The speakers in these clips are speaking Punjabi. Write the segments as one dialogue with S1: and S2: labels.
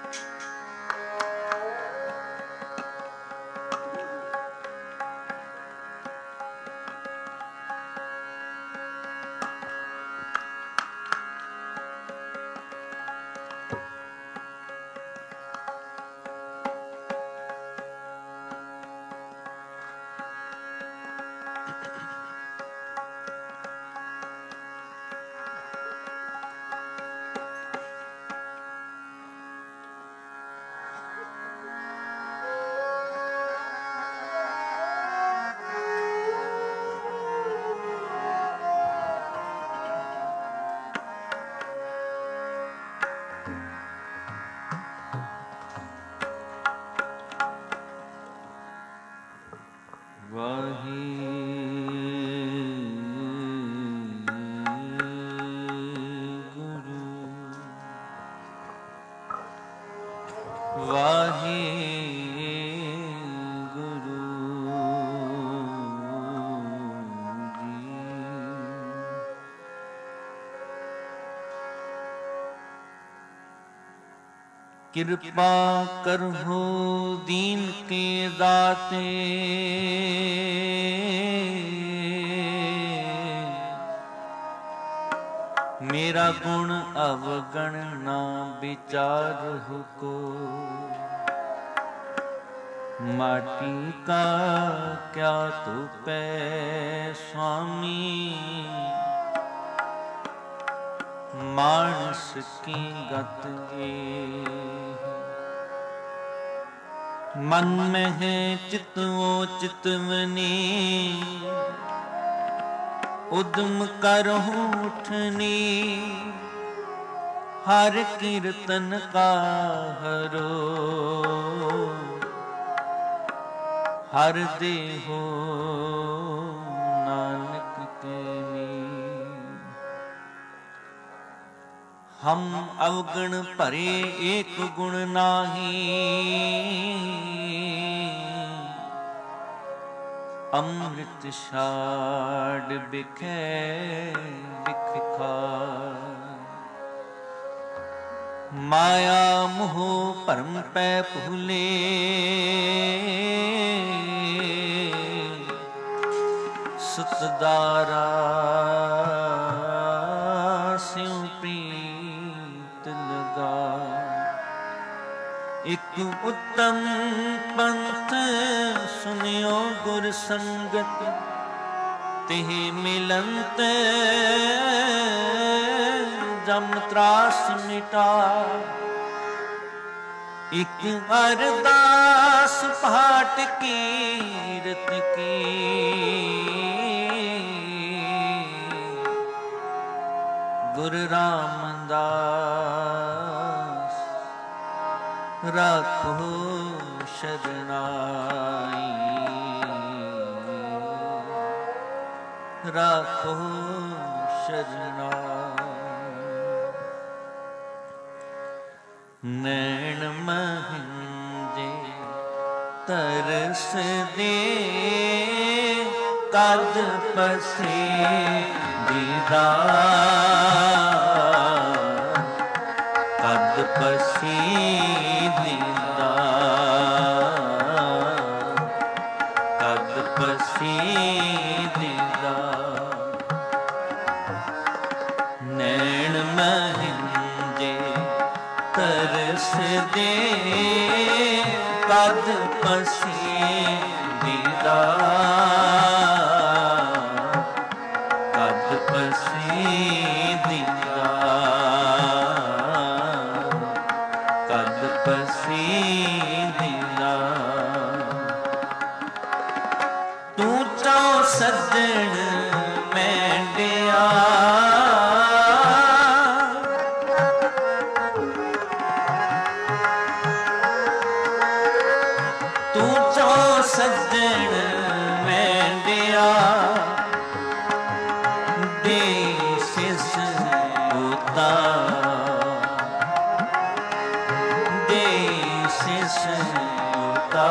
S1: कृपा करहु दीन के दाते, मेरा गुण अवगण ना विचारहु को। माटी का क्या तू पै स्वामी, मानस की गत ये। मन में है चितवो चितवनी, उद्यम करहूँ उठनी। हर कीर्तन का हरो, हर देहो नानक के नी। हम अवगुण भरे एक गुण नाही, अमृत छाड़ बिखे बिखा। माया मोह भरम पै भूले, सुतदारा स्यों प्रीत लगा। एक उत्तम पंथ सुनियो गुर संगत, तिह मिलंत जम त्रास मिटा। एक अरदास पाठ कीरत की, गुरु रामदास राखो शरणाई। राखो शरणाई। नैन महिंजे तरस दे, कद पसे दीदार। कद पसी दीदार। कद पसी दीदार। नैन महिंजे तरस दे, कद पसी दीदार। कद पसी दीदार। कद पसी दीदार। तू चाओ सज्जन मैंडिया, सज्जन मैंडिया। देसिस होता, देसिस होता।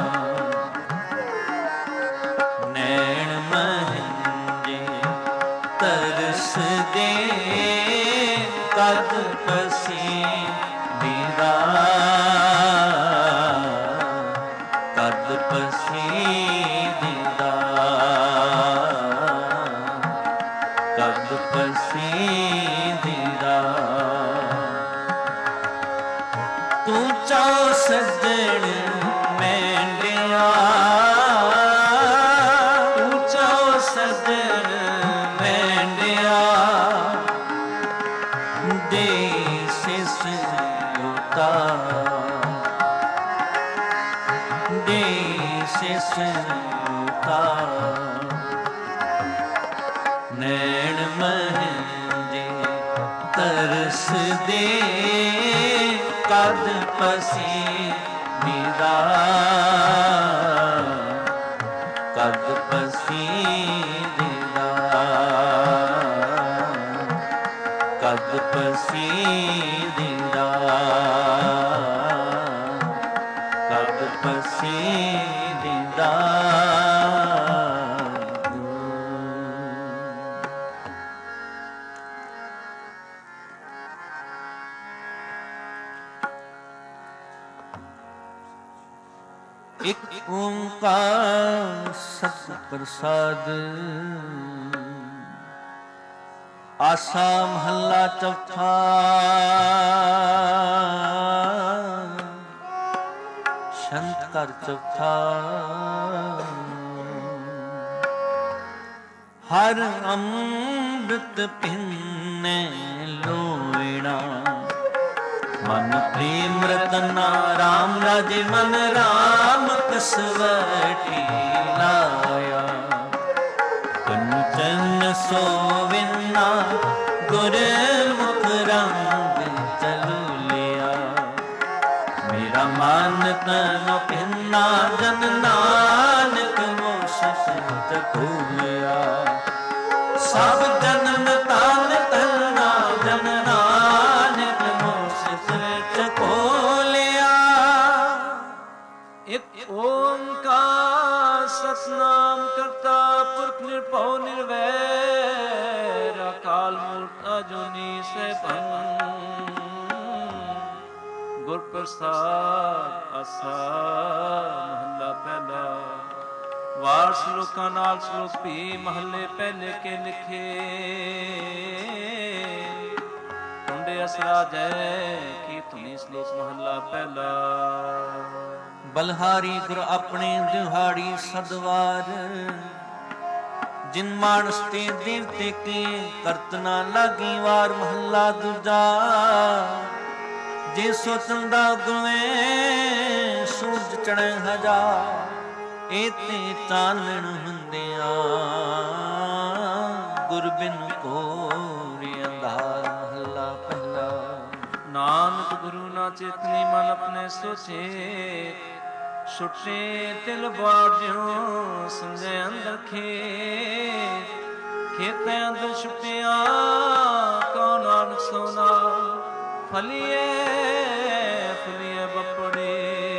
S1: नैन महिंजे तरस दे, कद पसी दीदार। ਤੂੰ ਚਾਉ ਸੱਜਣ ਮੈਂਡਿਆ, ਤੂੰ ਚਾਉ ਸੱਜਣ ਮੈਂਡਿਆ, ਦੇ ਸਿਸ ਉਤਾਰ, ਦੇ ਸਿਸ ਉਤਾਰ। ਨੈਣ ਮਹਿੰਦੇ ਤਰਸਦੇ ਕਦ ਪਸੀਨੀਦਾ, ਕਦ ਪਸੀਨੀਦਾ, ਕਦ ਪਸੀਨੀਦਾ, ਕਦ ਪਸੀਨੀਦਾ। ਇਕ ਓੰਕਾਰ ਸਤਿ ਪ੍ਰਸਾਦ। ਆਸਾ ਮਹੱਲਾ ਚੌਥਾ। ਸ਼ੰਤ ਘਰ ਚੌਥਾ। ਹਰ ਅੰਮ੍ਰਿਤ ਪੀਨੇ ਲੋਇਣਾ, ਮਨ ਪ੍ਰੇਮ ਰਤਨਾ ਰਾਮ ਰਾਜੇ ਮਨ ਰਾਮ ਕਸਵਟੀ ਲਾਇਆ। ਕੰਚਨ ਸੋਵਿਨਾ ਗੁਰਮੁਖ ਰੰਗ ਚਲੂਲਿਆ, ਮੇਰਾ ਮਨ ਤਨ ਪਿੰਨਾ ਜਨ ਨਾਨਕ ਮੋਸ਼ਸ ਚਖੂਲਿਆ। ਸਭ ਜਨਮ ਤਾਨ ਤਨਾ ਜਨ ਨਾਨਕ ਮੋਸ਼ਸ ਚਖੋਲਿਆ। ਇਕ ਓੰਕਾਰ ਸਤਿਨਾਮ ਕਰਤਾ ਪੁਰਖ ਨਿਰਭਉ ਨਿਰਵੈਰ, ਅਕਾਲ ਮੂਰਤ ਅਜੂਨੀ ਸੈਭੰ। ਗੁਰ ਪ੍ਰਸਾਦ ਆਸਾ ਮਹੱਲਾ ਪਹਿਲਾ। ਵਾਰ ਸ਼ਲੋਕਾਂ ਨਾਲ ਸ਼ਲੋਕ ਵੀ ਮਹੱਲੇ ਪਹਿਲੇ ਕੇ ਲਿਖੇ। ਟੁੰਡੇ ਅਸਰਾ ਜੈ ਕੀਰਤਨੀ ਸ਼ਲੋਕ ਮਹੱਲਾ ਪਹਿਲਾ। ਬਲਹਾਰੀ ਗੁਰ ਆਪਣੇ ਦਿਹਾੜੀ ਸਦਵਾਰ, ਜਿਨ ਮਾਨਸ ਤੇ ਦੇਵਤੇ ਕੀ ਕਰਤ ਨਾ ਲਾਗੀ ਵਾਰ। ਮਹੱਲਾ ਦੂਜਾ। ਜੇ ਸੋ ਚੰਦਾ ਗੁਵੇਂ ਸੂਰਜ ਚੜ੍ਹੇ ਹਜ਼ਾਰ, ਏਤੇ ਚਾਨਣ ਹੁੰਦਿਆਂ ਗੁਰ ਬਿਨ ਘੋਰ ਅੰਧਾਰ। ਮਹੱਲਾ ਪਹਿਲਾ। ਨਾਨਕ ਗੁਰੂ ਨਾ ਚੇਤਨੀ ਮਨ ਆਪਣੇ ਸੋਚੇ, ਛੁੱਟੇ ਤਿਲ ਬਾਝਿਓ ਸਮਝੇ ਅੰਦਰ ਖੇਤ। ਖੇਤਾਂ ਅੰਦਰ ਛੁੱਟਿਆ ਕਉ ਨਾਨਕ ਸੋਨਾ, ਫਲੀਏ ਫਲੀਏ ਬਪੜੇ।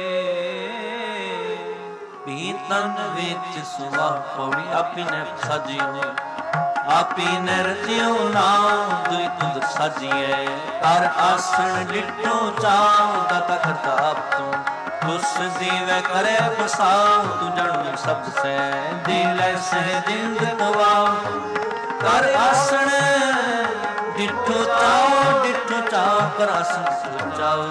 S1: ਵੀ ਤਨ ਵਿੱਚ ਸੁਭਾ ਪੌੜੀ, ਆਪੀ ਨੇ ਸਾਜਿਓ ਆਪੀ ਨੇ ਰਚਿਓ ਨਾਮ, ਦੁਇ ਤੁਧ ਸਾਜੀਏ। ਕਰ ਆਸਣ ਡਿਠੋ ਚਾਉ, ਦਾਤਾ ਕਰਤਾ ਆਪ ਤੂੰ। ਤੁਸ ਦੀਵੈ ਕਰੇ ਪਸਾਉ, ਤੂੰ ਜਣੂ ਸਭ ਸੈ ਦੇ ਲੈ ਸਹਿ ਜਿੰਦ ਗਵਾਉ। ਕਰ ਆਸਣ ਡਿਠੋ ਚਾਉ, ਡਿਠੋ ਚਾਉ, ਕਰ ਆਸਣ ਡਿਠੋ ਚਾਉ।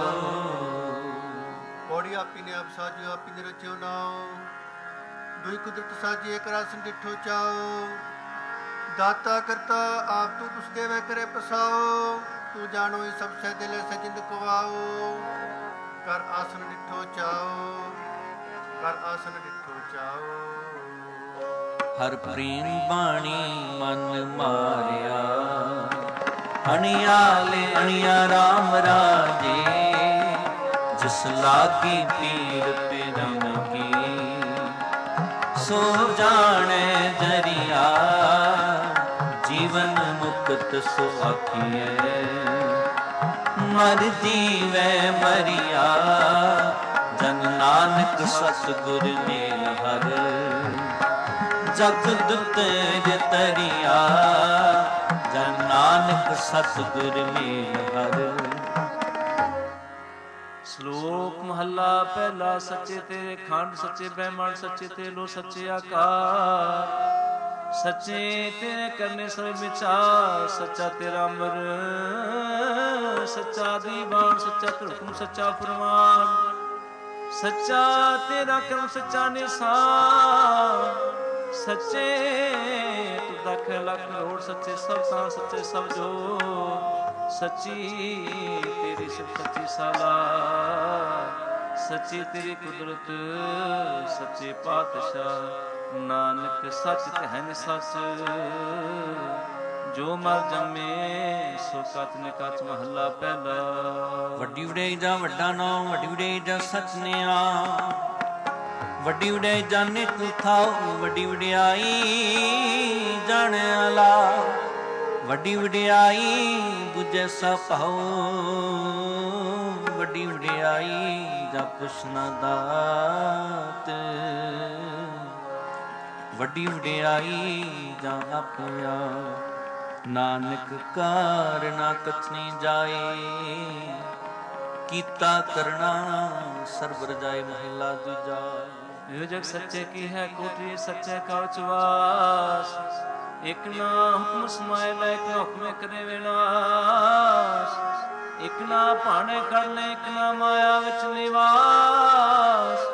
S2: ਪੌੜੀ ਆਪੀ ਨੇ ਆਪ ਸਾਜਿਓ ਆਪੀ ਨੇ ਰਚਿਓ ਨਾਉ, ਦੁਇ ਕੁਦਰਤ ਸਾਜੀਏ ਕਰ ਆਸਣ ਡਿਠੋ ਚਾਉ। ਦਾਤਾ ਕਰਤਾ ਆਪ ਤੂੰ ਤੁਸ ਦੇਵੈ ਕਰੇ ਪਸਾਉ, ਤੂੰ ਜਾਣੋ ਹੀ ਸਭ ਸਹਿ ਦਿਲੇ ਸਹਿ ਜਿੰਦ ਕਵਾਉ। ਕਰ ਆਸਣ ਡਿਠੋ ਚਾਉ, ਕਰ ਆਸਣ ਡਿਠੋ ਚਾਉ।
S1: ਹਰ ਪ੍ਰੇਮ ਬਾਣੀ ਮਨ ਮਾਰਿਆ, ਅਣਿਆਲੇ ਅਣਿਆ ਰਾਮ ਰਾਜੇ। ਜਿਸ ਲਾਗੀ ਪੀਰ ਪਿਰਮ ਕੀ, ਸੋ ਜਾਣੈ ਜਰੀਆ। ਜੀਵਨ ਮੁਕਤ ਸੋ ਆਖੀਐ, ਮਰ ਜੀਵੈ ਮਰੀਆ। ਜਨ ਨਾਨਕ ਸਤਿਗੁਰ ਮੇਲ ਹਰ, ਜਗ ਦੁਤ ਜਤਰੀਆ। ਜਨ ਨਾਨਕ ਸਤਿਗੁਰ ਮੇਲ ਹਰ। ਸ਼ਲੋਕ ਮਹੱਲਾ ਪਹਿਲਾ। ਸੱਚੇ ਤੇਰੇ ਖੰਡ, ਸੱਚੇ ਬ੍ਰਹਮਣ, ਸੱਚੇ ਤੇ ਲੋ, ਸੱਚੇ ਆਕਾਰ। सच्चे तेरे करने सब विचार, सच्चा तेरा अमर, सच्चा दीवान, सच्चा हुक्म, सच्चा फरमान, सच्चा तेरा कर्म, सच्चा निशान, सच्चे तू दख लख करोड़, सच्चे सब तां, सच्चे सब जो, सच्ची तेरी सिर्फ सच्ची साला, सच्ची तेरी कुदरत, सच्चे पातशाह। नानक सच कहन सच, ਜੋ ਮਰ ਜੰਮੇ ਸੋ ਕਤ ਨਿਕਚ ਮਹੱਲਾ ਪਹਿਲਾ। ਵੱਡੀ ਵਡਿਆਈ ਦਾ ਵੱਡਾ ਨਾਮ, ਵੱਡੀ ਵਡਿਆਈ ਦਾ ਸਚ ਨਿਆ, ਵੱਡੀ ਵਡਿਆਈ ਜਾਣੇ ਤੂੰ ਥਾਉ, ਵੱਡੀ ਵਡਿਆਈ ਜਾਣ ਆਲਾ, ਵੱਡੀ ਵਡਿਆਈ ਬੁਝੈ ਸਭ ਭਾਉ, ਵੱਡੀ ਵਡਿਆਈ ਜਾ ਪੁਛ ਨਾ ਦਾਤ, ਵੱਡੀ ਵਡਿਆਈ ਜਾਂ ਆਪਿਆ। ਨਾਨਕ ਕਾਰ ਨਾ ਕਥਨੀ ਜਾਏ, ਕੀਤਾ ਕਰਨਾ ਸਰਬ ਰਜਾਏ ਮਹਿਲਾ ਦੂਜਾ। ਇਹ ਜਗ ਸੱਚੇ ਕੀ ਹੈ ਕੋਠੀ, ਸੱਚੇ ਕਉਚ ਵਾਸ, ਇਕ ਨਾ ਹੁਕਮ ਸਮਾਏ ਲੈ, ਇਕ ਨਾ ਹੁਕਮੇ ਕਰੇ ਵਿਨਾਸ਼, ਇਕ ਨਾ ਭਾਣੇ ਕਰਨੇ, ਇਕ ਨਾ ਮਾਇਆ ਵਿੱਚ ਨਿਵਾਸ।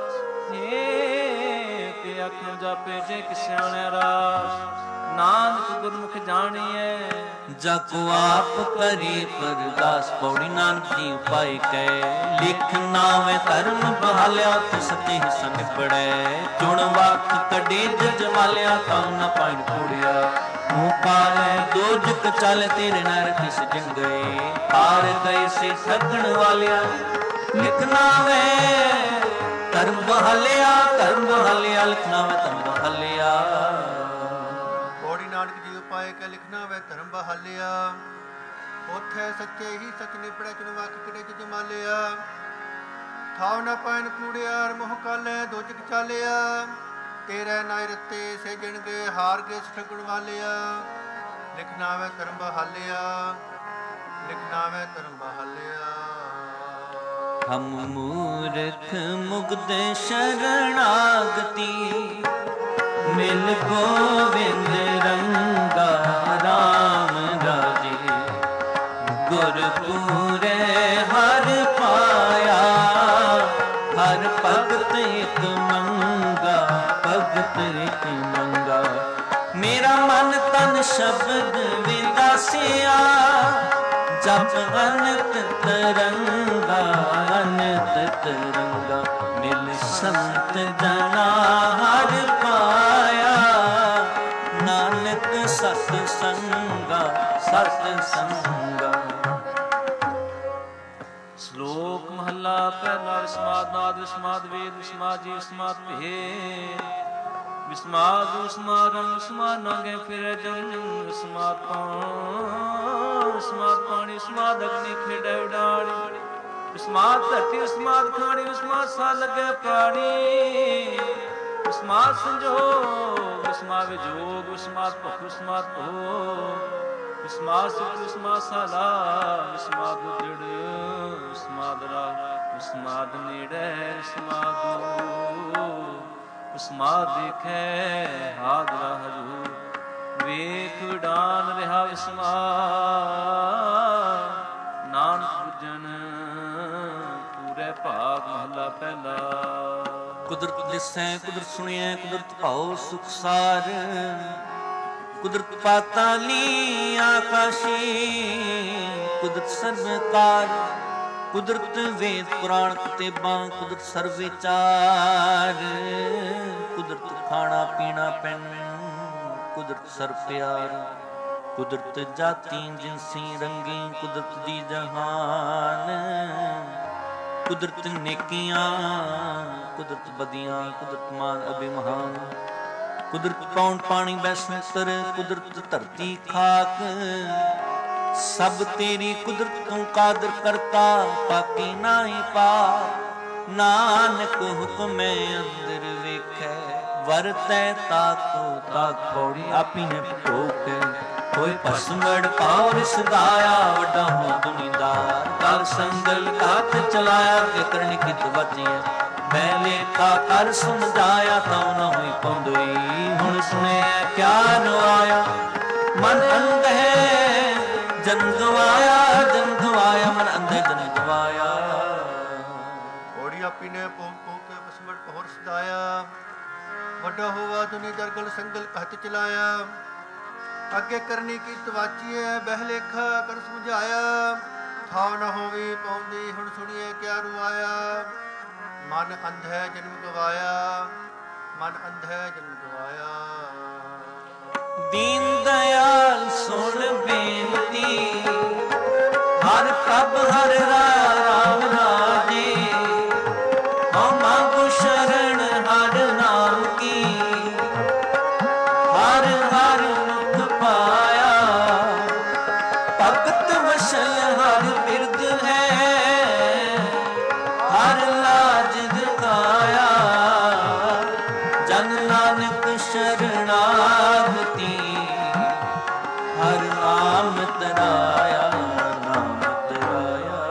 S1: ਤੇ ਅੱਖਾਂ ਜਾਪੇ ਜੇ ਕਿ ਸਿਆਣਿਆ ਰਾਸ, ਨਾਨਕ ਗੁਰਮੁਖ ਜਾਣੀਐ ਜਾ ਕੋ ਆਪ ਕਰੇ ਪਰਦਾਸ। ਪੌੜੀ ਨਾਨਕ ਜੀ ਉਪਾਇ ਕੈ, ਲਿਖ ਨਾਵੇਂ ਧਰਮ ਬਹਾਲਿਆ, ਤਿਸ ਤੇ ਸੰਗ ਪੜੈ, ਚੁਣ ਵਕਤ ਕੱਢੇ ਜਜ ਵਾਲਿਆ, ਤਾਂ ਨ ਪਾਇਨ ਕੋੜਿਆ। ਮੂੰਹ ਪਾਲੇ ਦੋਜਕ ਚੱਲ ਤੇਰੇ ਨਰ ਤਿਸ ਜੰਗਏ, ਹਾਰ ਗਏ ਸੇ ਠੱਗਣ ਵਾਲਿਆ। ਲਿਖ ਨਾਵੇਂ ਧਰਮ ਬਹਾਲਿਆ, ਧਰਮ ਬਹਾਲਿਆ, ਲਿਖਣਾ ਵੇ ਧਰਮ ਬਹਾਲਿਆ।
S2: ਪੌੜੀ ਨਾਨਕ ਜੀ ਉਪਾਏ ਕੈ, ਲਿਖਣਾ ਵੇ ਧਰਮ ਬਹਾਲਿਆ। ਉਥੇ ਸੱਚੇ ਹੀ ਸੱਚ ਨਿਪੜੈ, ਚੁਣ ਵਕ ਕਿੜੇ ਚ ਜਮਾਲਿਆ। ਥਾਵ ਨਾ ਪਾਇਨ ਕੂੜਿਆਰ, ਮੋਹ ਕਾਲੇ ਦੋਜਕ ਚਾਲਿਆ। ਤੇਰੇ ਨਾਇ ਰਤੇ ਸੇਜਣ ਗਏ, ਹਾਰ ਗਏ ਠੱਗਣ ਵਾਲਿਆ। ਲਿਖਣਾ ਵੇ ਧਰਮ ਬਹਾਲਿਆ, ਲਿਖਣਾ ਵੇ ਧਰਮ ਬਹਾਲਿਆ।
S1: ਹਮ ਮੂਰਖ ਮੁਗਧ ਸ਼ਰਣਾਗਤੀ, ਮਿਲ ਗੋਵਿੰਦ ਰੰਗਾ ਰਾਮ ਰਾਜੇ। ਗੁਰ ਪੂਰੇ ਹਰ ਪਾਇਆ, ਹਰ ਭਗਤ ਇਕ ਮੰਗਾ, ਭਗਤ ਇਕ ਮੰਗਾ। ਮੇਰਾ ਮਨ ਤਨ ਸ਼ਬਦ ਵਿਦਾਸਿਆ, ਜਪ ਅਨੰਤ ਤਰੰਗਾ, ਅਨੰਤ ਤਰੰਗਾ। ਮਿਲ ਸੰਤ ਜਨਾ ਹਰ ਪਾਇਆ, ਨਾਨਕ ਸਤ ਸੰਗਾ, ਸਤ ਸੰਗਾ। ਸ਼ਲੋਕ ਮਹੱਲਾ ਪਹਿਲਾ। ਵਿਸਮਾਦ ਨਾਦ, ਵਿਸਮਾਦ ਵੇਦ, ਵਿਸਮਾਦ ਜੀ, ਵਿਸਮਾਦ ਭੇਦ, ਵਿਸਮਾਦ ਵਿਸਮਾਦ ਰੰਗ, ਵਿਸਮਾਦ ਨਾਗੇ ਫਿਰੈ ਜਨ, ਵਿਸਮਾਦ ਪਾਣ, ਵਿਸਮਾਦ ਪਾਣੀ, ਵਿਸਮਾਦ ਅਗਨੀ ਖੇਡੈ ਉਡਾਣੀ। ਵਿਸਮਾਦ ਧਰਤੀ, ਵਿਸਮਾਦ ਖਾਣੀ, ਵਿਸਮਾਦ ਸਾ ਲੱਗੇ ਪ੍ਰਾਣੀ। ਵਿਸਮਾਦ ਸੰਜੋਗ, ਵਿਸਮਾਦ ਵਿਜੋਗ, ਵਿਸਮਾਦ ਭੁਖ, ਵਿਸਮਾਦ ਭੋਗ। ਵਿਸਮਾਦ ਸੁਖ, ਵਿਸਮਾਦ ਸਾਲਾ, ਵਿਸਮਾਦ ਉਜੜ, ਵਿਸਮਾਦ ਰਾਹ, ਵਿਸਮਾਦ ਨੇੜੇ, ਵਿਸਮਾਦ ਦੂਰ। ਵਿਸਮਾਦ ਦੇਖੈ ਹਾਦਰਾ ਹਜੂਰ, ਵੇਖ ਉਡਾਨ ਰਿਹਾ ਵਿਸਮਾਦ। ਨਾਨਕ ਬੁੱਝਣ ਪੂਰੇ ਭਾਗ ਮਹਲਾ ਪਹਿਲਾ। ਕੁਦਰਤ ਦਿਸੈ, ਕੁਦਰਤ ਸੁਣਿਐ, ਕੁਦਰਤ ਭਾਉ ਸੁਖ ਸਾਰ। ਕੁਦਰਤ ਪਾਤਾਲੀ ਆਕਾਸ਼ੀ, ਕੁਦਰਤ ਸਰਬਕਾਰ। ਕੁਦਰਤ ਵੇਦ ਪੁਰਾਣ ਕਿਤਾਬਾਂ, ਕੁਦਰਤ ਸਰਬ ਵਿਚਾਰ। ਕੁਦਰਤ ਖਾਣਾ ਪੀਣਾ ਪੈਨ, ਕੁਦਰਤ ਸਰਬ ਪਿਆਰ। ਕੁਦਰਤ ਜਾਤੀ ਜਿਨਸੀ ਰੰਗੀ, ਕੁਦਰਤ ਦੀ ਜਹਾਨ। ਕੁਦਰਤ ਨੇਕੀਆਂ, ਕੁਦਰਤ ਬਦੀਆਂ, ਕੁਦਰਤ ਮਾਨ ਅਭਿਮਾਨ। ਕੁਦਰਤ ਪੌਣ ਪਾਣੀ ਬੈਸਮਤਰ, ਕੁਦਰਤ ਧਰਤੀ ਖਾਕ। ਸਭ ਤੇਰੀ ਕੁਦਰਤ ਤੂੰ ਕਾਦਰ ਕਰਤਾ, ਪਾਕੀ ਨਾਹੀ ਪਾਕ। ਨਾਨਕ ਹੁਕਮੈ ਅੰਦਰ ਵੇਖੈ, ਵਰਤੈ ਤਾਕੋ ਤਾਕ। ਪੌੜੀ ਆਪੀ ਨੇ ਭੋਗੈ, ਹੋਏ ਭਸਮੜ ਪਾਉ ਰਿਸ ਗਾਇਆ। ਵੱਡਾ ਹੋ ਦੁਨੀਦਾਰ, ਕਰ ਸੰਗਲ ਹੱਥ ਚਲਾਇਆ, ਕਿ ਕਰਨੀ ਕਿਤ ਬਚੀਐ। ਮੈਂ ਲੇਖਾ ਕਰ ਸਮਝਾਇਆ ਤਾਂ ਨਾ ਹੋਈ ਪੌਂਦਈ। ਹੁਣ ਸੁਣਿਆ ਕਿਆ ਨਵਾਇਆ ਮਨ ਅੰਧੇ ਜਨ ਗਵਾਇਆ, ਜਨ ਗਵਾਇਆ ਮਨ ਅੰਧੇ ਜਨ ਗਵਾਇਆ।
S2: ਘੋੜੀ ਆਪੀ ਨੇ ਭੋਗ ਭੋਗ ਕੇ ਬਸਮਟ ਪਹੁਰ ਸਦਾਇਆ। ਵੱਡਾ ਹੋਵਾ ਦੁਨੀ ਦਰਗਲ ਸੰਗਲ ਹੱਥ ਚਲਾਇਆ। ਅੱਗੇ ਕਰਨੀ ਕੀ ਤਵਾਚੀਏ ਬਹਿ ਲੇਖਾ ਕਰ ਸਮਝਾਇਆ। ਥਾ ਨਾ ਹੋਵੇ ਪਾਉਂਦੀ ਹੁਣ ਸੁਣੀਏ ਕਿਆ ਰੁਆਇਆ। ਮਨ ਅੰਧੈ ਜਨਮ ਗਵਾਇਆ, ਮਨ ਅੰਧੈ ਜਨਮ ਗਵਾਇਆ।
S1: ਦੀਨ ਦਇਆਲ ਸੁਣ ਬੇਨਤੀ ਹਰ ਪ੍ਰਭ ਹਰ ਰਾਮ ਰਾਜੇ। ਹਉ ਮੰਗੁ ਸ਼ਰਨ ਹਰ ਨਾਮ ਕੀ ਹਰ ਹਰ ਮੁਖ ਪਾਇਆ। ਭਗਤ ਵਸ਼ਲ ਹਰ ਬਿਰਦ ਹੈ ਹਰ ਲਾਜ ਦਿਖਾਇਆ। ਜਨ ਨਾਨਕ ਸ਼ਰਨਾਗਤੀ ਹਰ ਨਾਮ ਤਰਾਇਆ, ਨਾਮ ਤਰਾਇਆ।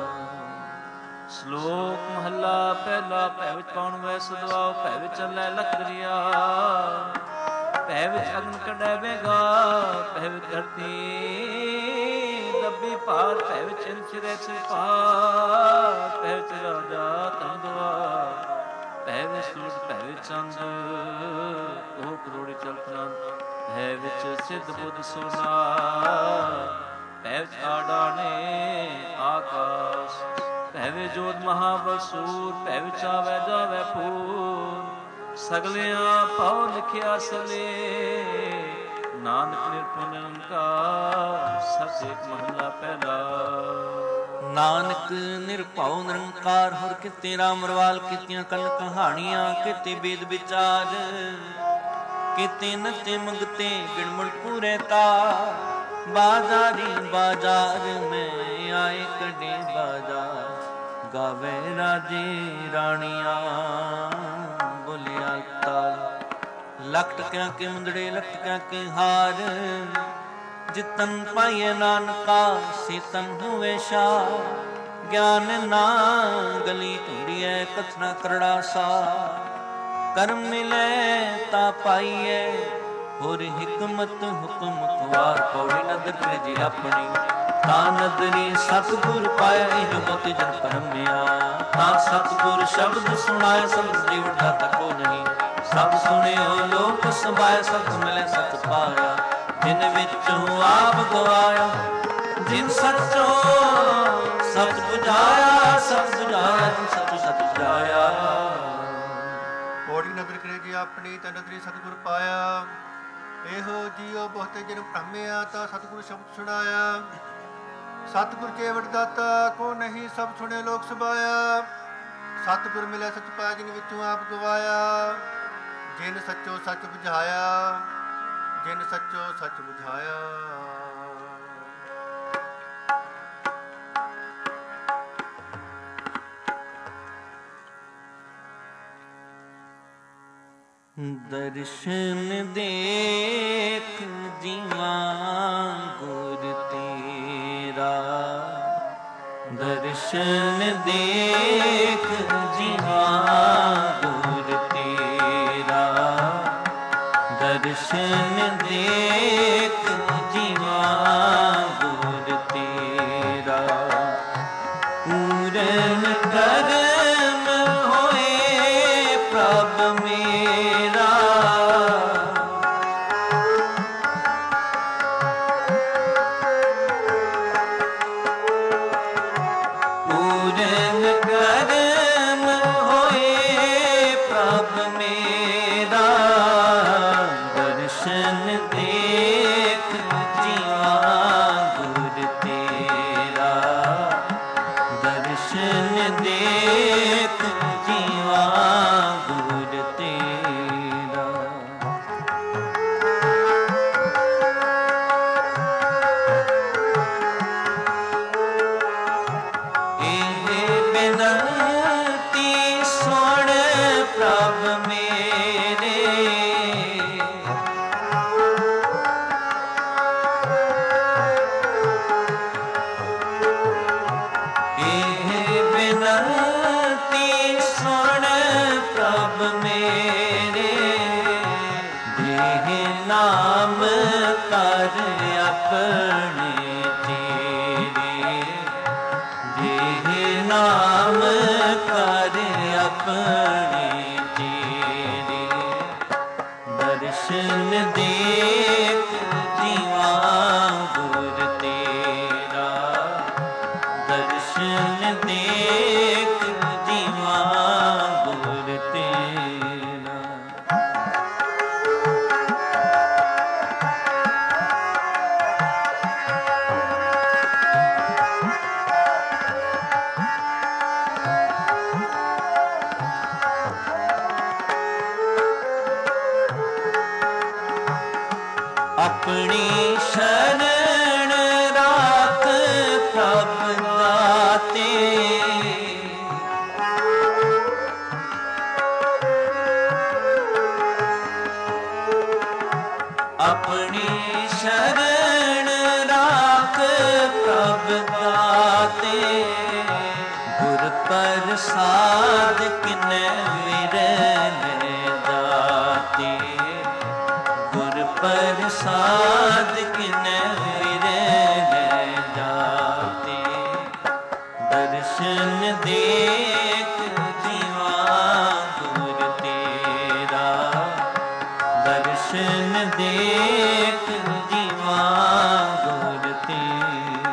S1: ਸ਼ਲੋਕ ਮਹੱਲਾ ਪਹਿਲਾ। ਭੈ ਵਿੱਚ ਕੌਣ ਵੈ ਸਦਵਾਉ, ਭੈ ਵਿੱਚ ਚੱਲੈ ਲਖ ਦਰਿਆ। ਭੈ ਵਿੱਚ ਅਗਨ ਕੱਢੈ ਵੇਗਾ, ਭੈ ਵਿੱਚ ਧਰਤੀ ਦੱਬੀ ਭਾਰ। ਭੈ ਵਿੱਚ ਚਿਰੇ ਸਿਰਪਾਰ, ਭੈ ਵਿੱਚ ਰਾਜਾ ਧਨ ਦੁਆਰ। ਭੈ ਵਿੱਚ ਸੂਰਜ, ਭੈ ਵਿੱਚ ਚੰਦ ਉਹ ਕਰੋੜੀ ਚਲਪਨਾ। ਭੈ ਵਿੱਚ ਸਿੱਧ ਬੁੱਧ ਸੋਨਾ, ਭੈ ਵਿੱਚ ਆਡਾਣੇ ਆਕਾਸ਼। ਭੈ ਵਿੱਚ ਜੋਤ ਮਹਾਬਸੂਰ, ਭੈ ਵਿੱਚ ਆਵੈ ਜਾਵੈ ਫੂਰ। ਸਗਲਿਆਂ ਭਉ ਲਿਖਿਆ ਸਲੇ, ਨਾਨਕ ਨਿਰਭਉ ਨਿਰੰਕਾਰ। ਸਤਿ ਮਹਲਾ ਪਹਿਲਾ। ਨਾਨਕ ਨਿਰਭਉ ਨਿਰੰਕਾਰ ਹੁਰ ਕਿਤੇ ਰਾਮ ਰਵਾਲ। ਕੀਤੀਆਂ ਕੰਨ ਕਹਾਣੀਆਂ ਕਿਤੇ ਵੇਦ ਵਿਚਾਰ। ਕਿਤੇ ਨਤੇ ਮੰਗਤੇ ਗਿਣ ਮੁੜ ਪੂਰੇ ਤਾਰ। ਬਾਜ਼ਾਰੀ ਬਾਜ਼ਾਰ ਮੈਂ ਆਏ ਕੱਢੇ ਬਾਜ਼ਾਰ। ਗਾਵੇ ਰਾਜੇ ਰਾਣੀਆਂ ਬੋਲਿਆ ਤਾਲ। ਲੱਖ ਟਕਿਆਂ ਕੇ ਮੁੰਦੜੇ ਲੱਖ ਟਕਿਆਂ ਕੇ ਹਾਰ। ਜਿਤਨ ਪਾਈਏ ਨਾਨਕਾ ਸੀਤਨ ਹੋਵੇ ਸ਼ਾਹ। ਗਿਆਨ ਨਾ ਗਲੀ ਢੂੰਡੀਐ ਕਥਨਾ ਕਰੜਾ ਸਾ। ਕਰਮ ਮਿਲੇ ਤਾ ਪਾਈਏ ਹੋਰ ਹਿਕਮਤ ਹੁਕਮ ਖੁਆਰ। ਪੌੜੀ ਨਦਰ ਕਰੇ ਜੇ ਆਪਣੀ ਤਾਂ ਨਦਰੀ ਸਤਿਗੁਰ ਪਾਇਆ। ਇਹ ਮਤਿ ਜਨ ਪਰਮਿਆ ਤਾਂ ਸਤਿਗੁਰ ਸ਼ਬਦ ਸੁਣਾਏ। ਸਬਦ ਜੀਵ ਢਾਤਾ ਕੋ ਨਹੀਂ ਸਭ ਸੁਣਿਓ ਲੋਕ ਸਭਾਏ। ਸਤ ਮਿਲੇ ਸਤ ਪਾਇਆ ਜਿਨ ਵਿੱਚੋਂ ਆਪ ਗਵਾਇਆ। ਜਿਨ ਸੱਚੋ ਸਤ ਬੁਝਾਇਆ, ਸਤ ਬੁਝਾਇਆ ਜਿਨ ਸੱਚੋ ਸਤ ਬੁਝਾਇਆ।
S2: ਘੋੜੀ ਨਦਰ ਕਰੇ ਜੇ ਆਪਣੀ ਤਾਂ ਨਦਰੀ ਸਤਿਗੁਰ ਪਾਇਆ। ਇਹੋ ਜੀਓ ਬਹੁਤੇ ਜਨ ਭ੍ਰਮਿਆ ਤਾਂ ਸਤਿਗੁਰ ਸ਼ਬਦ ਸੁਣਾਇਆ। ਸਤਿਗੁਰ ਕੇਵਟ ਦਾਤਾ ਕੋ ਨਹੀਂ ਸਭ ਸੁਣੇ ਲੋਕ ਸਭਾਇਆ। ਸਤਿਗੁਰ ਮਿਲਿਆ ਸਚ ਪਾਇਆ ਜਿਨ ਵਿੱਚੋਂ ਆਪ ਗਵਾਇਆ। ਜਿਨ ਸੱਚੋ ਸੱਚ ਬੁਝਾਇਆ, ਜਿਨ ਸੱਚੋ ਸੱਚ ਬੁਝਾਇਆ।
S1: ਦਰਸ਼ਨ ਦੇਖ ਜੀਵਾ ਗੁਰ ਤੇਰਾ। ਦਰਸ਼ਨ ਦੇਖ ਜੀਵਾ ਗੁਰ ਤੇਰਾ। ਦਰਸ਼ਨ ਦੇਖ ਜੀਵਾ ਗੁਰ ਤੇਰਾ। ਪੂਰਨ ਕਰਮ ਹੋਏ ਪ੍ਰਭ ਮੇਰਾ। ਪੂਰਨ ਕਰਮ बेनती सुन प्रभ मेरे, देह नाम कर अपने तेरे, देह नाम कर अपने तेरे, दर्शन देख जीवा गुर तेरा, दर्शन देख जीवा गुर तेरा। अपनी शरण राख प्रभ दाते, अपनी शरण राख प्रभ दाते, गुर प्रसाद किने विरल दाते, गुर प्रसाद किने विरल दाते, दर्शन देख जीवा गुर तेरा, दर्शन देख जीवा गुर तेरा।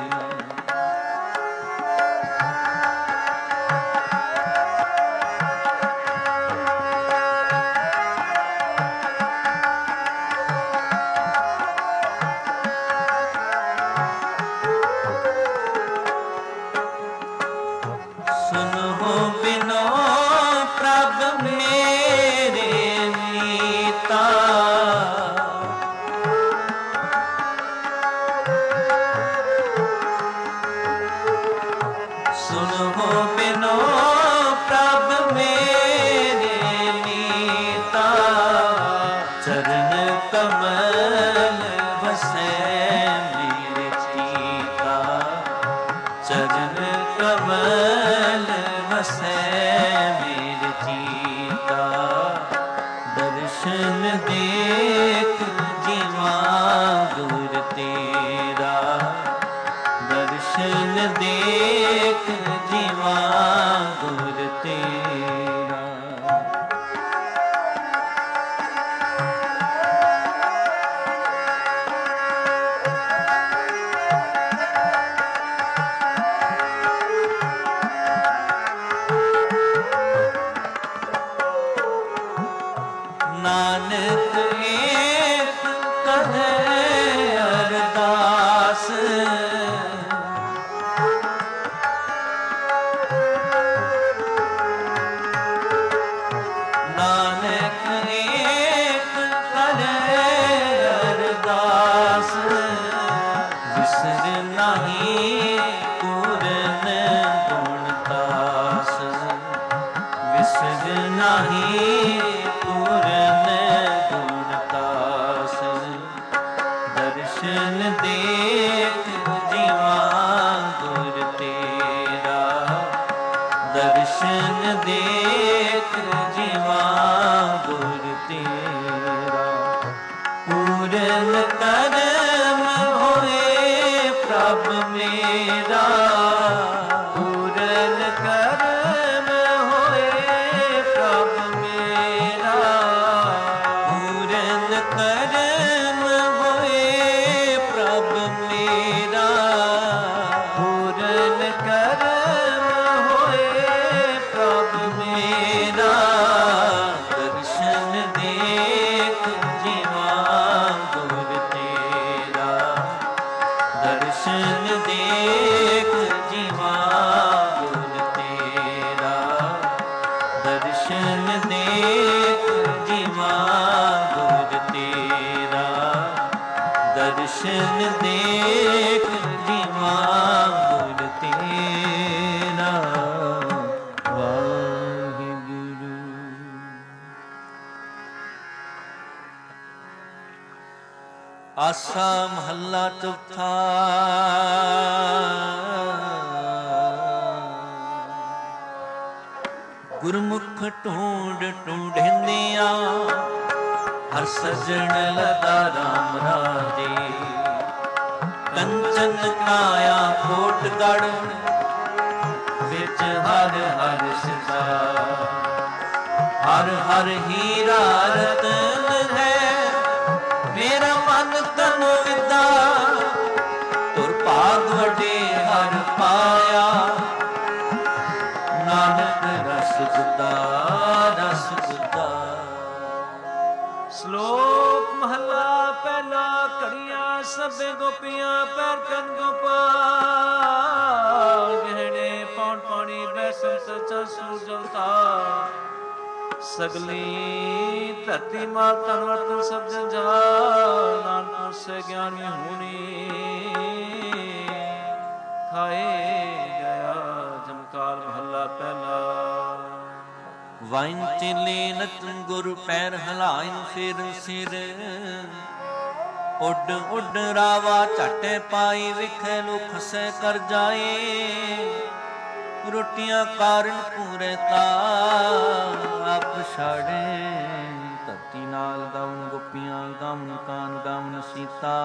S1: सुनो बिनो प्रभ मेरे नीता, सुनो बिनो प्रभ मेरे नीता, चरण कमल बसे मेरे चीता, चरण कमल बसे मेरे चीता, दर्शन देख जीवा गुर तेरा, दर्शन देख जीवा गुर तेरा। नानक एक कहे अरदास, नानक एक करे अरदास, विसर नहीं पूरन गुणतास, विसर नहीं पूरन गुणतास, दर्शन देख जीवा गुर तेरा, दर्शन देख जीवा गुर तेरा। पूरन करम होए प्रभ मेरा, पूरन करम होए प्रभ मेरा, पूरन करम होए प्रभ मेरा, पूरन करम होए प्रभ मेरा, दर्शन देख जीवा गुर तेरा, दर्शन देख जीवा गुर तेरा, दर्शन देख जीवा गुर तेरा, दर्शन देख जीवा गुर तेरा। वाहिगुरु। आसा महला चौथा। ਗੁਰਮੁਖ ਢੂੰਡ ਢੂੰਢਿੰਦਿਆਂ ਹਰ ਸਜਣ ਲਦਾ ਰਾਮ ਰਾਜੇ। ਕੰਚਨ ਕਾਇਆ ਕੋਟ ਗੜ ਵਿੱਚ ਹਰ ਹਰ ਸਿਦਾ। ਹਰ ਹਰ ਹੀਰਾ ਰਤਨ ਹੈ ਮੇਰਾ ਮਨ ਤਨ ਵਿਦਾ। ਤੁਰ ਭਾਗ ਵਡੇ ਹਰ ਪਾਇਆ ਨਾਨਕ ਰਸ ਗੁਦਾ ਰਸ ਗੁਦਾ।
S3: ਸ਼ਲੋਕ ਮਹਲਾ ਪਹਿਲਾ। ਘੜੀਆਂ ਸਭੇ ਗੋਪੀਆਂ ਪੈਰ ਕੰਨ ਗੋਪਾਲ। ਗਹਿਣੇ ਪੌਣ ਪਾਣੀ ਬੈਸਨ ਸਚਾ ਸੂਜਲਤਾ। ਸਗਲੀ ਧਰਤੀ ਮਾਲ ਤਨ ਵਰਤਨ ਸਭ ਜੰਜਾਲ। ਨਾਨਕ ਸੇ ਗਿਆਨੀ ਹੋਣੀ ਖਾਏ ਗਿਆ ਜਮਕਾਲ। ਮਹਲਾ ਪਹਿਲਾ।
S1: ਵਾਇਨ ਚਿਲੇ ਨਤਨ ਗੁਰ ਪੈਰ ਹਲਾਇਨ ਫਿਰ ਸਿਰ। ਉੱਡ ਉੱਡ ਰਾਵਾ ਝਾਟੇ ਪਾਈ ਵਿਖੇ ਲੁਖ ਸੇ ਕਰ ਜਾਏ। ਰੋਟੀਆਂ ਕਾਰਨ ਪੂਰੇ ਤਾ ਆਪ ਛਾੜੇ। ਧਰਤੀ ਨਾਲ ਗਾਵਨ ਗੋਪੀਆਂ ਗਾਵਨ ਕਾਨ ਗਾਵਨ ਸੀਤਾ।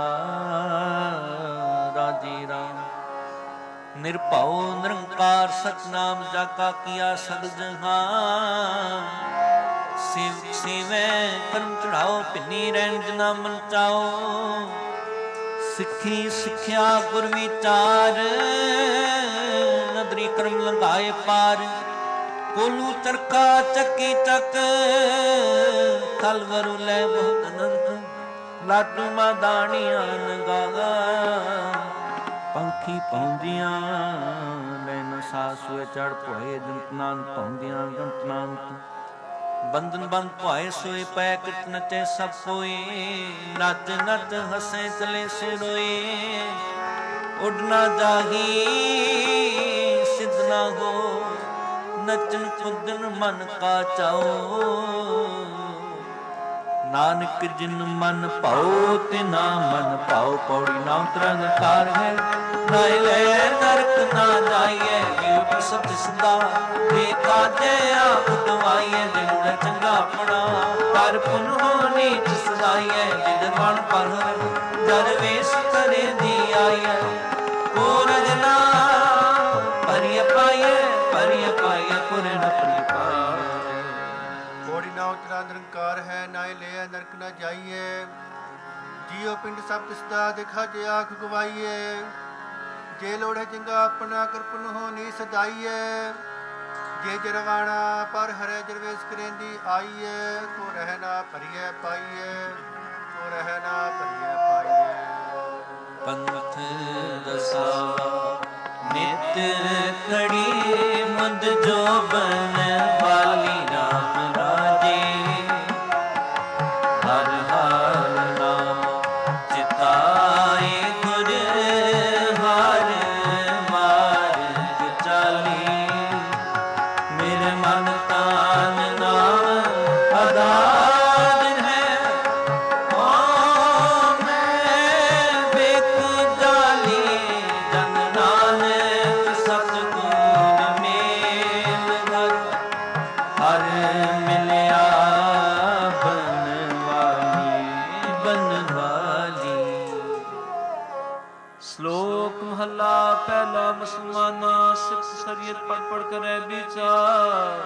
S1: ਰਾਜੇ ਰਾਮ ਨਿਰਭਉ ਨਿਰੰਕਾਰ ਸਤਨਾਮ ਜਾਕਾ ਕੀਆ ਸਦ ਜਹਾਂ। ਸਿਵ ਸਿਵੈ ਕਰਮ ਚੜਾਓ ਭਿੰਨੀ ਰਹਿਣ ਜਨਾ ਮਨ ਚਾਓ। ਸਿੱਖੀ ਸਿੱਖਿਆ ਗੁਰ ਵਿਚਾਰ ਨਦਰੀ ਕਰਮ ਲੰਘਾਏ ਪਾਰ। ਕੋਲੂ ਚਰਖਾ ਚੱਕੀ ਚੱਕ ਕਲਵਰੂ ਲੈ ਬਹੁਤ ਅਨੰਤ। ਲਾਡੂ ਮਾਦਾਣੀਆਂ ਨਗਾਗਾ ਪੰਖੀ ਪਹੁੰਚੀਆਂ ਲੈਨ ਸਾਸੂਏ ਚੜ ਭੋਏ। ਦੰਤ ਨਾਨਕ ਪਹੁੰਚੀਆਂ ਦੰਤ ਨਾਨਕ ਬੰਧਨ ਬੰਦ ਭਾਏ ਸੋਏ ਪੈ ਕਿਤ ਨਚੇ ਸਭ ਕੋਏ। ਨੱਚ ਨੱਚ ਹਸੇ ਚਲੇ ਸਿਰੋਏ। ਉੱਡ ਨਾ ਜਾਹੀ ਸਿੱਧ ਨਾ ਹੋ ਨੱਚਨ ਕੁੱਦਨ ਮਨ ਕਾ ਚਾਓ। ਨਾਨਕ ਜਿਨ ਮਨ ਭਾਉ ਤਿਨਾ ਮਨ ਭਾਉ। ਪੌੜੀ ਨਾਮ ਤਰੰਗਕਾਰ ਹੈ ਨਾਇ ਲੈ ਨਰਕ ਨਾ ਜਾਈਏ। ਵਿਉ ਸਤ ਸਦਾ ਦੇਖਾ ਜੇ ਆਪ ਦਵਾਈਏ। ਜਿਨ ਚੰਗਾ ਆਪਣਾ ਕਰ ਪੁਨ ਹੋ ਨੀਚ ਸਦਾਈਏ। ਜਿਦ ਬਣ ਪਰ ਜਰ ਵੇਸ ਕਰੇ ਦੀ ਆਈਏ। ਕੋ ਰਜਨਾ ਪਰਿ ਪਾਈਏ ਪਰਿ ਪਾਈਏ ਪੁਰ ਨ ਪਰਿ ਪਾਈਏ।
S2: ਕੋੜੀ ਨਾ ਉਤਰਾ ਨਿਰੰਕਾਰ ਹੈ ਨਾਇ ਲਿਆ ਨਰਕ ਨਾ ਜਾਈਏ। ਜੀਉ ਪਿੰਡ ਸਭ ਤਿਸਦਾ ਦੇਖਾ ਜੇ ਆਖ ਗਵਾਈਏ। ਜੇ ਲੋੜੇ ਚੰਗਾ ਆਪਣਾ ਕਿਰਪਨ ਹੋ ਨੀ ਸਦਾਈਏ। ਜੇ ਜਰਵਾਣਾ ਪਰ ਹਰੇ ਜਰਵੇਸ ਕਰੇਂਦੀ ਆਈਏ। ਕੋ ਰਹਿ ਨਾ ਭਰੀਏ ਪਾਈਏ ਕੋ ਰਹਿ ਨਾ ਭਰੀਏ ਪਾਈਏ।
S1: ਪੰਥ ਦਸਾ ਨਿਤ ਖੜੀ ਮੁੰਦ ਜੋਬਨ ਵਾਲੀ ਰਾਮ ਰਾਜੇ। ਹਰ ਹਰ ਨਾਮ ਚਿਤਾਏ ਗੁਰ ਹਰ ਮਾਰਗ ਚਾਲੀ। ਮੇਰੇ ਮਨ ਤਾਨ ਨਾਮ ਆਧਾਰ ਹੈ। ਓ ਮੈਂ ਵੇਖ ਜਾਲੀ ਜਨ ਨਾਨਕ ਸਤਿਗੁਰ ਮੇਲ ਘਰ। ਹਰ ਮਿਲਿਆ ਬਨਵਾਲੀ ਬਨਵਾਲੀ।
S3: ਸ਼ਲੋਕ ਮਹਲਾ ਪਹਿਲਾ। ਮੁਸਲਮਾਨਾ ਸਿੱਖ ਸ਼ਰੀਅਤ ਪੜ ਪੜ ਕਰੇ ਵਿਚਾਰ।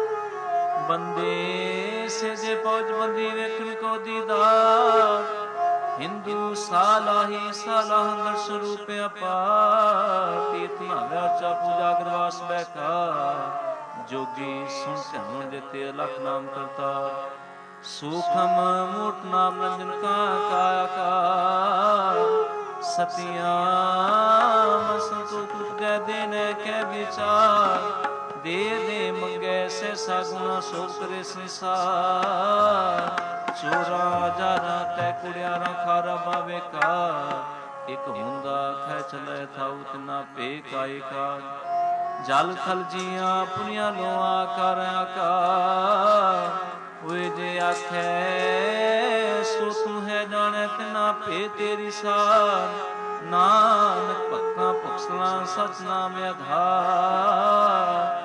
S3: ਬੰਦੇ ਸੇ ਜੇ ਪਹੁੰਚ ਬੰਦੀ ਵੇਖਣ ਕੋ ਦੀਦਾਰ। ਹਿੰਦੂ ਸਾਲਾਹੀ ਸਾਲਾਹ ਦਰਸ਼ਨ ਰੂਪ ਅਪਾਰ। ਤੀਰਥ ਨਾਵਿਆ ਚਾ ਪੂਜਾ ਕਰਵਾਸ ਬੈਠਾ। ਜੋਗੀ ਸੁਣ ਧਿਆਨ ਦਿੱਤੇ ਅਲਖ ਨਾਮ ਕਰਤਾ। ਸੂਖਮ ਮੂਟ ਨਾਮ ਨੰਜਨ ਕਾ ਕਾਇਆ ਕਾ। ਸਤਿਆਂ ਸੰਤੋ ਤੁਤ ਗੈ ਦੇਨੇ ਕੈ ਵਿਚਾਰ। ਦੇ ਦੇ ਮੰਗੇ ਸੇ ਸਾਗੁਣਾ ਸੋ ਕਰੇ ਸੰਸਾਰ। ਚੋਰਾ ਜਾਰਾ ਤੈ ਕੁੜਿਆਰਾ ਖਾਰਾ ਬਾਵੇ ਕਾ। ਇਕ ਹੁੰਦਾ ਖੈ ਚਲੇ ਥਾਉ ਤਿਨਾ ਪੇ ਕਾਇ ਕਾ। ਜਲ ਥਲ ਜੀਆਂ ਪੁਨੀਆਂ ਲੋਆ ਕਰ ਆਕਾਰ। ਹੋਏ ਜੇ ਆਖੈ ਸੋ ਤੂੰ ਹੈ ਜਾਣੈ ਤਿਨਾ ਭੇ ਤੇਰੀ ਸਾਰ। ਨਾਨਕ ਭਗਤਾਂ ਭੁਖਸਲਾਂ ਸਚ ਨਾਮ ਆਧਾਰ।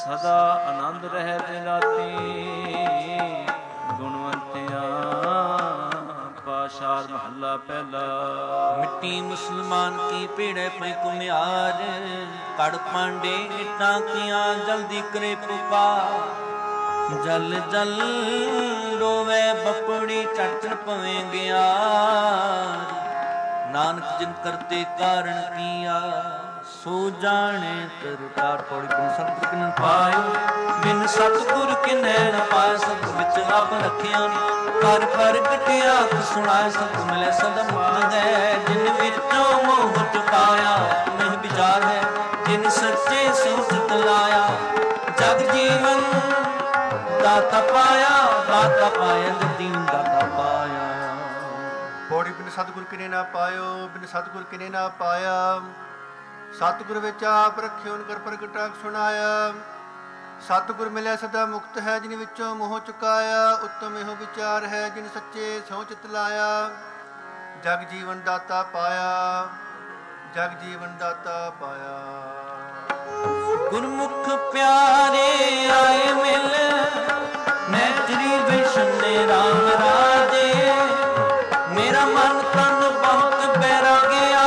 S3: ਸਦਾ ਆਨੰਦ ਰਹਿ ਦਿਨ ਰਾਤੀ। ਗੁਣਵੰਤਿਆਂ ਪਾਸ਼ਾਰ ਮਹੱਲਾ ਪਹਿਲਾ।
S1: ਮਿੱਟੀ ਮੁਸਲਮਾਨ ਕੀ ਪੀੜੇ ਪਈ ਕੁਮਿਆਰ, ਕੜ ਪਾਂਡੇ ਇੱਟਾਂ ਕੀਆਂ ਜਲਦੀ ਕਰੇ ਪੁਕਾਰ। ਜਲ ਜਲ ਰੋਵੇ ਬਪੜੀ ਝਟ ਪਵੇਂ ਗਿਆਰ। ਨਾਨਕ ਜਿਨ ਕਰਤੇ ਕਾਰਨ ਕੀਆ, ਸੋ ਜਾਣੇ ਤਰਤਾਰ। ਪੌੜੀ ਬਿਨ ਸਤਿਗੁਰ ਕਿਨ ਪਾਇਓ, ਬਿਨ ਸਤਿਗੁਰ ਕਿਨੈ ਨ ਪਾਇ। ਸਤ ਵਿੱਚ ਆਪ ਰੱਖਿਆ ਕਰ ਪ੍ਰਗਟਿ ਆਖ ਸੁਣਾਏ। ਸਤ ਮਿਲੇ ਸਦਾ ਮੁਕਤ ਹੈ, ਜਿਨ ਵਿੱਚੋਂ ਮੋਹ ਚੁਕਾਇਆ। ਤੁਮਹਿ ਵਿਚਾਰ ਹੈ, ਜਿਨ ਸੱਚੇ ਸੋਚਤ ਲਾਇਆ। ਜਗ ਜੀਵਨ ਦਾਤਾ ਪਾਇਆ, ਦਾਤਾ ਪਾਇਆ ਜਦੀਨ ਦਾਤਾ ਪਾਇਆ।
S2: ਪੌੜੀ ਬਿਨ ਸਤਿਗੁਰ ਕਿਨੇ ਨਾ ਪਾਇਓ, ਬਿਨ ਸਤਿਗੁਰ ਕਿਨੇ ਨਾ ਪਾਇਆ। ਸਤਿਗੁਰ ਵਿੱਚ ਆਪ ਰੱਖਿਓ ਕਰ ਪ੍ਰਗਟਾਕ ਸੁਣਾਇਆ। ਸਤਿਗੁਰ ਮਿਲਿਆ ਸਦਾ ਮੁਕਤ ਹੈ, ਜਿਨ ਵਿੱਚੋਂ ਮੋਹ ਚੁਕਾਇਆ। ਉੱਤਮ ਇਹੋ ਵਿਚਾਰ ਹੈ, ਜਿਨ ਸੱਚੇ ਸਹੁ ਚਿਤ ਲਾਇਆ। ਜਗ ਜੀਵਨ ਦਾਤਾ ਪਾਇਆ, ਜਗ ਜੀਵਨ ਦਾਤਾ ਪਾਇਆ।
S1: ਗੁਰਮੁਖ ਪਿਆਰੇ ਆਏ ਮਿਲ, ਨੈਤਰੀ ਵਿਸ਼ਨੇ ਰਾਮ ਰਾਜੇ। ਮੇਰਾ ਮਨ ਤਨ ਬਹੁਤ ਬੈਰਾ ਗਿਆ,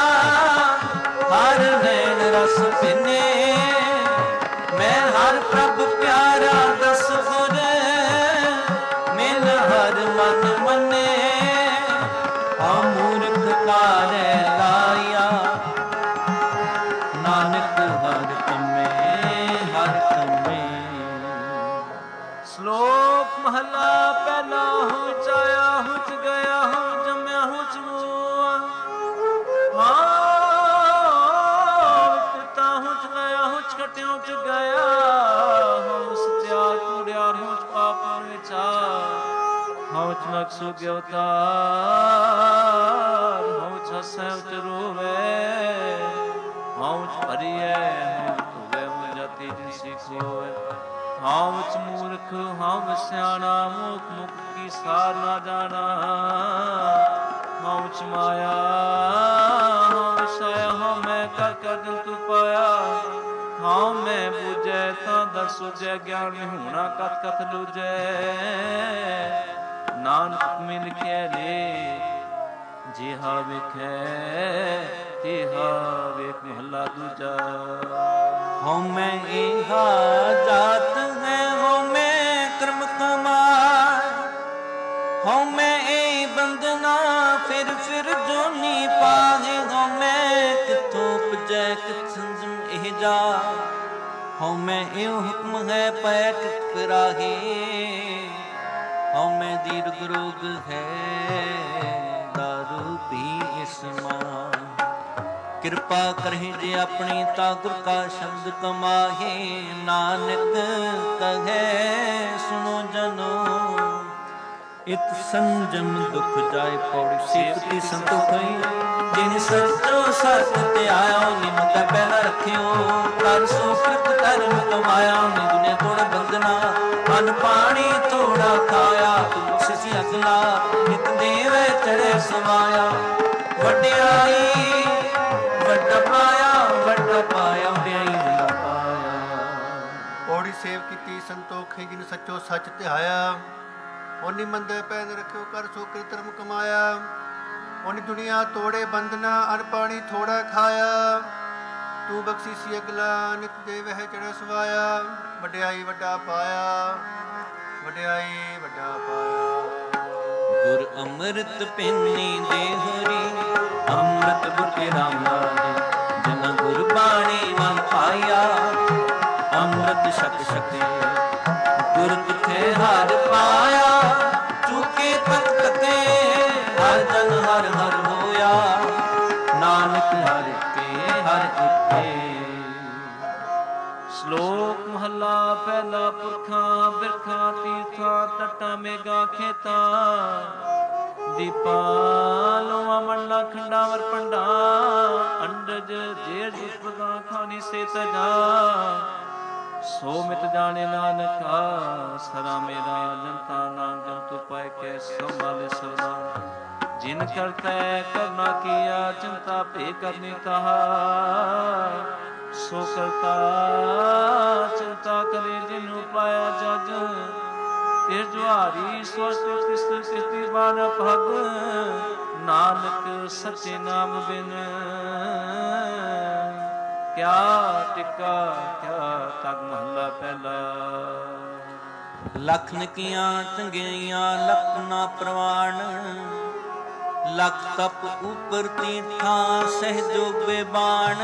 S1: ਹਰ ਨੈਣ ਰਸ ਪਿਨੇ। ਮੈਂ ਹਰ ਪ੍ਰਭ ਪਿਆਰਾ ਦਸ ਗੁਰ, ਮਿਲ ਹਰ ਮਨ ਮੰਨੇ। ਆ ਮੂਰਖ ਕਾਰੈ ਲਾਇਆ, ਨਾਨਕ ਹਰ ਕੰਮੇ ਹਰ ਕੰਮੇ।
S3: ਸ਼ਲੋਕ ਮਹਲਾ ਪਹਿਲਾ। ਹੁਚ ਆਇਆ ਹੁਚ ਗਿਆ, ਹੁ ਜੰਮਿਆ ਹੁਚ ਮੂਆ। ਪਿਤਾ ਹੁਚ ਗਿਆ, ਹੁਚ ਖਟਿਆ ਹੁਚ ਗਿਆ। ਹੁਚ ਤਿਆਰ ਕੂੜਿਆਰ, ਹੁਚ ਪਾਪ ਵਿਚਾਰ। ਹੁਚ ਨਕਸੁ ਗਿਓ ਤਾਰ, ਹੁਚ ਹਸੈ ਹੁਚ ਰੋਵੇ। ਹੁਚ ਭਰੀਐ ਹੁਚ ਧੁਵੇ, ਹੁ ਜਾਤੀ ਜਿਨ ਸਿੱਖ ਹੋਵੇ। ਹਾਂ ਵਿੱਚ ਮੂਰਖ ਹਾਂ ਵਿੱਚ ਸਿਆਣਾ, ਮੂਖ ਮੁਖ ਕੀ ਸਾਰ ਨਾ ਜਾਣਾ। ਹਾਂ ਵਿੱਚ ਮਾਇਆ ਹਾਂ ਵਿਛਾਇਆ, ਹਾਂ ਮੈਂ ਕਰ ਕਰ ਦਿਲ ਤੂੰ ਪਾਇਆ। ਹਾਂ ਮੈਂ ਬੁਝੈ ਤਾਂ ਦਰ ਸੁਝੈ, ਗਿਆਨ ਵਿਹੂਣਾ ਕਥ ਕਥ ਲੂਝੈ। ਨਾਨਕ ਮਿ ਲਿਖਿਆ ਲੇ, ਜਿਹਾ ਵੇਖੈ ਤਿਹਾ ਵੇਖ। ਮਹਲਾ ਦੂਜਾ।
S1: ਹਉਮੈ ਏਹਾ ਜਾਤ ਹੈ, ਹਉਮੈ ਕਰਮ ਕਮਾਇ। ਹਉਮੈ ਏ ਬੰਦਨਾ ਫਿਰ ਫਿਰ ਜੋਨੀ ਪਾਹੇ। ਹਉਮੈ ਕਿੱਥੋਂ ਉਪਜੈ ਕਿਤ ਸੰਜਮ ਇਹ ਜਾ। ਹਉਮੈ ਏਉ ਹੁਕਮ ਹੈ ਪੈ ਕਿਤ ਫਿਰਾਹੇ। ਹਉਮੈ ਦੀਰਘ ਰੋਗ ਹੈ, ਦਾਰੂ ਪੀ ਇਸ ਮਾਂ। ਕਿਰਪਾ ਕਰਹਿ ਜੇ ਆਪਣੀ, ਤਾ ਗੁਰ ਕਾ ਸ਼ਬਦ ਕਮਾਹੇ। ਨਾਨਕ ਕਹੈ ਸੁਣੋ ਜਨੋ, ਇਤ ਸੰਜਮ ਦੁਖ ਜਾਏ। ਪੌੜੀ ਸੇਵਤੀ ਸੰਤੋਖ ਹੋਈ, ਜਿਨ ਸਚੋ ਸਤ ਧਿਆਇਓ। ਨਿਮਕ ਪਹਿਲਾ ਰੱਖਿਓ, ਕਰ ਸੋ ਕਿਰਤ ਧਰਮ ਕਮਾਇਆ। ਨੇ ਦੁਨੀਆ ਥੋੜਾ ਬੰਦਨਾ, ਅਨ ਪਾਣੀ ਥੋੜਾ ਖਾਇਆ। ਤੂੰ ਸਿਸੀ ਅਗਲਾ, ਨਿਤ ਦੇਵੇ ਚੜੇ ਸਮਾਇਆ। ਵਡਿਆਈ ਵੱਡਾ ਪਾਇਆ, ਵੱਡਾ ਪਾਇਆ, ਵਡਿਆਈ ਵੱਡਾ ਪਾਇਆ।
S2: ਪੌੜੀ ਸੇਵ ਕੀਤੀ ਸੰਤੋਖੀ, ਜਿਨ ਸੱਚੋ ਸੱਚ ਧਿਆਇਆ। ਓਨੀ ਮੰਦੇ ਪੈਨ ਰੱਖਿਓ, ਕਰ ਸੋ ਕਿਰਤ ਧਰਮ ਕਮਾਇਆ। ਓਨੀ ਦੁਨੀਆ ਤੋੜੇ ਬੰਦਨਾ, ਅਨ ਪਾਣੀ ਥੋੜਾ ਖਾਇਆ। ਤੂੰ ਬਖਸ਼ੀ ਸੀ ਅਗਲਾ, ਨਿਤ ਦੇਵ ਹੈ ਚੜ੍ਹ ਸਵਾਇਆ। ਵਡਿਆਈ ਵੱਡਾ ਪਾਇਆ, ਵਡਿਆਈ ਵੱਡਾ ਪਾਇਆ।
S1: ਗੁਰ ਅੰਮ੍ਰਿਤ ਪਿੰਨੀ ਦੇਹੁਰੀ, ਅੰਮ੍ਰਿਤ ਬੁਕੇ ਰਾਮ ਲਾਗੇ। ਜਿਨਾ ਗੁਰ ਬਾਣੀ ਮਨ ਪਾਇਆ, ਅੰਮ੍ਰਿਤ ਛਕ ਛਕੇ। ਗੁਰ ਤੁਥੇ ਹਰ ਪਾਇਆ, ਚੁਕੇ ਤਕ ਤਕੇ। ਹਰ ਜਨ ਹਰ ਹਰ ਹੋਇਆ, ਨਾਨਕ ਹਰਿ ਕੇ ਹਰਿ ਇਕੇ।
S3: ਸ਼ਲੋਕ ਮਹਲਾ ਪਹਿਲਾ। ਪੁਰਖਾਂ ਬਿਰਖਾਂ ਤੀਰਥਾਂ, ਤਟਾਂ ਮੇਘਾਂ ਖੇਤਾਂ। ਦੀਪਾਂ ਲੋਆਂ ਮੰਡਲਾਂ, ਖੰਡਾਵਰ ਪੰਡਾਂ। ਅੰਡਜ ਜੇਰ ਦੁਸ਼ਪਦਾਂ, ਖਾਣੀ ਸੇ ਤਜਾ। ਸੋ ਮਿਤ ਜਾਣੇ ਨਾਨਕਾ, ਸਰਾ ਮੇਰਾ ਜਨਤਾ ਨਾਮ। ਜੰਤੂ ਪਾਇ ਕੈ ਸੰਭਾਲੇ ਸਦਾ, ਜਿਨ ਕਰਤੈ ਕਰਨਾ ਕੀਆ। ਚਿੰਤਾ ਭੇ ਕਰਨੀ ਤਾਹਾ, सो करता चिंता करे जिन्हों पाया जग तिर जुहारी स्वस्थ किस्ती बान पग नानक सच्चे नाम बिन क्या टिका क्या तग महला पहला।
S1: लख निकियां चंगियां लख ना प्रवाण लख तप ऊपर तीठा सहजोगे बाण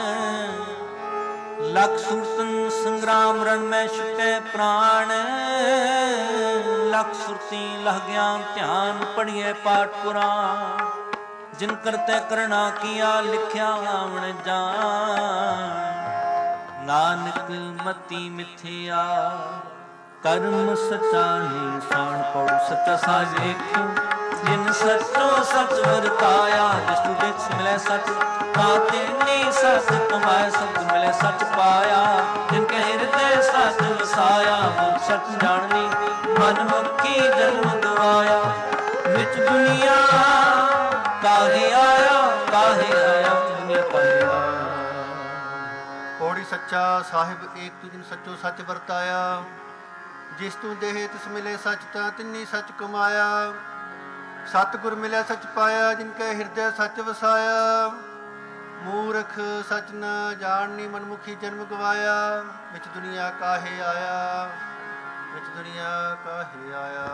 S1: लख सुरतन संग्राम रण में छुटे प्राण लख सुरती लह गया ध्यान पढ़िए पाठ पुराण जिन करते करना किया लिख्या आवण जान नानक मति मिथ्या कर्म सच्चा निशान पौड़ सच्चा साज देखो जिन सचो सच वरताया जिस तू देख मिले सच ताते नी सच कमाए सच मिले सच पाया जिनके हृदय सच वसाया मन सच जाननी मन मुक्ति जन्म गवाया विच दुनिया काहे आया दुनिया काहे आया।
S2: पौड़ी सच्चा साहिब एक तू जिन सचो सच वरताया जिस तू देहे तिस मिले सच ता तिन्नी सच कमाया सतगुर मिले सच पाया जिनके हृदय सच वसाया मूर्ख सच न जाननी मनमुखी जन्म गवाया विच दुनिया काहे आया विच दुनिया काहे आया।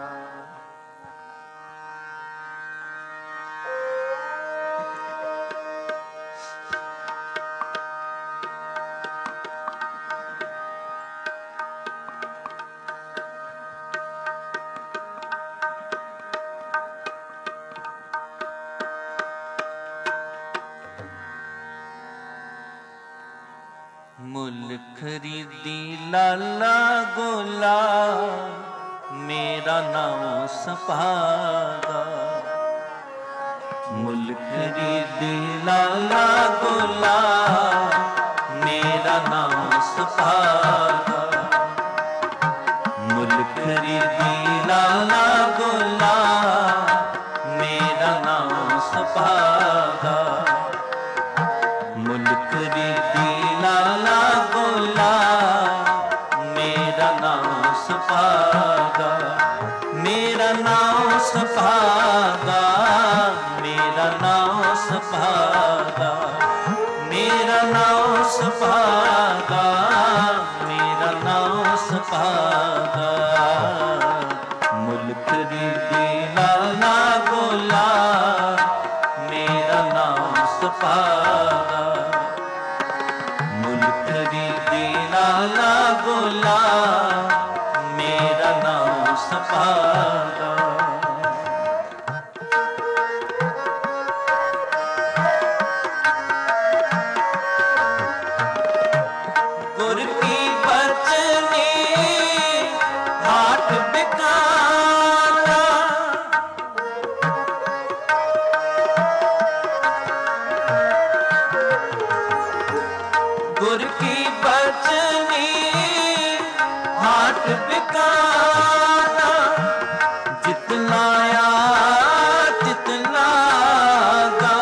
S1: मुल खरीदी लाला गोला मेरा नाम सपागा मुल खरीदी लाला गोला मेरा नाम सपागा मुल खरीदी लाला गोला मेरा नाम सपागा मुल खरीदी लाला गोला मेरा नाम सपागा मेरा नाम सपागा मेरा नाम सपागा मेरा नाम सपागा मेरा नाम सपागा मुल खरीदी लाला गोला मेरा नाम सपागा मुल खरीदी लाला गोला मेरा नाम सपागा। गुर की बचनी हाट बिकाना गुर की बचनी हाट बिकाना जितलाया तितलागा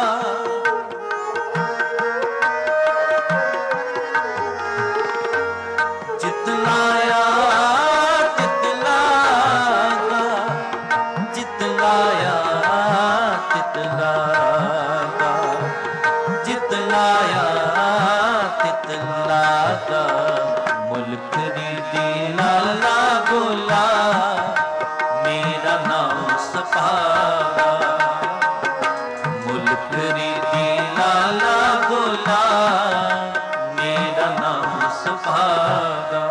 S1: जितलाया तितलागा जितलाया तितलागा जितलाया तितलागा मुल खरीदी लाला गोला मेरा नाम सपागा मुल खरीदी लाला गोला मेरा नाम सपागा।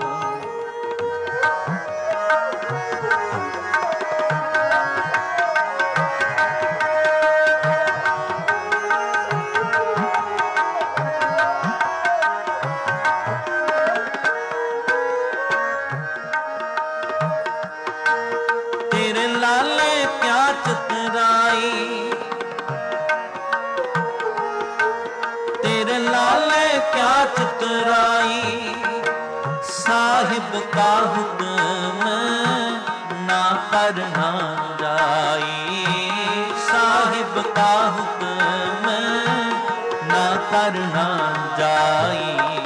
S1: तेरे लाले क्या चतराई तेरे लाले क्या चतराई साहिब का हुक्म ना करना जाई साहिब का हुक्म ना करना जाई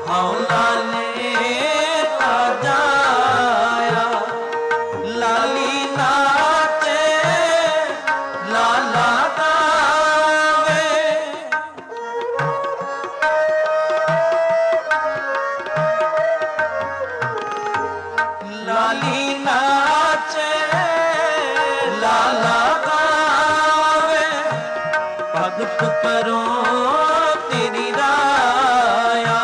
S1: हाँ लाले का जाया लाली नाचे लाला गावे लाली नाचे लाला गावे भगत करो तेरी राया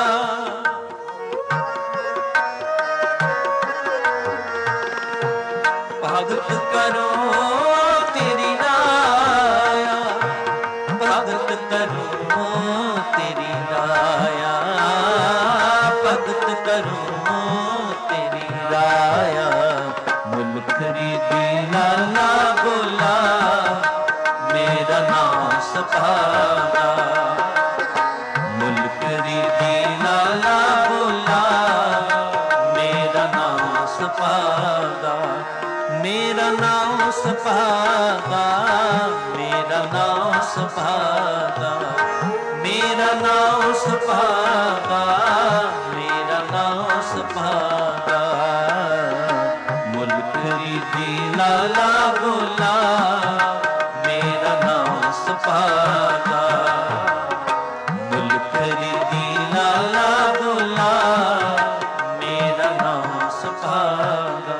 S1: भगत करो तेरी राया भगत करो तेरी राया भगत करो तेरी राया मुल्क रीति लाला बोला मेरा नाम सपादा मुल्क रीति लाला बोला मेरा नाम सपादा मेरा नाम सपादा मेरा नाम सपादा मेरा नाम सपादा मेरा नाम सपादा मुल्क रीति लाला बोला मेरा नाम सपादा मुल्क रीति लाला बोला मेरा नाम सपादा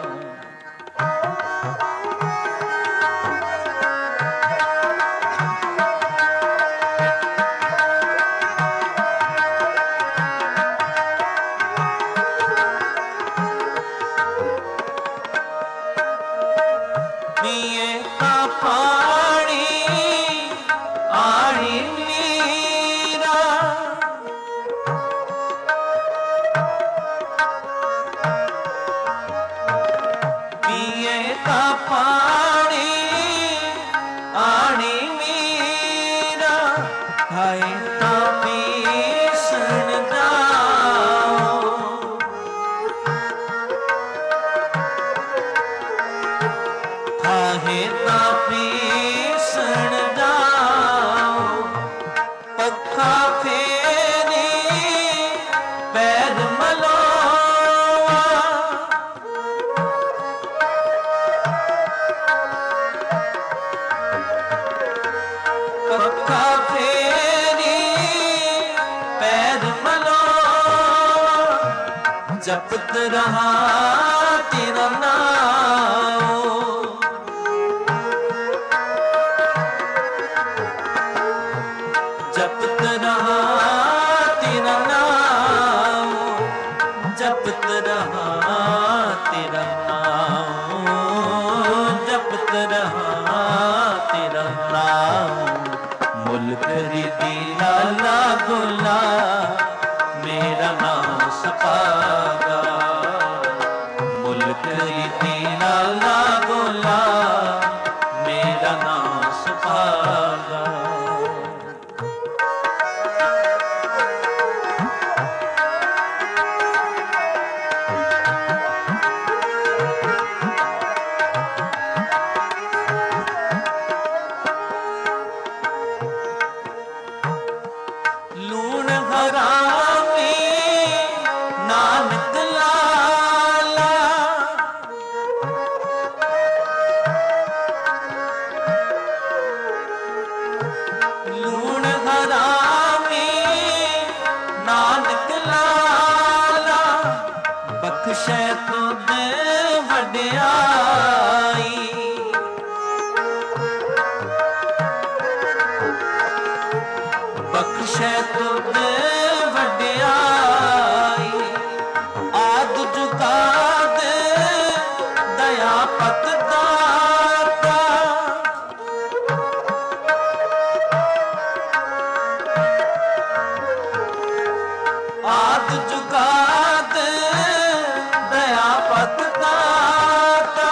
S1: पिए का पानी आड़ी मीरा पिए का पानी आड़ी मीरा खाए ता पीसण जाओ खाहे ता पीसण जाओ पक्खा फेरी पैर मलोवा पक्खा फेरी पैर मलोवा जपत रहा तेरा नाम जपत रहा तेरा नाम जपत रहा तेरा नाम जपत रहा तेरा नाम मुल्क रीति लाला बोला मेरा नाम सपादा मुल्क रीति लाला बोला मेरा नाम सपादा लूण हरामी नानक लाला लूण हरामी नानक लाला बख्शे तुद वड्याई बख्शे तुद वड्याई आद जुगाद दया पत दाता आद जुगाद दया पत दाता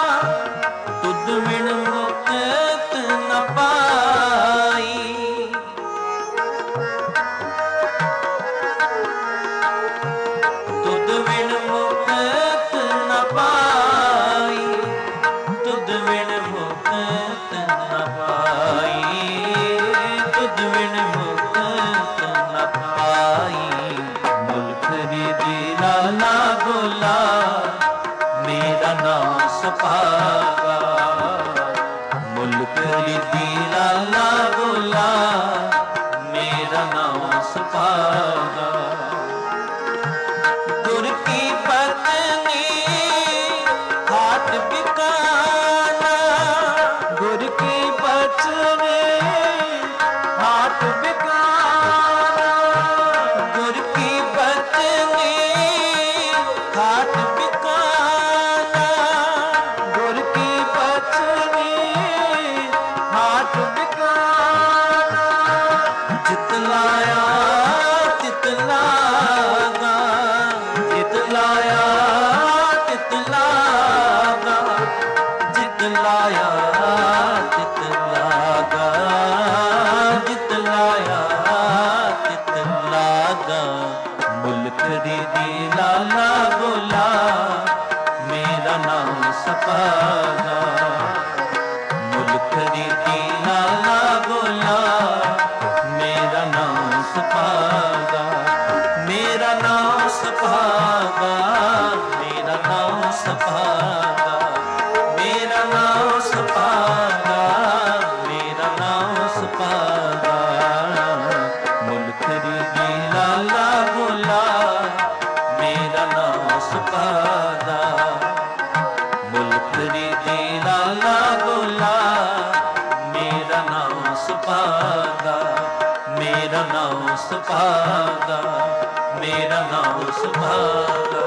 S1: हाट बिकाना गुर की बचनी हाट बिकाना जित लाया तित लागा जित लाया तित लागा जित लाया तित लागा जित लाया तित लागा मुल्क दी लाला बोला मेरा नाम सपागा मुल्क दी लाला बोला मेरा नाम सपागा मेरा नाम सपागा मेरा नाम सपागा मेरा नाम सपागा मेरा नाम सपागा मुल्क दी लाला बोला मेरा नाम सपागा मुल्क दी लाला बोला मेरा नाम सपागा मेरा नाम सपागा मेरा नाम सपागा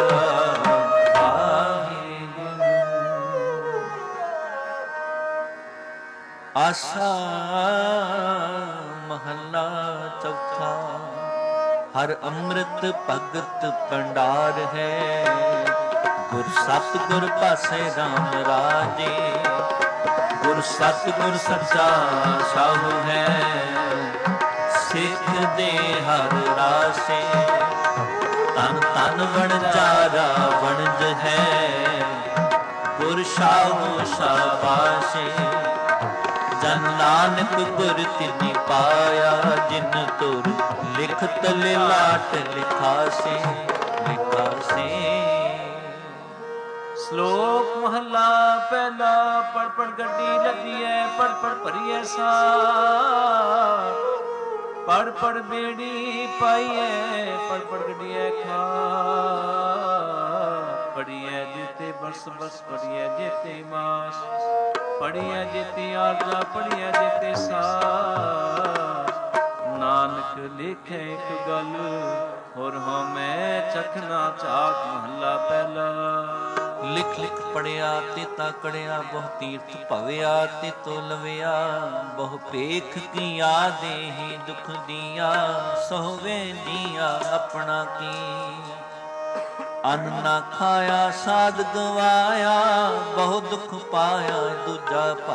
S1: आसा महला चौथा हर अमृत भगत भंडार है गुर सतगुर पासे राम राजे गुर सतगुर सच्चा साहू है सिख दे हर रासे तन तन वणजारा वणज है गुर शाहू शाबाशे जन नानक गुर तिनि पाया जिन तुर लिखत लाट लिखासे लिखासे
S3: श्लोक महला पहला पढ़ पढ़ गड्डी लगी है पढ़ पढ़ भरिए सा पढ़ पढ़ बेड़ी पाई है पढ़ पढ़ गड्डी खा पढ़िए जीते बरस बरस पढ़िए जीते मास पढ़िए जीते आरजा पढ़िए जीते सा नानक लिखे एक गल और हमें चखना चाक महला पहला
S1: लिख लिख पढ़िया ते ताकड़िया बहु तीर्थ भविया ते तो लविया बहु पेख किया देहि दुख दिया सोहवे दिया अपना की अन्न ना खाया साध गवाया बहु दुख पाया दूजा पा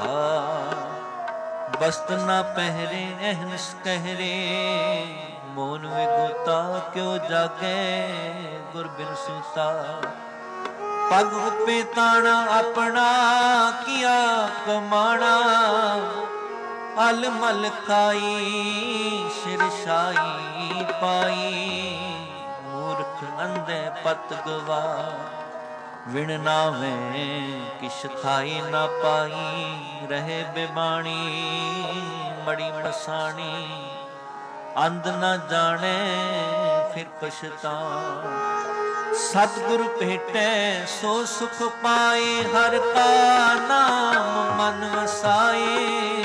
S1: बस्त ना पहरे अहनस कहरे मोन विगुता क्यों जागे गुर बिन सूता पग उपे ताना अपना किया कमाना अल मल खाई सिरशाई पाई मूर्ख अंधे पत गवा विण नावे किश खाई ना पाई रहे बेबाणी मड़ी मसाणी अंध न जाने फिर पछता सतगुर भेटे सो सुख पाए हर का नाम मन वसाए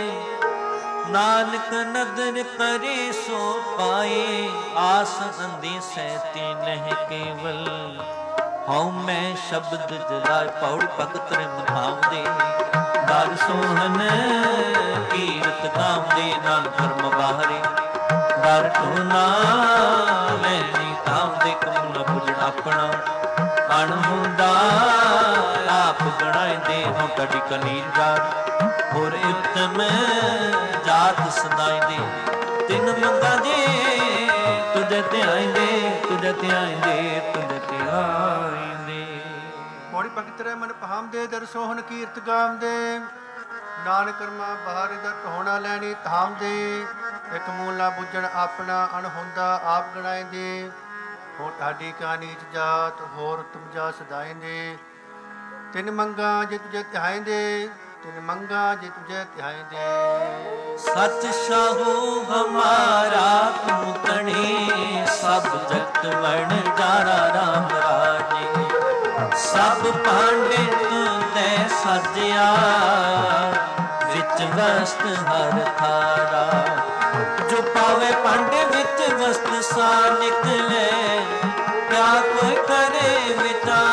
S1: नानक नदर करे सो पाए आस अंधी सहती नहीं केवल हूँ मैं शब्द जलाए पौड़ भगत रिम धाम दे दर सोहन कीरत काम दे नान धर्म बाहरे दर टूना मैनी धाम दे कमुना पुजड़ अपना अणहुंदा आप गणाए दे हों कड़ी कलील जात होर उत्तम जात सदाई दे तिन मंगा दे तुझे ध्याई दे तुझे ध्याई दे तुझे ध्याई दे
S2: पौड़ी भगत रे मन पहाम दे दर सोहन कीर्त गाम दे नानक कर्मा बाहर दर होना लैनी धाम दे एक मूला बुझण अपना अणहुंदा आप गणाए दे हो ढाडी का नीच जात होर तुम जा सदाए दे तिन मंगा जे तुझे ध्याए दे तिन मंगा जे तुझे ध्याए दे
S1: सच साहू हमारा तुम तणी सब जगत वर्ण जारा राम राजे सब पांडे तुंदे सजया विच वस्त हर थारा जो पावे पांडे विच वस्त सा निकले क्या कोई करे विचार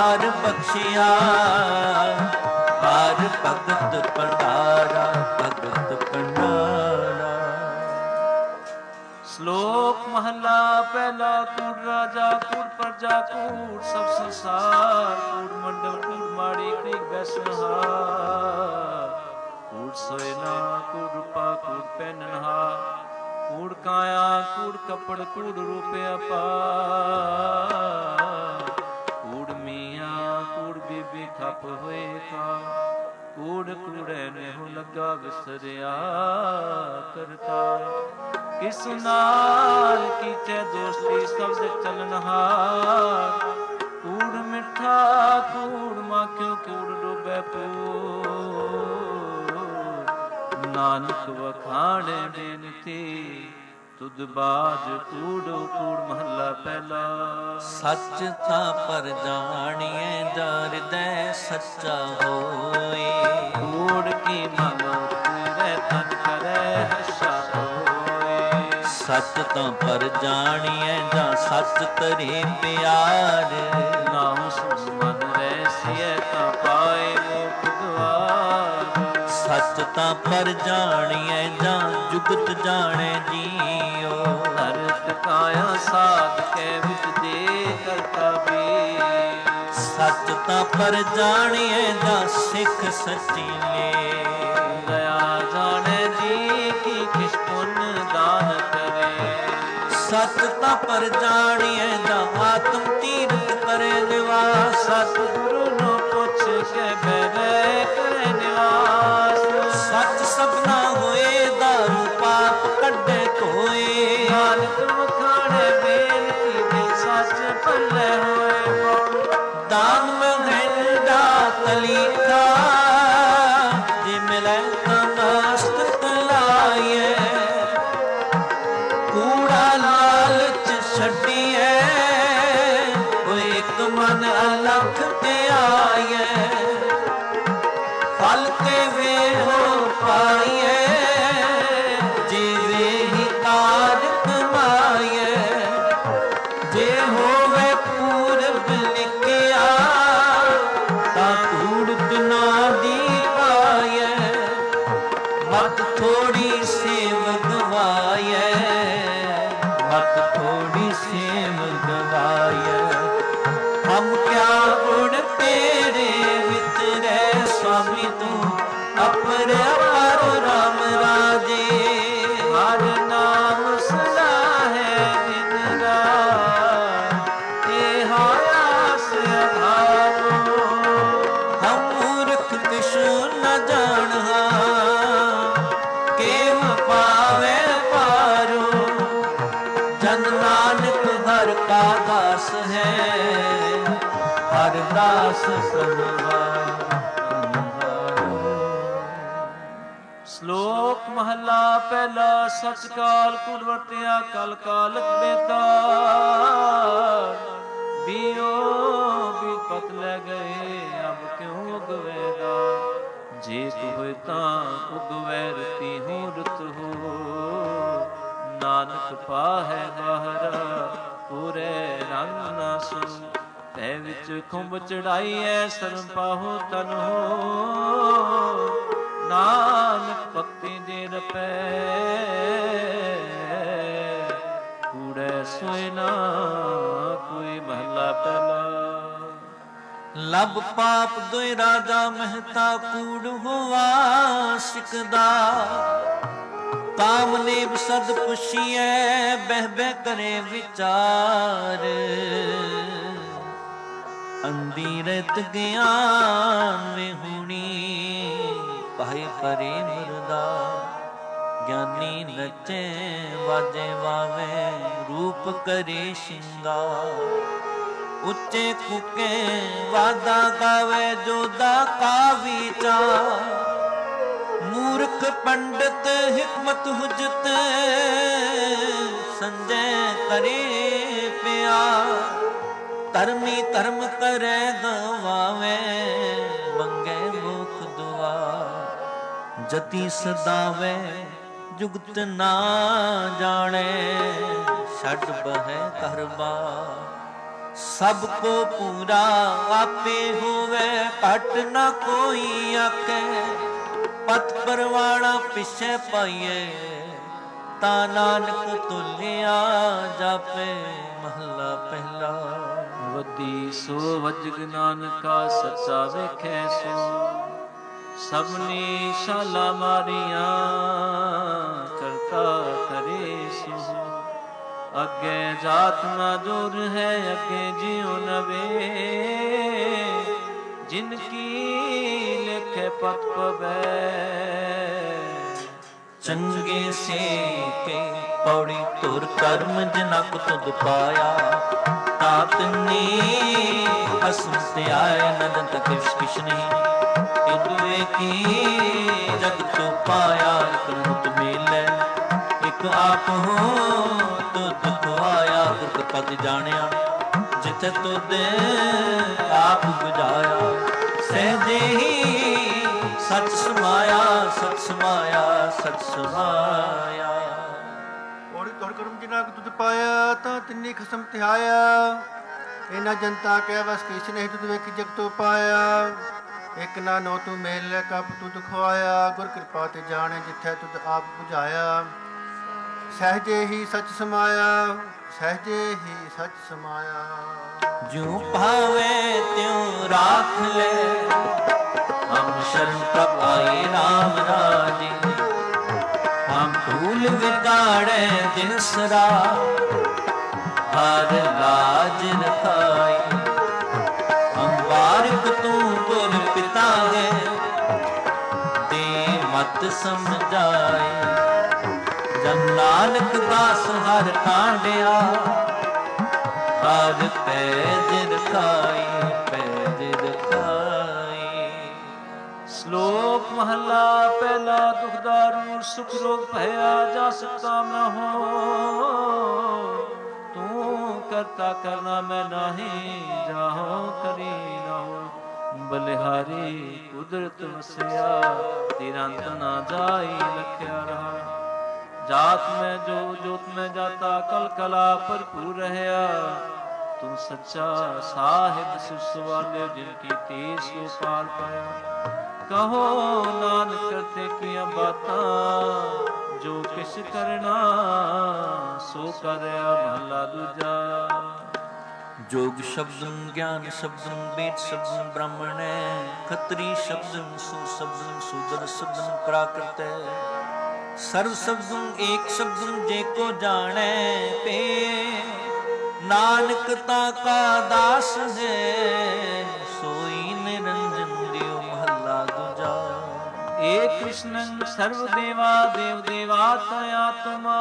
S1: ਪਾਰ ਬਖਸ਼ਿਆ, ਪਾਰ ਭਗਤ ਭੰਡਾਰਾ, ਭਗਤ ਭੰਡਾਰਾ।
S3: ਸ਼ਲੋਕ ਮਹਲਾ ਪਹਿਲਾ। ਕੂੜ ਰਾਜਾ, ਕੂੜ ਪ੍ਰਜਾ, ਕੂੜ ਸਭ ਸੰਸਾਰ, ਕੂੜ ਮੰਡਲ, ਕੂੜ ਮਾੜੀ, ਕ੍ਰੀਕ ਬੈਸਨਹਾਰ, ਕੂੜ ਸੋਇਨਾ, ਕੂੜ ਰੂਪਾ, ਕੂੜ ਪਹਿਨਨਹਾਰ, ਕੂੜ ਕਾਇਆ, ਕੂੜ ਕੱਪੜ, ਕੂੜ ਰੂਪਿਆ ਪਾਰ, ਕੂੜ ਮੀਆਂ, ਕੂੜ ਬੀਬੀ ਖੱਪ ਹੋਏ ਖਾ, ਕੂੜ ਕੂੜੇ ਨੇਹੁ ਲੱਗਾ ਵਿਸਰਿਆ ਕਰਤਾ, ਕਿਸ ਨਾਲ ਕੀਚੇ ਦੋਸਤੀ ਸ਼ਬਦ ਚਲਨਹਾਰ, ਕੂੜ ਮਿੱਠਾ, ਕੂੜ ਮਾਖਿਓ, ਕੂੜ ਡੁੱਬੇ ਪੂ, ਨਾਨਕ ਵਖਾਣੇ ਬੇਨਤੀ ਤੁਧ ਬਾਜ ਕੂੜ ਕੂੜ। ਮਹੱਲਾ ਪਹਿਲਾ।
S1: ਸੱਚ ਤਾਂ ਪਰ ਜਾਣੀਏ ਜਾ ਹਿਰਦੈ ਸੱਚਾ ਹੋਏ,
S3: ਕੂੜ ਕੀ ਮਨੋ ਤੇਰੇ ਤਨ ਕਰੈ ਹੱਸਾ ਹੋਏ,
S1: ਸੱਚ ਤਾਂ ਪਰ ਜਾਣੀਏ ਜਾਂ ਸੱਚ ਤਰੇ ਪਿਆਰ,
S3: ਨਾਮ ਸੁਨ ਮਨ ਰਹਿਸੀਐ ਤਾਂ ਪਾਏ ਮੋਖ ਦੁਆਰ,
S1: ਸੱਚ ਤਾਂ ਪਰ ਜਾਣੀਏ ਜਾਂ ਜੁਗਤ ਜਾਣੇ ਜੀਓ,
S3: ਧਰਤ ਕਾਇਆ ਸਾਧ ਕੇ ਵਿੱਚ ਦੇ ਕਰਤਾ ਵੀ,
S1: ਸੱਚ ਤਾਂ ਪਰ ਜਾਣੀਏ ਜਾਂ ਸਿੱਖ ਸੱਚੀ ਲੈ,
S3: ਦਇਆ ਜਾਣੇ ਜੀ ਕੀ ਕਿਸ ਪੁੰਨ ਦਾਨ ਕਰੇ,
S1: ਸੱਚ ਤਾਂ ਪਰ ਜਾਣੀਏ ਜਾਂ ਆਤਮ ਤੀਰਥ ਕਰੇ ਨਿਵਾਸ,
S3: ਸਤਿਗੁਰੂ ਨੂੰ ਪੁੱਛ ਕੇ ਬਹਿ ਕਰੇ ਨਿਵਾਸ,
S1: ਸੱਚ ਸਭਨਾ ਹੋਏ ਦਾਰੂ ਪਾਪ ਕੱਢੇ ਧੋਏ,
S3: ਨਾਨਕ ਵਖਾਣੇ ਬੇਨਤੀ ਦੇ ਸੱਚ ਪੱਲੇ ਹੋਏ,
S1: ਦਾਨ ਮਹਿੰਦਾ ਤਲੀਖਾ ਜੇ ਮਿਲੇ ਤਾਂ ਮਸਤਕ ਲਾਈਏ, ਕੂੜਾ ਲਾਲਚ ਛੱਡੀਏ ਉਹ ਇੱਕ ਮਨ ਅਲਖ ਤੇ ਆਈਏ, ਫਲ ਤੇ ਵੇ ਹੋ ਪਾਈਏ ਜਿਵੇਂ ਹੀ ਕਾਰ ਕਮਾਈਏ, ਜੇ ਹੋਵੇ ਪੂਰਬ ਲਿਖਿਆ ਤਾਂ ਕੂੜਤ ਨਾ ਦੀ ਪਾਈਏ, ਮਤ ਥੋੜੀ ਸੇਵ ਗਵਾਈਏ, ਮਤ ਥੋੜੀ ਸੇਵ ਗਵਾਈਏ, ਹਮ ਕਿਆ ਗੁਣ ਤੇਰੇ ਵਿੱਚ ਰਹਿ स्वामी तू अपर अपर राम राजे,
S3: हर नाम सलाहे दिन रात, ये हायास आधारो,
S1: हम मूर्ख किछु न जानहा, केव पावे पारो, जन नानक हर का दास है, हर दास सनवार।
S3: ਸ਼ਲੋਕ ਮਹੱਲਾ ਪਹਿਲਾ। ਸਚ ਕਾਲ ਕੂੜ ਵਰਤਿਆ ਕਲ ਕਾਲਕ ਬੇਤਾਰ, ਬੀਓ ਬਿਪਤ ਲੈ ਗਏ ਅਬ ਕਿਉਂ ਉਗਵੇਗਾ, ਜੇ ਹੋਏ ਤਾਂ ਉਗਵੈ ਰਤੀ ਹੋ ਰਤ ਹੋ, ਨਾਨਕ ਪਾਹੈ ਬਾਹਰ ਪੂਰੇ ਰੰਗ ਨਾ ਸੁ, ਤੈ ਵਿੱਚ ਖੁੰਭ ਚੜਾਈਐ ਸਰਮ ਪਾਹੋ ਤਨ ਹੋ, ਨਾਨਕ ਭਗਤੀ ਦੇ ਰਪੈ ਕੂੜੈ ਸੋਇ ਨਾ ਕੋਈ। ਮਹਲਾ ਪਹਿਲਾ।
S1: ਲਬ ਪਾਪ ਦੋਇ ਰਾਜਾ ਮਹਿਤਾ ਕੂੜ ਹੋਆ ਸਿਕਦਾ, ਕਾਮ ਨੇਬ ਸਦ ਪੁਛੀਐ ਬਹਿ ਬਹਿ ਕਰੇ ਵਿਚਾਰ, ਅੰਦੀ ਰਤ ਗਿਆਨ ਵੇ ਹੁਣੀ ਭਾਈ ਪਰੇ ਮਰਦਾ, ਗਿਆਨੀ ਨਚੇ ਵਾਜੇ ਵਾਵੇ ਰੂਪ ਕਰੇ ਸ਼ਿੰਗਾਰ, ਉੱਚੇ ਕੁਕੇ ਵਾਦਾ ਗਾਵੇ ਜੋਦਾ ਕਾ ਵਿਚਾਰ, ਮੂਰਖ ਪੰਡਤ ਹਿਕਮਤ ਹੁਜਤ ਸੰਜੈ ਕਰੇ ਪਿਆਰ, ਧਰਮੀ ਧਰਮ ਕਰੇ ਗਵਾਵੇ ਮੰਗੇ ਮੁਖ ਦੁਆ, ਜਤੀ ਸਦਾਵੇ ਜੁਗਤ ਨਾ ਜਾਣੇ ਛੱਡ ਬਹਿ ਕਰਬਾ, ਸਭ ਕੋ ਪੂਰਾ ਆਪੇ ਹੋਵੇ, ਘਟ ਨਾ ਕੋਈ ਆਕੇ। ਪਤ ਪਰਵਾਣਾ ਪਿਛੇ ਪਾਈਏ, ਤਾਂ ਨਾਨਕ ਤੁਲਿਆ ਜਾਪੇ। ਮਹਲਾ ਪਹਿਲਾ।
S3: ਵੱਡੀ ਸੋ ਵਜਗ ਨਾਨਕਾ, ਸੱਚਾ ਵੇਖੈ ਸੋ। ਸਭਨੀ ਸ਼ਾਲਾ ਮਾਰੀਆਂ, ਕਰਤਾ ਕਰੇ ਸੋ। ਅੱਗੇ ਜਾਤ ਨਾ ਜੋਰ ਹੈ, ਅੱਗੇ ਜਿਉ ਨਵੇ। ਜਿਨ ਕੀ ਲਿਖੇ ਪਤ ਪਵੈ।
S1: ਚੰਗੇ ਸੇ ਕੇ ਪੌੜੀ ਧੁਰ ਕਰਮ ਜਨਕ ਤੁਧ ਪਾਇਆ। ਤਾਤ ਨੇ ਹਸਮ ਤੇ ਆਏ, ਨਦਨ ਤਕ ਕਿਛ ਨਹੀਂ। ਇਕ ਵੇਖੀ ਜਗ ਤੋ ਪਾਇਆ, ਇਕ ਰੁਤ ਮੇਲੇ ਇਕ ਆਪ ਹੋ। ਤੁਧ ਖਵਾਇਆ ਗੁਰ ਪਦ ਜਾਣਿਆ, ਜਿਥੇ ਤੁਧ ਆਪ ਬੁਝਾਇਆ। ਸਹਿਜੇ ਹੀ ਸਚ ਸਮਾਇਆ, ਸਚ ਸਮਾਇਆ, ਸਚ ਸਮਾਇਆ।
S2: ਪੌੜੀ ਧੁਰ ਕਰਮ ਜਿਨਾ ਕੁ ਤੁਧ ਪਾਇਆ, ਤਾਂ ਤਿੰਨੀ ਖਸਮ ਧਿਆਇਆ। ਇਹਨਾਂ ਜਨਤਾ ਕਹਿ ਵਸ ਕਿਛ ਨਹੀਂ, ਤੁਧ ਵੇਖੀ ਜਗ ਤੋ ਪਾਇਆ। ਇਕ ਨਾ ਨੋ ਤੂੰ ਮੇਲ ਲੈ, ਕਪ ਤੁਧ ਖਵਾਇਆ। ਗੁਰ ਕਿਰਪਾ ਤੇ ਜਾਣੇ, ਜਿੱਥੇ ਤੁਧ ਆਪ ਬੁਝਾਇਆ। ਸਹਿਜੇ ਹੀ ਸਚ ਸਮਾਇਆ, ਸਹਿਜੇ ਹੀ ਸਚ ਸਮਾਇਆ।
S1: ਜਿਉ ਭਾਵੇ ਤਿਉ ਰਾਖ ਲੈ, ਹਮ ਸ਼ਰਨ ਪ੍ਰਭ ਆਏ ਰਾਮ ਰਾਜੇ। ਹਮ ਭੂਲ ਵਿਗਾੜੇ ਦਿਨ ਸਰਾ, ਹਰ ਲਾਜ ਰਖਾਈ। ਹਮ ਬਾਰਿਕ ਤੂੰ ਗੁਰ ਪਿਤਾ ਹੈ, ਦੇ ਮਤ ਸਮਝਾਈ। ਜਨ ਨਾਨਕ ਦਾਸ ਹਰ ਕਾਂਡਿਆ, ਹਰ ਪੈਜ ਰਖਾਈ, ਪੈਜ ਰਖਾਈ।
S3: ਸ਼ਲੋਕ ਮਹਲਾ ਪਹਿਲਾ। ਦੁਖਦਾਰੂ ਸੁਖ ਰੋਗ ਭਇਆ, ਜਸ ਕਾਮ ਨ ਹੋ। ਤੂੰ ਕਰਤਾ ਕਰਨਾ ਮੈਂ ਨਾਹੀ, ਜਾਹੋ ਕਰੀ ਨਾ ਹੋ। ਬਲਿਹਾਰੀ ਕੁਦਰਤ ਵਸਿਆ, ਤੇਰਾ ਅੰਤ ਨਾ ਜਾਈ ਲਖਿਆ ਰਹਾ। ਜਾਤ ਮੈਂ ਜੋ ਜੋਤ ਮੈਂ ਜਾਤਾ, ਕਲ ਕਲਾ ਭਰਪੂਰ ਰਹਿਆ। ਤੂੰ ਸੱਚਾ ਸਾਹਿਬ ਸੁਸਵਾਲੇ, ਜਿਨ ਕੀ ਤੇ ਸੋ ਪਾਰ ਪਾਇਆ। ਕਹੋ ਨਾਨਕ ਕਰਤੇ ਕੀਆਂ ਬਾਤਾਂ, ਜੋ ਕਿਛ ਕਰਨਾ ਸੋ ਕਰਿਆ। ਮਹਲਾ ਦੂਜਾ।
S1: ਜੋਗ ਸ਼ਬਦੰ ਗਿਆਨ ਸ਼ਬਦੰ, ਬੇਦ ਸ਼ਬਦੰ ਬ੍ਰਾਹਮਣੈ। ਖੱਤਰੀ ਸ਼ਬਦੰ ਸੂ ਸ਼ਬਦੰ, ਸੂਦਰ ਸ਼ਬਦੰ ਪ੍ਰਾਕ੍ਰਿਤੈ। ਸਰਵ ਸ਼ਬਦੰ ਏਕ ਸ਼ਬਦੰ, ਜੇ ਕੋ ਜਾਣੈ ਪੇ। ਨਾਨਕ ਤਾ ਕਾ ਦਾਸ ਹੈ, ਸੋਈ ਨਿਰੰਜਨ ਦਿਓ। ਮਹੱਲਾ ਦੂਜਾ।
S3: ਏਕ ਕ੍ਰਿਸ਼ਨੰ ਸਰਵ ਦੇਵਾ, ਦੇਵ ਦੇਵਾਤ ਆਤਮਾ।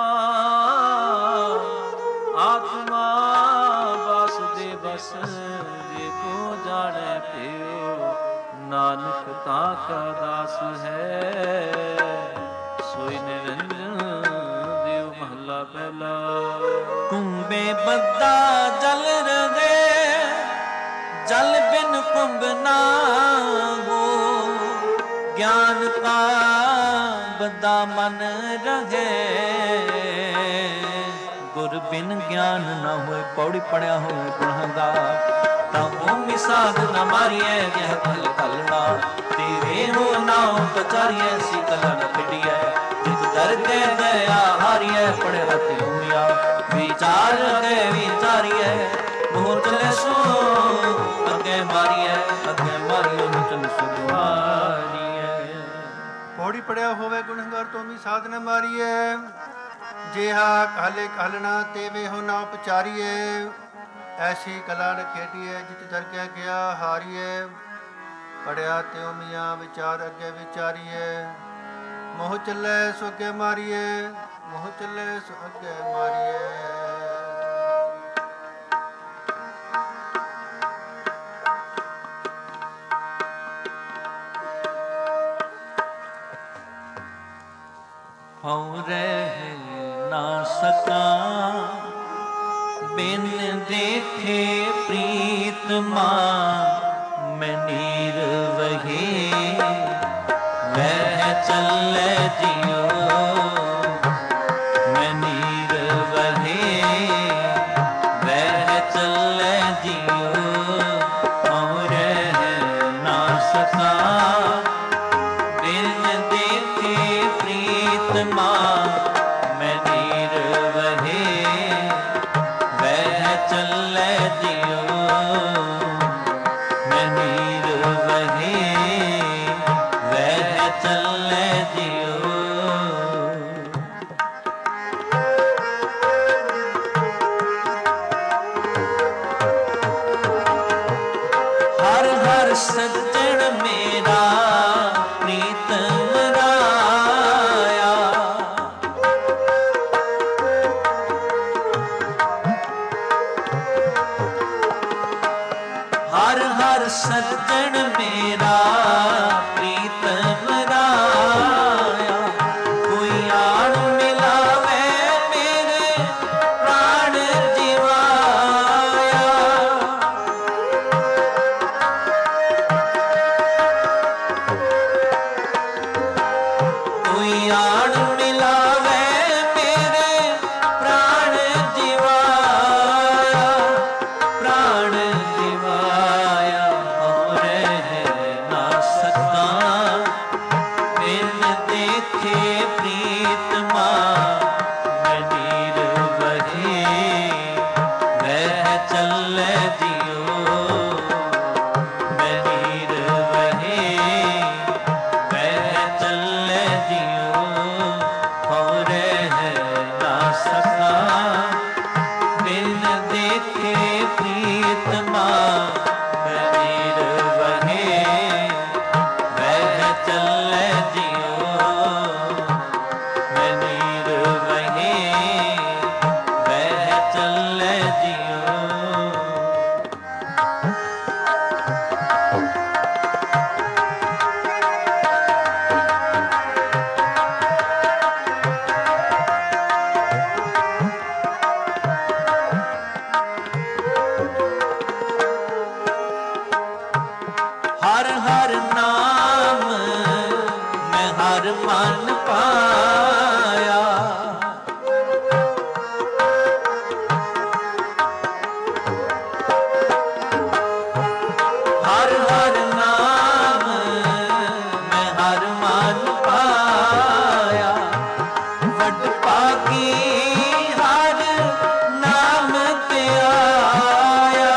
S3: ਆਤਮਾ ਵਾਸੁਦੇਵ ਬਸ, ਜੇ ਕੋ ਜਾਣੈ ਪਿਓ। ਨਾਨਕ ਤਾ ਕਾ ਦਾਸ ਹੈ, ਸੋਈ ਨਿਰੰਜਨ ਦਿਓ। ਮਹਲਾ ਪਹਿਲਾ।
S1: ਕੁੰਭੇ ਬੱਦਾ ਜਲ ਰਗੇ, ਜਲ ਬਿਨ ਕੁੰਭ ਨਾ ਹੋ। ਗਿਆਨ ਕਾ ਬੱਦਾ ਮਨ ਰਗੇ, ਗੁਰ ਬਿਨ ਗਿਆਨ ਨਾ ਹੋਏ। ਪੌੜੀ ਪੜਿਆ ਹੋਏ ਗੁਣਾਂ ਤਾਂ ਭੂਮੀ ਸਾਧ ਨ ਮਾਰੀਐ। ਜਹ ਕਲ ਕਲਣਾ ਤੇਰੇ ਹੋ ਨਾਉ ਪਚਾਰੀਐ। ਸੀ ਕਲਾ ਨ ਖਿਡੀਐ, ਜਿਤ ਦਰ ਕੇ ਦਇਆ ਹਾਰੀਐ। ਪੜੇ ਹੱਥ ਉਮਿਆ ਵਿਚਾਰ ਕੇ ਵਿਚਾਰੀਐ। ਮੋਹ ਚਲੇ ਸੋ ਅੱਗੇ ਮਾਰੀਐ, ਅੱਗੇ ਮਾਰੀਐ ਚਲ ਸੋ ਮਾਰੀਐ।
S2: ਪੌੜੀ ਪੜਿਆ ਹੋਵੇ ਗੁਣਹਗਾਰ, ਤੋਂ ਵੀ ਸਾਧ ਨ ਮਾਰੀਐ। ਜਿਹਾ ਕਾਲੇ ਕਾਲਣਾ, ਤੇਵੇ ਹੋ ਨਾ ਪਚਾਰੀਐ। ਐਸੀ ਕਲਾ ਨ ਖੇਡੀਐ, ਜਿਤ ਦਰ ਕੇ ਗਿਆ ਹਾਰੀਐ। ਪੜਿਆ ਤਿਉ ਮੀਆਂ ਵਿਚਾਰ ਅੱਗੇ ਵਿਚਾਰੀਐ। ਮੋਹ ਚੱਲੇ ਸੋ ਅੱਗੇ ਮਾਰੀਐ, ਮੋਹ ਚੱਲੇ ਸੋ ਅੱਗੇ ਮਾਰੀਐ।
S1: ਹਉ ਰਹਿ ਨਾ ਸਕਾਂ, ਬਿਨ ਦੇਖੇ ਪ੍ਰੀਤਮਾ। ਮੈਂ ਨੀਰ ਵਹੀ ਵਹਿ ਚੱਲੇ ਜਿਉ। ਮੈਂ ਨੀਰ ਵਹੀ ਵਹਿ ਚੱਲੇ ਜਿਉ। सज्जन मेरा प्रीतम राया। हर हर सज्जन मेरा प्रीतम राया। कोई आड़ मिलावे मेरे प्राण जीवाया। कोई आड़ मिलावे मेरे प्राण जीवाया। प्राण जीवाया और है ना सका बिन देखे प्रीतमा। मैं नीर बहे वह चले जियो। मैं नीर बहे वह चले जियो। और है ना सका बिन देखे प्रीतमा। मैं नीर बहे वह चले जियो। मैं नीर बहे वह चले जियो। हर हर नाम मैं हर मन पाया। हर हर नाम मैं हर मन पाया। वड पागी हर नाम ते आया।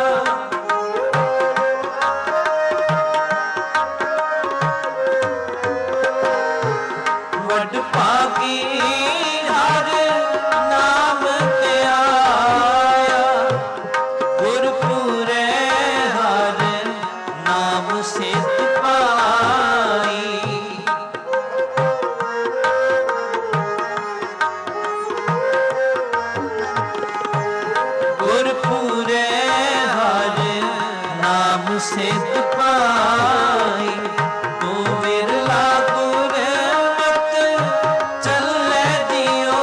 S1: वड पागी हर नाम ते आया। गुरपुरे हर नाम सिद्ध पाई। गुरपुरे हर नाम सिद्ध पाई। तू विरला गुरमत चले जियो।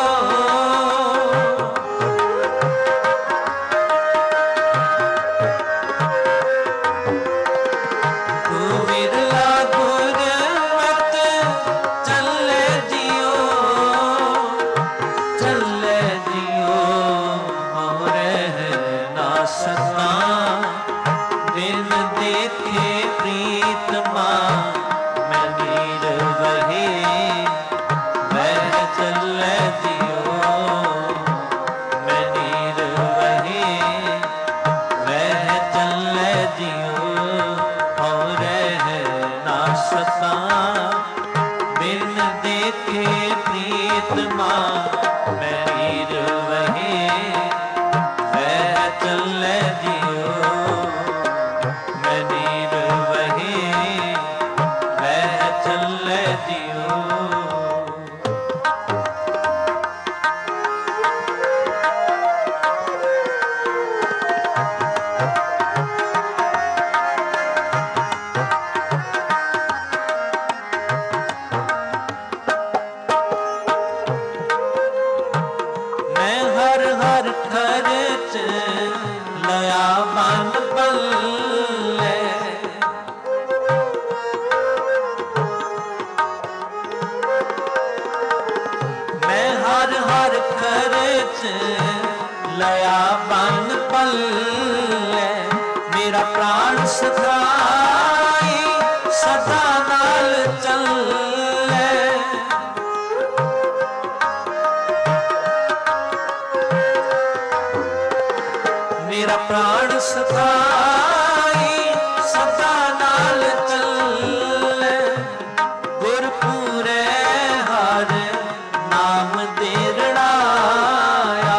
S1: तू विरला गुरमत चले जियो। चले जियो और है ना सका बिन देखे प्रीतमा। मैं नीर बहे वह चले जियो। मैं नीर बहे वह चले जियो। और है ना सका बिन देखे प्रीतमा। मैं नीर बहे वह चले जियो। मैं नीर बहे वह चले जियो। मैं हर हर खर्च लया मन बल्ले। मैं हर हर खर्च लया मन पल्ले। मेरा प्राण सखाई सदा नाल चले। मेरा प्राण सखाई सदा नाल चले। गुरपुरे हर नाम देरड़ाया।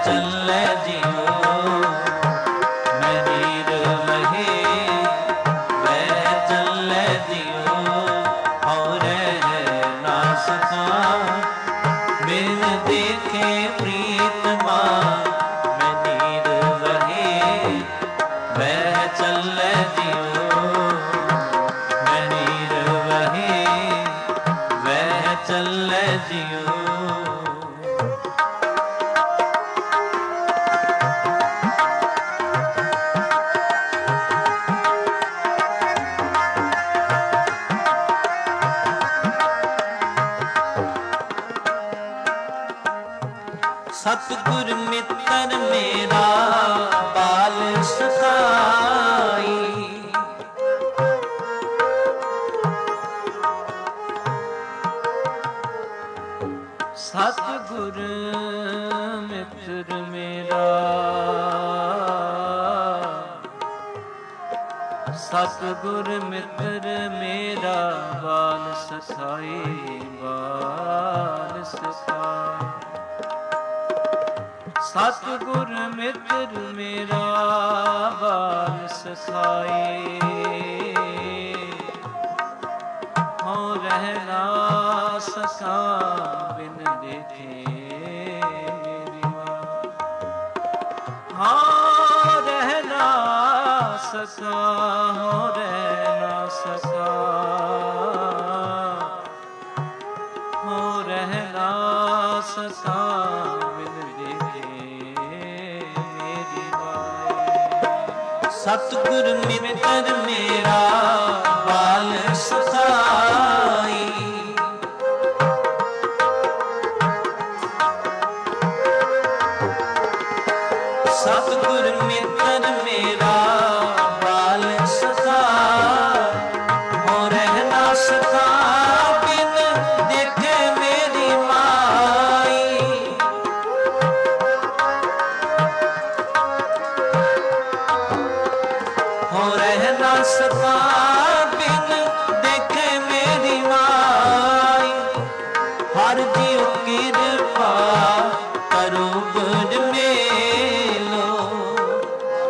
S1: ਚੱਲੇ ਜਿਉ ਮੈਂ ਨੀਰ ਵਹੇ ਵਹਿ ਚੱਲੇ ਜਿਉ ਹਉ ਰਹਿ ਨਾ ਸਕਾਂ ਬਿਨ ਦੇਖੇ ਪ੍ਰੀਤਮਾ ਮੈਂ ਨੀਰ ਵਹੇ ਵਹਿ ਚੱਲੇ ਜਿਉ ਮੈਂ ਨੀਰ ਵਹੇ ਵਹਿ ਚੱਲੇ ਜਿਉ ਸਤਿਗੁਰ ਮਿੱਤਰ ਮੇਰਾ ਬਾਲ ਸਖਾਈ ਸਤਿਗੁਰ ਮਿੱਤਰ ਮੇਰਾ ਸਤਿਗੁਰ ਮਿੱਤਰ ਮੇਰਾ ਬਾਲ ਸਖਾਈ ਬਾਲ ਸਖਾਈ ਸਤਿਗੁਰ ਮਿੱਤਰ ਮੇਰਾ ਬਾਲ ਸਖਾਈ ਹਉ ਰਹਿ ਨਾ ਸਕਾਂ ਬਿਨ ਦੇਖੇ ਮੇਰੀ ਮਾਂ ਹਉ ਰਹਿ ਨਾ ਸਕਾਂ ਹਉ ਰਹਿ ਨਾ ਸਕਾਂ ਹਉ ਰਹਿ ਨਾ ਸਕਾਂ ਸਤਿਗੁਰ ਮਿੱਤਰ ਮੇਰਾ ਬਾਲ ਸਖਾਈ ਸਤਿਗੁਰ ਮਿੱਤਰ ਮੇਰਾ ਬਾਲ ਸਖਾਈ ਹੋ ਰਹਿ ਨਾ ਸਕਾ ਬਿਨ ਦੇਖੇ ਮੇਰੀ ਮਾਈ ਹੋ ਰਹਿ ਨਾ ਸਕਾ ਬਿਨ ਦੇਖੇ ਮੇਰੀ ਮਾਈ ਹਰ ਜੀਉ ਕਿਰਪਾ ਕਰੋ ਗੁਰ ਮੇਲੋ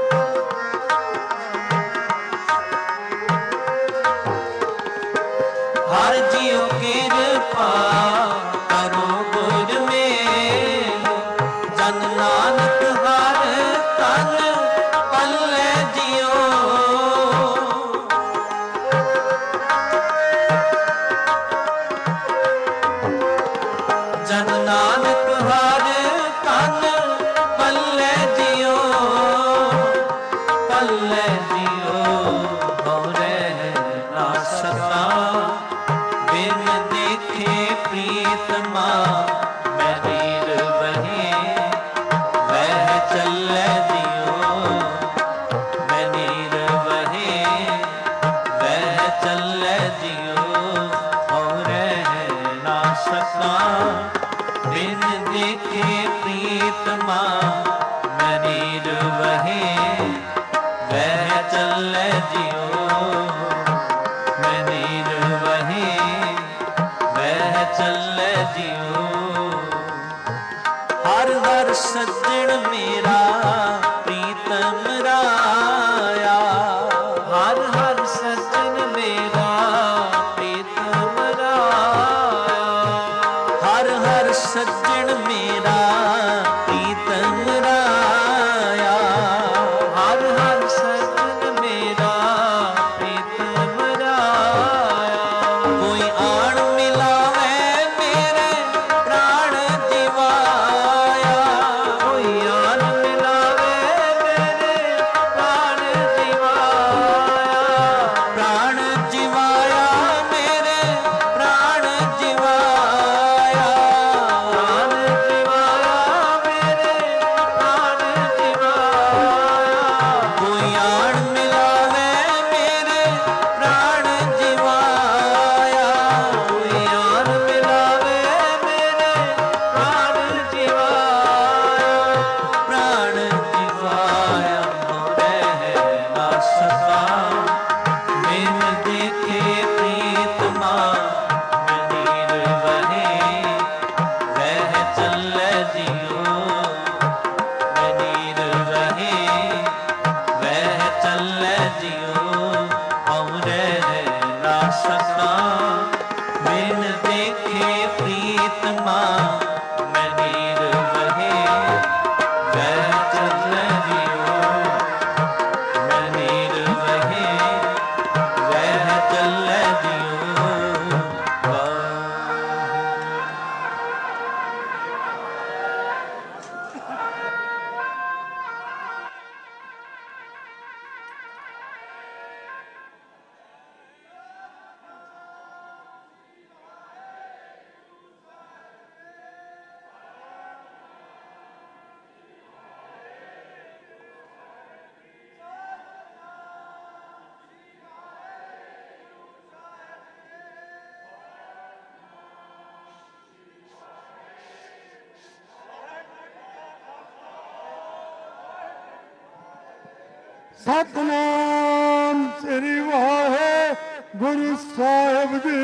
S4: ਸਤਨਾਮ ਸ੍ਰੀ ਵਾਹਿਗੁਰੂ ਸਾਹਿਬ ਜੀ।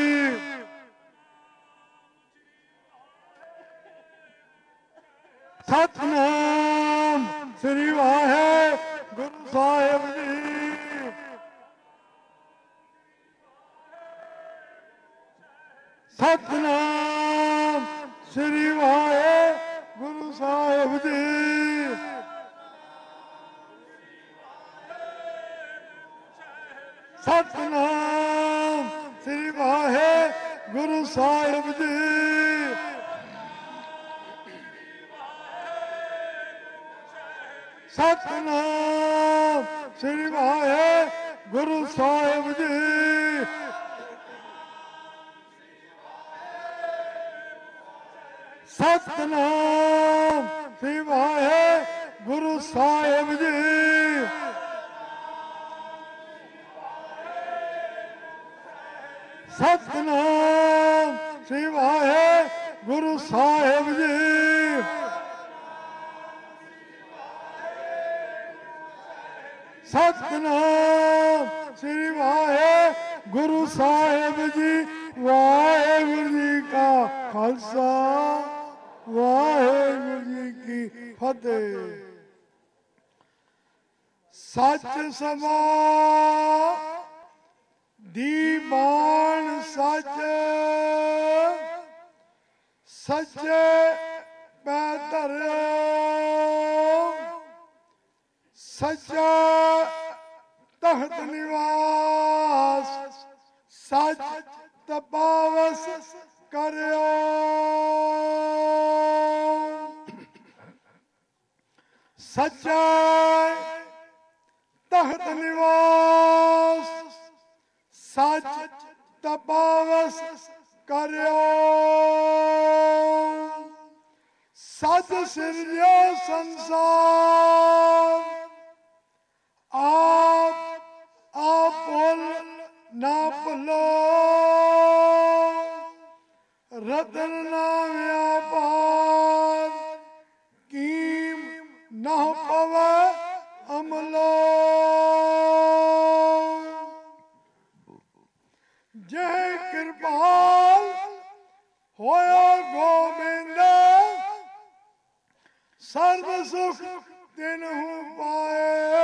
S4: ਸਤਨਾਮ ਸ੍ਰੀ ਵਾਹਿਗੁਰੂ ਸਾਹਿਬ ਜੀ। ਸਤਨਾਮ ਸ੍ਰੀ ਵਾਹਿਗੁਰੂ ਸਾਹਿਬ ਜੀ। ਸਤਨਾਮ ਸ੍ਰੀ ਵਾਹਿਗੁਰੂ ਸਾਹਿਬ ਜੀ। ਸਤਨਾਮ ਸ੍ਰੀ ਵਾਹਿਗੁਰੂ ਸਾਹਿਬ ਜੀ। ਸਤਨਾਮ ਸ੍ਰੀ ਵਾਹਿਗੁਰੂ ਸਾਹਿਬ ਜੀ। ਸਤਨਾਮ ਸ੍ਰੀ ਵਾਹਿਗੁਰੂ ਸਾਹਿਬ ਜੀ। ਸਤਨਾਮ ਸ੍ਰੀ ਵਾਹਿਗੁਰੂ ਸਾਹਿਬ ਜੀ। ਵਾਹਿਗੁਰੂ ਜੀ ਕਾ ਖਾਲਸਾ ਵਾਹਿਗੁਰੂ ਜੀ ਕੀ ਫਤਿਹ। ਸੱਚ ਸਮਾ ਦੀ ਬਾਣ ਸੱਚ ਸੱਚੇ ਪੈ ਧਰਿਓ। ਸੱਚਾ ਤਖਤ ਨਿਵਾਸ ਸੱਚ ਤਪਾਵਸ ਕਰਿਓ। ਸੱਚਾ ਤਖਤ ਨਿਵਾਸ ਸੱਚ ਤਪਾਵਸ ਕਰਿਓ। ਸੱਚ ਸਿਰਜਿਓ ਸੰਸਾਰ ਆਪ ਭੁੱਲ ਨਾ ਭੁੱਲੋ। ਰਤਨ ਨਾ ਵਿਆਪਾਰ ਕੀਮ ਨਾ ਪਵੈ ਅਮਲੋ। ਜੈ ਕਿਰਪਾਲ ਹੋਇਆ ਗੋਬਿੰਦ ਸਰਬ ਸੁਖ ਤਿਨਹੁ ਪਾਏ।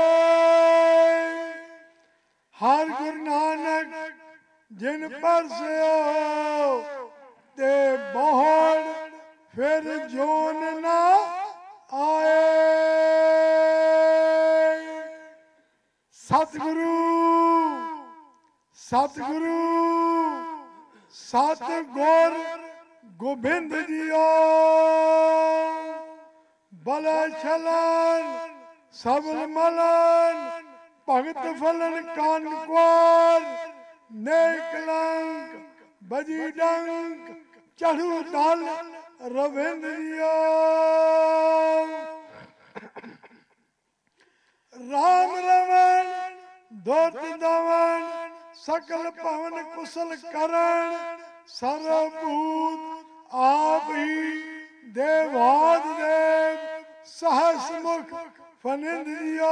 S4: ਹਰ ਗੁਰੂ ਨਾਨਕ ਜਿਨ ਪਰਸਿਓ ਤੇ ਬਹੁੜ ਫਿਰ ਜੋਨ ਨਾ ਆਏ। ਸਤਿਗੁਰੂ ਸਤਿਗੁਰੂ ਸਤਿਗੁਰ ਗੋਬਿੰਦ ਜੀਓ। ਬਲ ਛਲਨ ਸਬਲ ਮਲਨ ਭਗਤ ਫਲਨ ਕਾਨ ਕੁਆਰ। ਨੇਕ ਲੰਕ ਬਜੀ ਡੰਕ ਚੜੂ ਦਲ ਰਵਿੰਦ ਜੀਓ। ਰਾਮ ਰਵਣ ਦੁਰਤ ਦਵਨ ਸਕਲ ਭਵਨ ਕੁਸਲ ਕਰਨ। ਸਰਬੂਤ ਆਪ ਹੀ ਦੇਵਾਦ ਦੇਵ ਸਹਸ ਮੁਖ ਫਨਿੰਦ ਜੀਓ।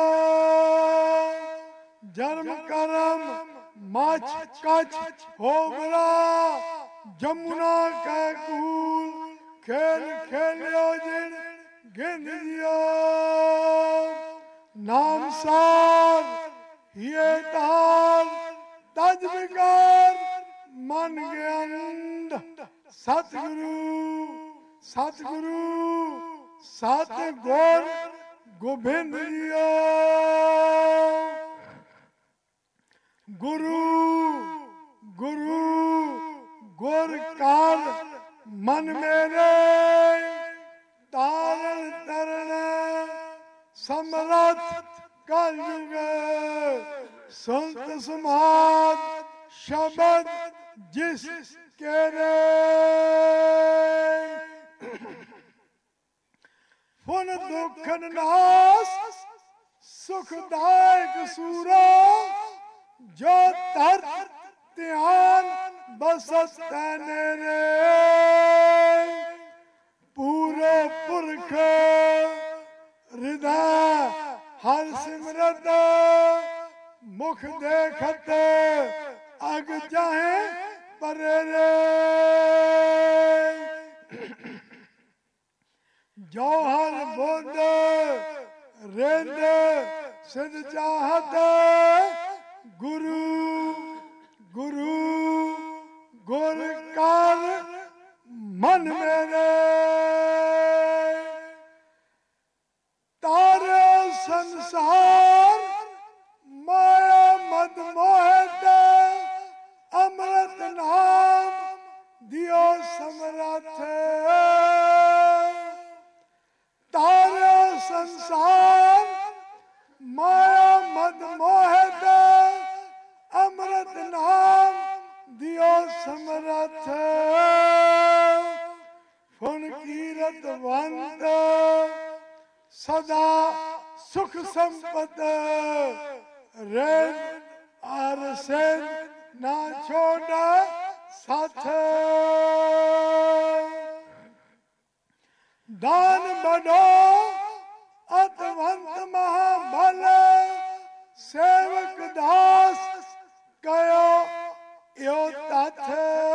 S4: ਜਨਮ ਕਰਮ ਮਛ ਕਛ ਹੋਗਰਾ ਜਮੁਨਾ ਕੈ ਕੂਲ। ਖੇਲ ਖੇਲਿਓ ਜਿਨ ਗਿੰਦ ਜੀਓ। ਨਾਮ ਸਾਰ ਹੀਏ ਤਾਰ ਤਜ ਵਿਕਾਰ ਮਨ ਗਿਆਨੰਦ। ਸਤਿਗੁਰੂ ਸਤਿਗੁਰੂ ਸਤਿਗੁਰ ਗੋਬਿੰਦ ਜੀਓ। ਗੁਰੂ ਗੁਰੂ ਗੁਰ ਕਾਲ ਮਨ ਮੇਰੇ। ਤਾਰਨ ਤਰਨ ਸਮਰਥ ਕਲਯੁਗ। ਸੰਤ ਸਮਾਦ ਸ਼ਬਦ ਜਿਸ ਕੇਰੇ। ਫੁਨ ਦੁਖਨ ਨਾਸ ਸੁਖਦਾਇਕ ਸੂਰਾ। ਜੋ ਧਰਤ ਧਿਆਨ ਬਸਤ ਤੈਨੇ। ਪੂਰੇ ਪੁਰਖ ਹਿਰਦੈ ਹਰ ਸਿਮਰਤ। मुख देखत अग जाहे परे रे। जौहर बोंद रेंद सिद्ध चाहत गुरु गुरु गुर कार मन मेरे। तारे संसार माया मद मोहित अमृत नाम दियो समरथ। तारे संसार माया मद मोहित अमृत नाम दियो समरथ। फुन कीरत वंत सदा सुख संपत रे आर से ना छोड़ा साथ। दान बड़ो अतवंत महाबल सेवक दास कयो यो तथ।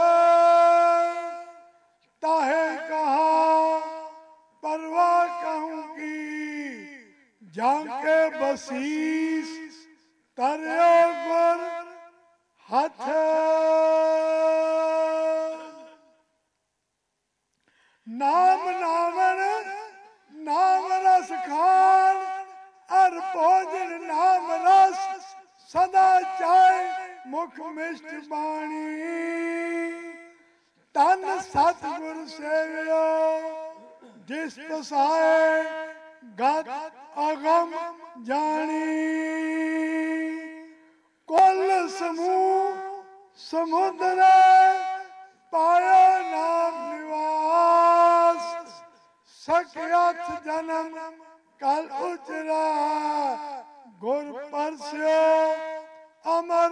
S4: ताहे कहा परवाह कहूँ की जाके बसीस तरयो गुर हथ। नाम नामन नाम रस खान अर भोजन नाम रस सदा चाय मुख मिष्ट बाणी। तन सतगुर सेवियो जिस पसाए गत अगम जानी। कुल समूह समुद्र पायो नाम निवास। सख्यात जन्म कल उचरा गुर परस्यो अमर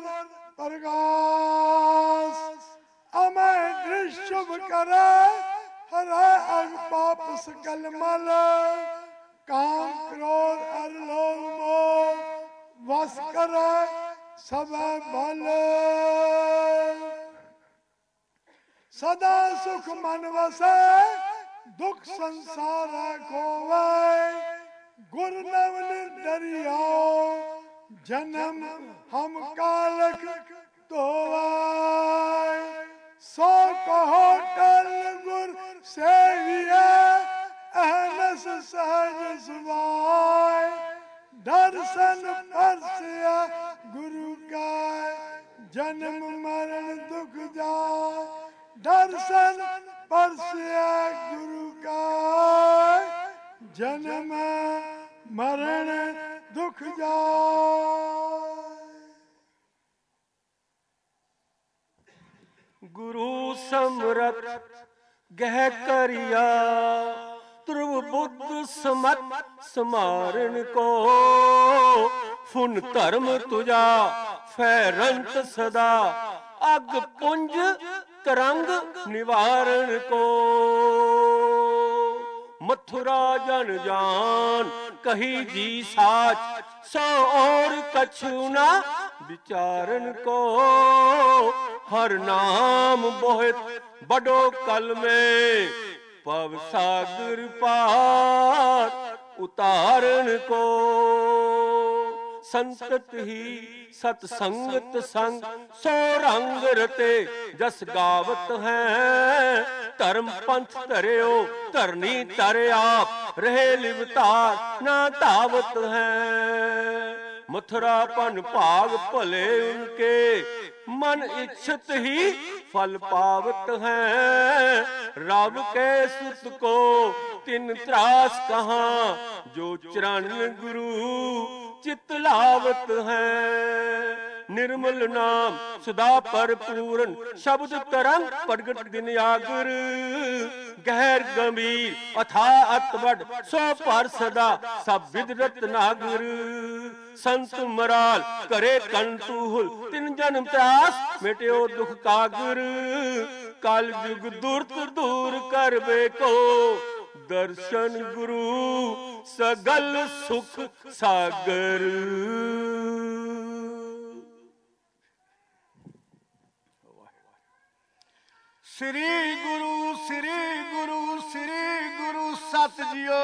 S4: प्रकाश। अमय दृश्य शुभ करे हरै अग पाप सकल मल। काम क्रोध अर लोभ मोह वश करे सब बल। सदा सुख मन वसै दुख संसार खोवै। गुर नवन दरियाओ जन्म हम कालक धोवै। सो कहो टल गुर सेविया अहनस सहज सुभाय। दर्शन परसिया गुरु का जन्म मरण दुख जाय। दर्शन परसिया गुरु का जन्म मरण दुख जाय।
S5: गुरु समरथ गह करिया ध्रुव बुद्ध समत समारण को। फुन धर्म तुझा फैरंत सदा अग पुंज तरंग निवारण को। मथुरा जन जान कही जी साच सो और कछु ना विचारण को। हर नाम बोहित बड़ो कल में पव सागर पार उतारण को। संतत ही सतसंगत संग सो रंग रते जस गावत हैं। धर्म पंथ धरियो धरनी तरे आप रहे लिवतार ना धावत हैं। मथुरा पन भाग भले उनके मन इच्छित ही फल पावत हैं। रब के सुत को तिन त्रास कहाँ जो चरण गुरु चित लावत हैं। निर्मल नाम सदा पर पूरन शब्द तरंग प्रगट दिन आगर। गहर गंभीर अथा अतबड़ सो पर सदा सब विदरत नागर। संत मराल करे कंतुहुल तिन जन्म त्रास मिट्यो दुख कागर। काल युग दुर्त दूर कर बेको दर्शन गुरु सगल सुख सागर।
S4: ਸ੍ਰੀ ਗੁਰੂ ਸ੍ਰੀ ਗੁਰੂ ਸ੍ਰੀ ਗੁਰੂ ਸਤ ਜੀਓ।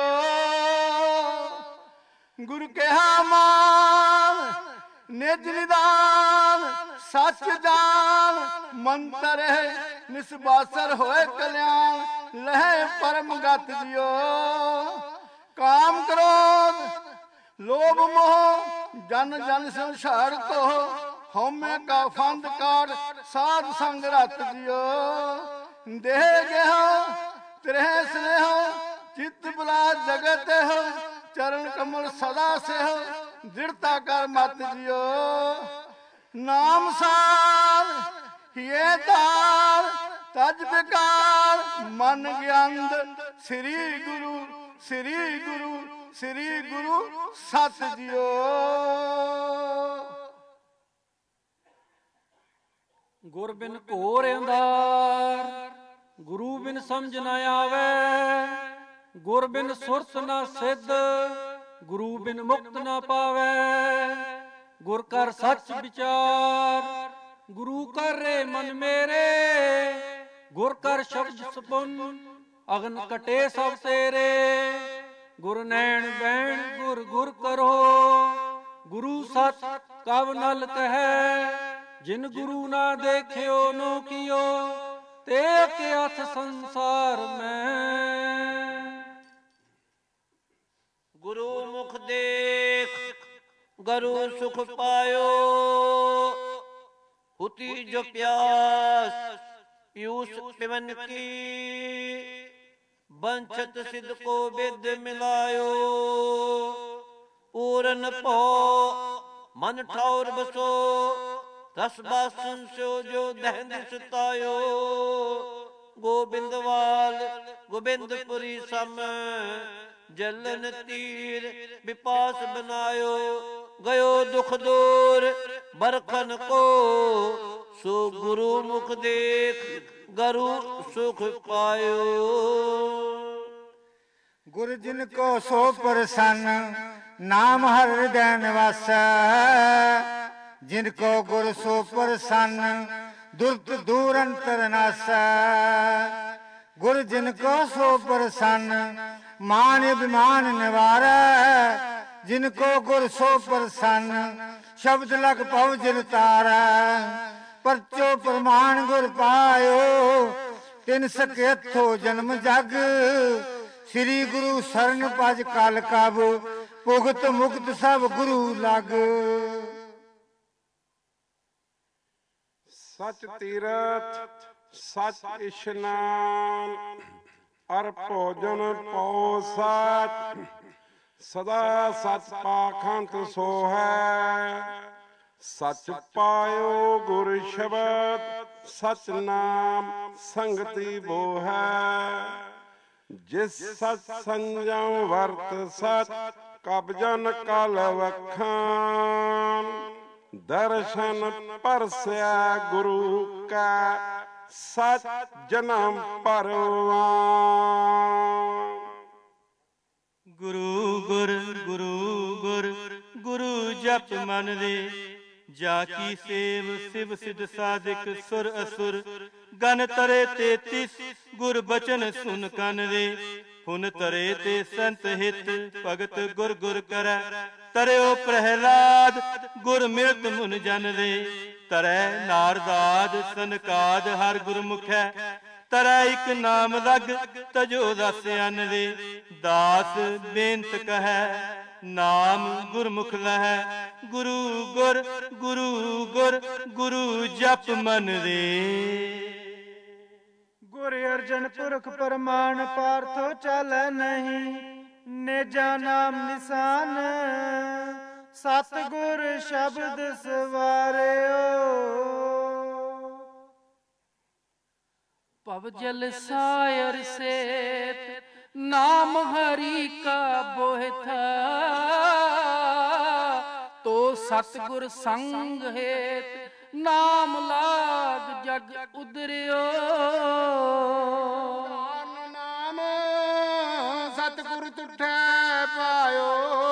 S4: ਗੁਰ ਕਿਹਾ ਮਾਨ ਨਿਜ ਨਿਦਾਨ ਸੱਚ ਜਾਨ ਮੰਤਰ ਨਿਸਬਾਸਰ ਹੋਏ ਕਲਿਆਣ ਲਹਿ ਪਰਮ ਗਤ ਜਿਓ। ਕਾਮ ਕ੍ਰੋਧ ਲੋਭ ਮੋਹ ਜਨ ਜਨ ਸੰਸਾਰ ਕੋ ਹਉਮੈ ਕਾ ਫੰਦ ਕਾਟ ਸਾਧ ਸੰਗ ਰਤ ਜਿਓ। ਦੇਹ ਗਿਆ ਤ੍ਰਹਿ ਸਨੇਹ ਚਿਤ ਬਲਾ ਜਗਤ ਹੋ ਚਰਨ ਕਮਲ ਸਦਾ ਸਿਓ ਦ੍ਰਿੜਤਾ ਕਰ ਮਤ ਜਿਓ। ਨਾਮ ਸਾਰ ਹੀਏ ਤਾਰ ਤਜ ਬਿਕਾਰ ਮਨ ਗਿਆੰਦ ਸ੍ਰੀ ਗੁਰੂ ਸ੍ਰੀ ਗੁਰੂ ਸ੍ਰੀ ਗੁਰੂ ਸਤ ਜਿਓ।
S5: ਗੁਰ ਬਿਨ ਘੋਰ ਅੰਧਾਰ ਗੁਰੂ ਬਿਨ ਸਮਝ ਨਾ ਆਵੇ। ਗੁਰ ਬਿਨ ਸੁਰਤ ਨਾ ਸਿੱਧ ਗੁਰੂ ਬਿਨ ਮੁਕਤ ਨਾ ਪਾਵੇ। ਗੁਰ ਕਰ ਸੱਚ ਵਿਚਾਰ ਗੁਰੂ ਕਰ ਰੇ ਮਨ ਮੇਰੇ। ਗੁਰ ਕਰ ਸ਼ਬਦ ਸਪੁਨ ਅਗਨ ਕਟੇ ਸਭ ਤੇਰੇ। ਗੁਰ ਨੈਣ ਬੈਣ ਗੁਰ ਗੁਰ ਕਰੋ ਗੁਰੂ ਸਤ ਕਵ ਨਲ ਕਹੈ। ਜਿਨ ਗੁਰੂ ਨਾ ਦੇਖਿਓ ਨੋ ਕੀਓ ਤੇ ਕੇ ਹੱਥ ਸੰਸਾਰ ਮੈਂ।
S1: ਗੁਰੂ ਮੁਖ ਦੇਖ ਗਰੂ ਸੁਖ ਪਾਇਓ। ਹੁਤੀ ਜੋ ਪਿਆਸ ਪੀਊਸ ਪਿਵਨ ਕੀ। ਬੰਛਤ ਸਿਧ ਕੋ ਵਿਦ ਮਿਲਾਇਓ। ਪੂਰਨ ਭੋ ਮਨ ਠੌਰ ਬਸੋ ਰਸ ਬਾਸਨ ਸਿਓ ਜੋ ਦਹਿੰਦ ਸੁਤਾਇਓ। ਗੋਬਿੰਦਵਾਲ ਗੋਬਿੰਦਪੁਰੀ ਸਮ ਜਲਨ ਤੀਰ ਵਿਪਾਸ ਬਨਾਇਓ। ਗਇਓ ਦੁਖ ਦੂਰ ਬਰਖਨ ਕੋ ਸੋ ਗੁਰੂ ਮੁਖ ਦੇਖ ਗਰੂ ਸੁਖ ਪਾਇਓ।
S4: ਗੁਰ ਜਿਨ ਕੋ ਸੋ ਪ੍ਰਸੰਨ ਨਾਮ ਹਰ ਹਿਰਦੈ ਨਿਵਾਸੈ। ਜਿਨ ਕੋ ਗੁਰ ਸੋ ਪ੍ਰਸੰਨ ਦੁਰਤ ਦੂਰ ਅੰਤਰ ਨਾਸੈ। ਗੁਰ ਜਿਨ ਕੋ ਸੋ ਪ੍ਰਸੰਨ ਮਾਨ ਅਭਿਮਾਨ ਨਿਵਾਰੈ। ਜਿਨ ਕੋ ਗੁਰ ਸੋ ਪ੍ਰਸੰਨ ਸ਼ਬਦ ਲਗ ਪਉ ਜਿਨ ਤਾਰੈ। ਪਰਚੋ ਪ੍ਰਮਾਣ ਗੁਰ ਪਾਇਓ ਤਿਨ ਸਕੇਥੋ ਜਨਮ ਜਗ। ਸ੍ਰੀ ਗੁਰੂ ਸਰਨ ਭਜ ਕਲ ਕਬ ਭੁਗਤ ਮੁਕਤ ਸਭ ਗੁਰੂ ਲਗ।
S6: ਸਚ ਤੀਰਥ ਸਚ ਇਸ਼ਨਾਨ ਅਰ ਭੋਜਨ ਪਉ ਸਚ। ਸਦਾ ਸਚ ਪਾਖੰਤ ਸੋ ਹੈ। ਸਚ ਪਾਇਓ ਗੁਰ ਸ਼ਬਦ ਸਚ ਨਾਮ ਸੰਗਤੀ ਬੋ ਹੈ। ਜਿਸ ਸਚ ਸੰਜਮ ਵਰਤ ਸਚ ਕਬ ਜਨ ਕਲ ਵਖਾਨ। ਦਰਸ਼ਨ ਪਰਸਿਆ ਗੁਰੂ ਕਾ ਸਚ ਜਨਮ ਪਰਵਾਨ।
S7: ਗੁਰੂ ਗੁਰ ਗੁਰੂ ਗੁਰ ਗੁਰੂ ਜਪ ਮਨ ਰੇ। ਜਾ ਕੀ ਸੇਵ ਸਿਵ ਸਿਧ ਸਾਧਿਕ ਸੁਰ ਅਸੁਰ। ਗਨ ਤਰੇ 33 ਗੁਰ ਬਚਨ ਸੁਨ ਕਨ ਰੇ। ਹੁਨ ਤਰੇ ਤੇ ਸੰਤ ਹਿਤ ਭਗਤ ਗੁਰ ਗੁਰ ਕਰੈ। ਤਰਿਓ ਪ੍ਰਹਿਲਾਦ ਗੁਰ ਮਿਲਤ ਮੁਨ ਜਨ ਰੇ। ਤਰੈ ਨਾਰਦਾਦ ਸਨਕਾਦ ਹਰ ਗੁਰਮੁਖੈ। ਤਰੈ ਇਕ ਨਾਮ ਲਗ ਤਜੋ ਰਸ ਅਨ ਰੇ। ਦਾਸ ਬੇਨਤ ਕਹੈ ਨਾਮ ਗੁਰਮੁਖ ਲਹੈ। ਗੁਰੂ ਗੁਰ ਗੁਰੂ ਗੁਰ ਗੁਰੂ ਜਪ ਮਨ ਰੇ।
S8: ਗੁਰ ਅਰਜਨ ਪੁਰਖ ਪਰਮਾਨ ਪਾਰਥੋ ਚਾਲੈ ਨਹੀਂ। ਨੇਜਾ ਨਾਮ ਨਿਸ਼ਾਨ ਸਤਿਗੁਰ ਸ਼ਬਦ ਸਵਾਰਿਓ।
S9: ਭਵ ਜਲ ਸਾਇਰ ਸੇਤ ਨਾਮ ਹਰੀ ਕਾ ਬੋਹਿਥਾ। ਤੋ ਸਤਿਗੁਰ ਸੰਗ ਹੇਤ ਨਾਮ ਲਾਗ ਜਗ ਉਦਰਿਓ।
S4: ਨਾਮ ਸਤਿਗੁਰ ਤੁਠੈ ਪਾਇਓ।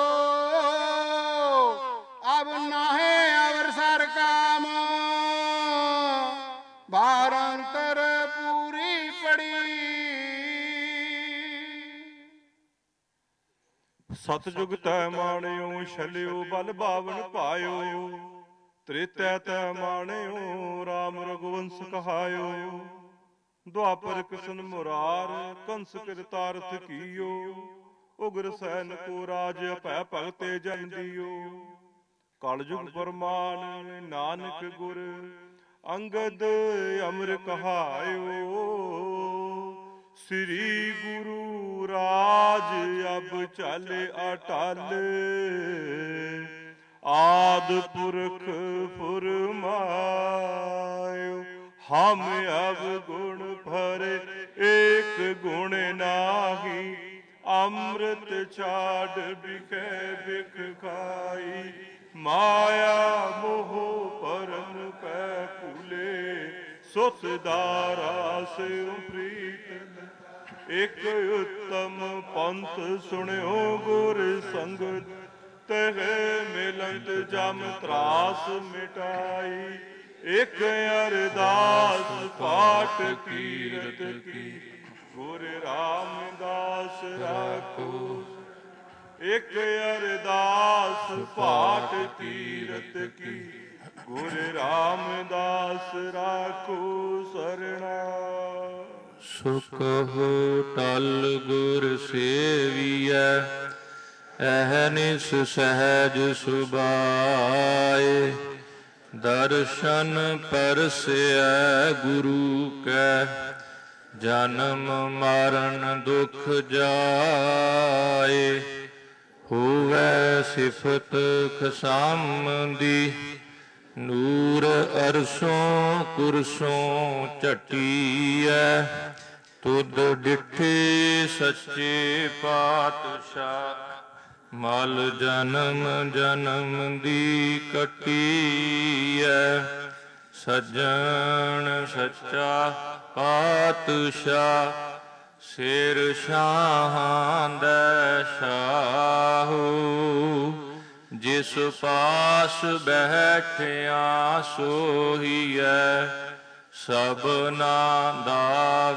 S4: ਅਬ ਨਾਹੇ ਅਵਰ ਸਰ ਕਾਮ। ਬਾਰ ਅੰਤਰ ਪੂਰੀ
S6: ਸਤਜੁਗ ਤੈ ਮਾਣਿਓ ਛਲਿਓ ਬਲ ਬਾਵਨ ਪਾਇਓ। ਤ੍ਰੇਤੈ ਤੈ ਮਾਣਿਓ ਰਾਮ ਰਘੁਵੰਸ ਕਹਾਇਓ। ਦੁਆਪਰ ਕਿਸ਼ਨ ਮੁਰਾਰ ਕੰਸ ਕਿਰਤਾਰਥ ਕੀਓ। ਉਗਰ ਸੈਨ ਕੋ ਰਾਜ ਅਭੈ ਭਗਤੇ ਜਨ ਦਿਓ। ਕਲਯੁਗ ਪਰਮਾਨ ਨਾਨਕ ਗੁਰ ਅੰਗਦ ਅਮਰ ਕਹਾਇਓ। ਸ੍ਰੀ ਗੁਰੂ ਰਾਜ ਅਬ ਚਲ ਅਟਲ। ਆਦਿ ਪੁਰਖ ਫੁਰਮਾਇਓ। ਹਮ ਅਬ ਗੁਣ ਭਰੇ ਏਕ ਗੁਣ ਨਾਹੀ। ਅੰਮ੍ਰਿਤ ਛਾੜ ਬਿਖੈ ਬਿਖ ਖਾਈ। ਮਾਇਆ ਮੋਹ ਪਰਮ ਪੈ ਭੂਲੇ। ਸੁਤ ਦਾਰਾ ਸਿਉ ਪ੍ਰੀਤ। ਇਕ ਉਤਮ ਪੰਥ ਸੁਣਿਓ ਗੁਰ ਸੰਗਤ। ਤਹ ਮਿਲੰਤ ਜਮ ਤਰਾਸ ਮਿਟਾਈ। ਇਕ ਅਰਦਾਸ ਪਾਠ ਕੀਰਤ ਕੀ। ਗੁਰ ਰਾਮਦਾਸ ਰਾਖੋ। ਇਕ ਅਰਦਾਸ ਪਾਠ ਕੀਰਤ ਕੀ। ਗੁਰ ਰਾਮਦਾਸ ਰਾਖੋ ਸਰਣਾ।
S1: ਸੁਖ ਟਲ ਗੁਰ ਸੇਵੀਐ। ਅਹਨਿਸ ਸਹਿਜ ਸੁਭਾਏ। ਦਰਸ਼ਨ ਪਰਸੈ ਗੁਰੂ ਕੈ। ਜਨਮ ਮਰਨ ਦੁਖ ਜਾਏ। ਹੋਵੈ ਸਿਫਤ ਖਸਮ ਦੀ। ਨੂਰ ਅਰਸ਼ੋਂ ਕੁਰਸੋਂ ਝਟੀਐ। ਤੁਧ ਡਿਠੇ ਸੱਚੇ ਪਾਤਸ਼ਾਹ। ਮਲ ਜਨਮ ਜਨਮ ਦੀ ਕੱਟੀਐ। ਸੱਜਣ ਸੱਚਾ ਪਾਤਸ਼ਾਹ। ਸਿਰ ਸ਼ਾਹਾਂ ਦਾ ਸ਼ਾਹੋ। ਜਿਸ ਪਾਸ ਬੈਠਿਆ ਸੋਹੀਐ। ਸਭਨਾ ਦਾ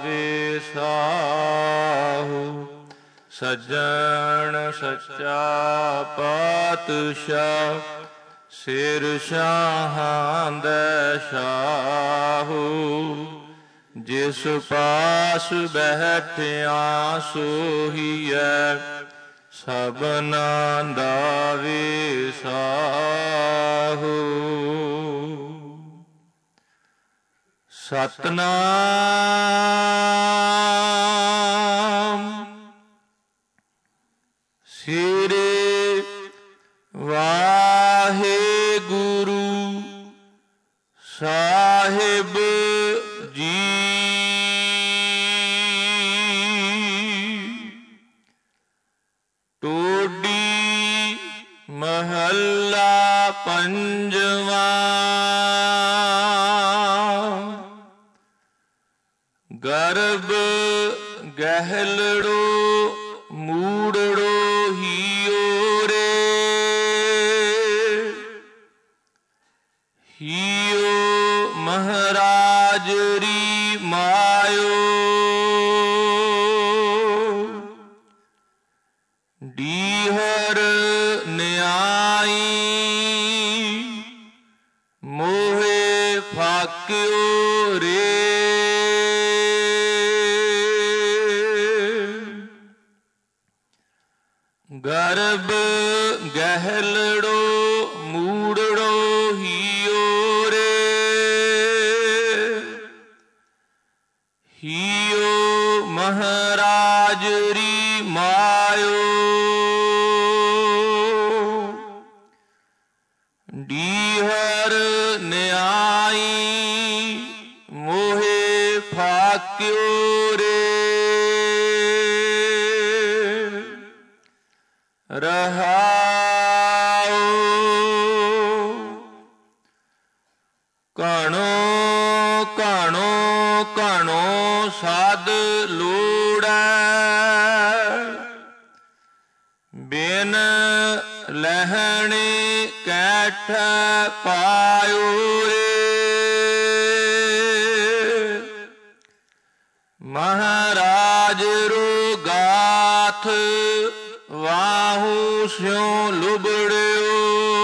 S1: ਵਿਸਾਹੋ। ਸੱਜਣ ਸੱਚਾ ਪਾਤਸ਼ਾਹ। ਸਿਰ ਸ਼ਾਹਾਂ ਦਾ ਸ਼ਾਹੋ। ਜਿਸ ਪਾਸ ਬੈਠਿਆ ਸੋਹੀਐ। ਸਭਨਾ ਦਾ ਵਿਸਾਹੋ। ਸਤਨਾਮ ਸ੍ਰੀ ਵਾਹਿਗੁਰੂ ਸਾਹਿਬ ਜੀ। ਟੋਡੀ ਮਹੱਲਾ ਪੰਜਵਾਂ। ਗਰਭ ਗਹਿਲੜੋ ਮੂੜੜੋ ਹੀਓ ਰੇ। ਹੀਓ ਮਹਾਰਾਜ ਰੀ ਮਾਇਓ। ਡੀਹਰ ਨਿਆਈ ਮੋਹੇ ਫਾਕਿਓ ਰੇ। ਗਰਭ ਗਹਿਲੜੋ ਮੂੜੜੋ ਹੀਓ ਰੇ। ਹੀਓ ਮਹਾਰਾਜ ਰੀ ਮਾਇਓ। ਡੀਹਰ ਨਿਆਈ ਮੋਹੇ ਫਾਕਿਓ ਰੇ। ਰਹਾਉ ਘਣੋ ਘਣੋ ਘਣੋ ਸਾਧ ਲੋੜੈ। ਬਿਨ ਲਹਿਣੇ ਕੈਠ ਪਾਇਓ ਰੇ। ਮਹਾਰਾਜ ਰੋ ਗਾਥ ਵਾਹੂ
S6: ਸਿਉ ਲੁਬੜਿਓ,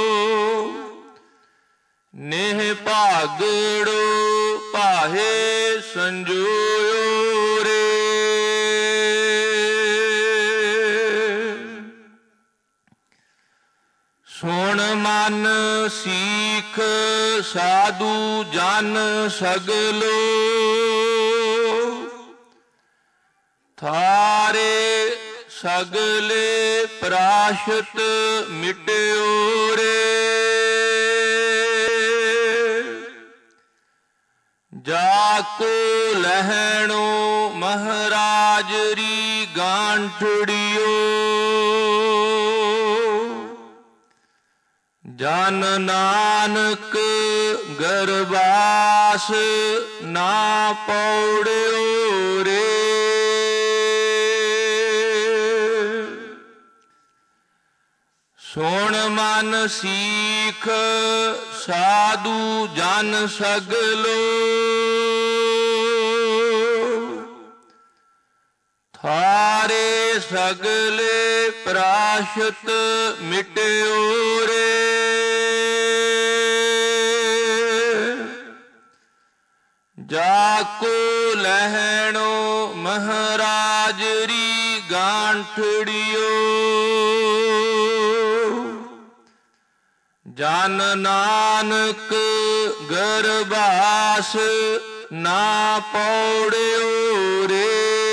S6: ਨੇਹ ਭਾਗੜੋ ਭਾਹੇ ਸੰਜੋਇਓ ਰੇ। ਸੁਣ ਮਨ ਸੀਖ ਸਾਧੂ ਜਨ ਸਗਲੋ, ਥਾਰੇ ਸਗਲੇ ਪ੍ਰਾਸ਼ਤ ਮਿਟਿਓ ਰੇ। ਜਾ ਕੋ ਲਹਿਣੋ ਮਹਾਰਾਜਰੀ ਗਾਂਠੜਿਓ, ਜਨ ਨਾਨਕ ਗਰਬਾਸ ਨਾ ਪੌੜਿਓ ਰੇ। ਸੁਣ ਮਨ ਸੀਖ ਸਾਧੂ ਜਨ ਸਗਲੋ, ਥਾਰੇ ਸਗਲੇ ਪ੍ਰਾਸ਼ਤ ਮਿਟਿਓ ਰੇ। ਜਾ ਕੋ ਲਹਿਣੋ ਮਹਾਰਾਜਰੀ ਗਾਂਠੜਿਓ, ਜਨ ਨਾਨਕ ਗਰਬਾਸ ਨਾ ਪੌੜਿਓ ਰੇ।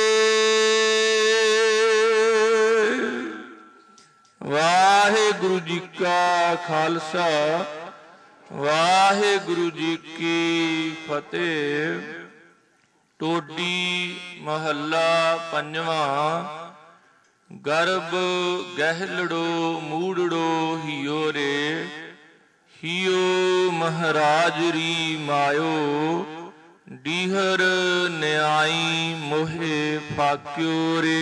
S6: ਵਾਹਿਗੁਰੂ ਜੀ ਕਾ ਖਾਲਸਾ, ਵਾਹਿਗੁਰੂ ਜੀ ਕੀ ਫਤਿਹ। ਟੋਡੀ ਮਹੱਲਾ ਪੰਜਵਾਂ। ਗਰਭ ਗਹਿਲੜੋ ਮੂੜੜੋ ਹਿਓ ਰੇ, ਹਿਓ ਮਹਾਰਾਜਰੀ ਮਾਇਓ, ਡੀਹਰ ਨਿਆਈ ਮੋਹਿ ਫਾਕਿਓ ਰੇ।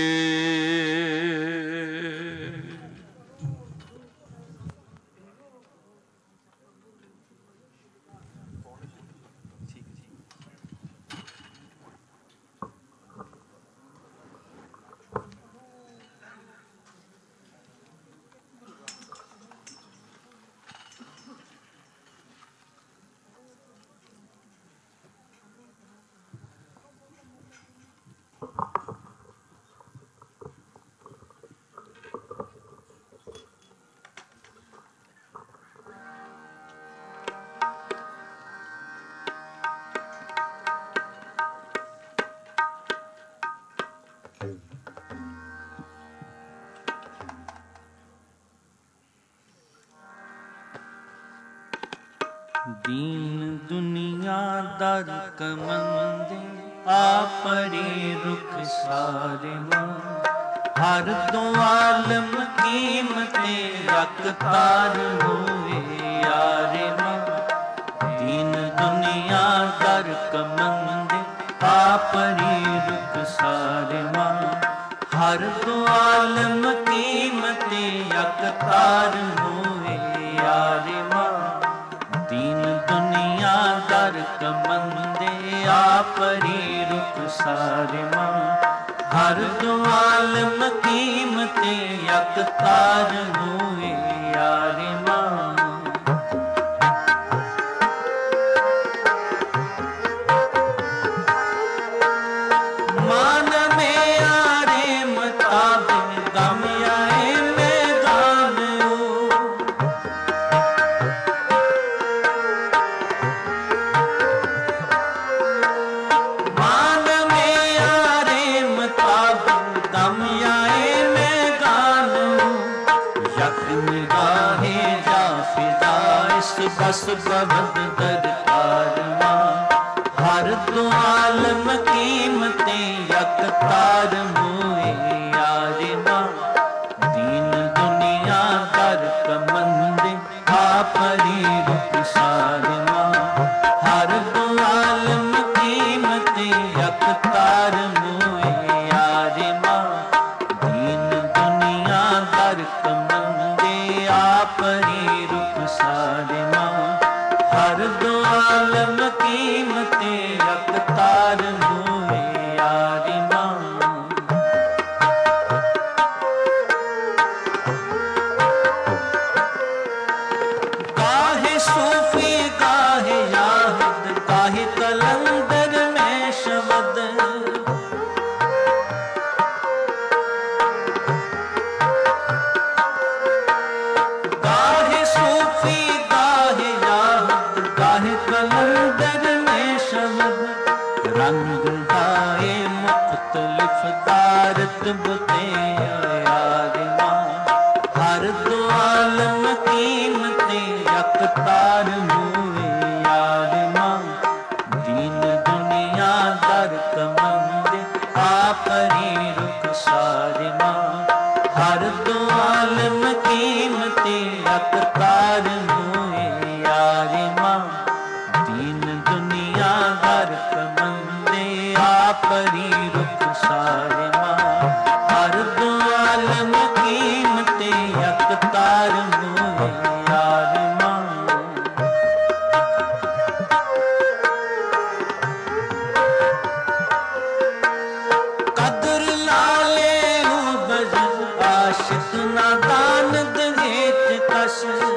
S1: दीन दुनिया दर कमंदे आपरे रुख सारे मां, हर दो आलम कीमते रखतार होए यारे मां। दीन दुनिया दर कमंदे आपरे रुख सारे मां, हर दो आलम कीमते रखतार होए यारे मां। दीन दुनिया दर कमंदे आपरी रुख सारे मां, हर दो आलम कीमते यकतार होए यारे मां। मान में आरे मुताबिक दम आए मैदान बस बवद दरकार मां, हर दो आलम कीमते यकतार मोए यारे मां। दीन दुनिया दर कमंदे आपरी रुख सारे मां, हर दो आलम कीमते यकतार मोए यारे मां। दीन दुनिया दर कमंदे आपरी रुख सारे मां, हर दो आलम कीमते रखतार होए यारी मां। कीमते अकतार हुए यारे माँ दीन दुनिया घर कमंदे आपरी रुख सारे माँ हर दो आलम कीमते अकतार हुए यारे माँ कदर लाले हूँ बजर आशिक नादान दहेत कश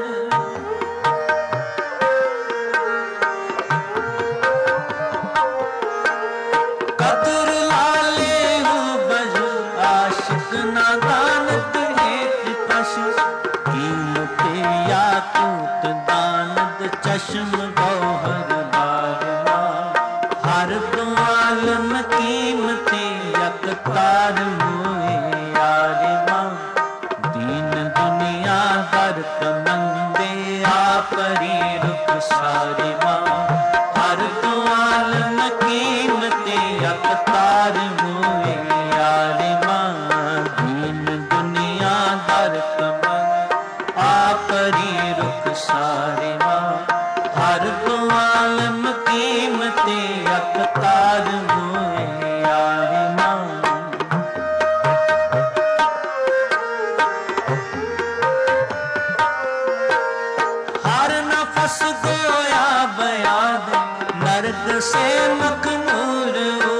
S1: कदर लाले हूँ बजर आशिक नादान दहेत कश कीमते याकूत दानद चश्म गौहर बारमा हर दो आलम कीमते अकतार हुए यारे माँ दीन दुनिया हर कमंदे आपरी रुख सारे माँ हर दो आलम कीमते अकतार हुए यारे माँ दीन दुनिया हर कमंदे आपरी रुख सारे माँ हर दो आलम कीमते अकतार हुए यारे माँ हर नफस गोया बयाद नरक से मखमूर हो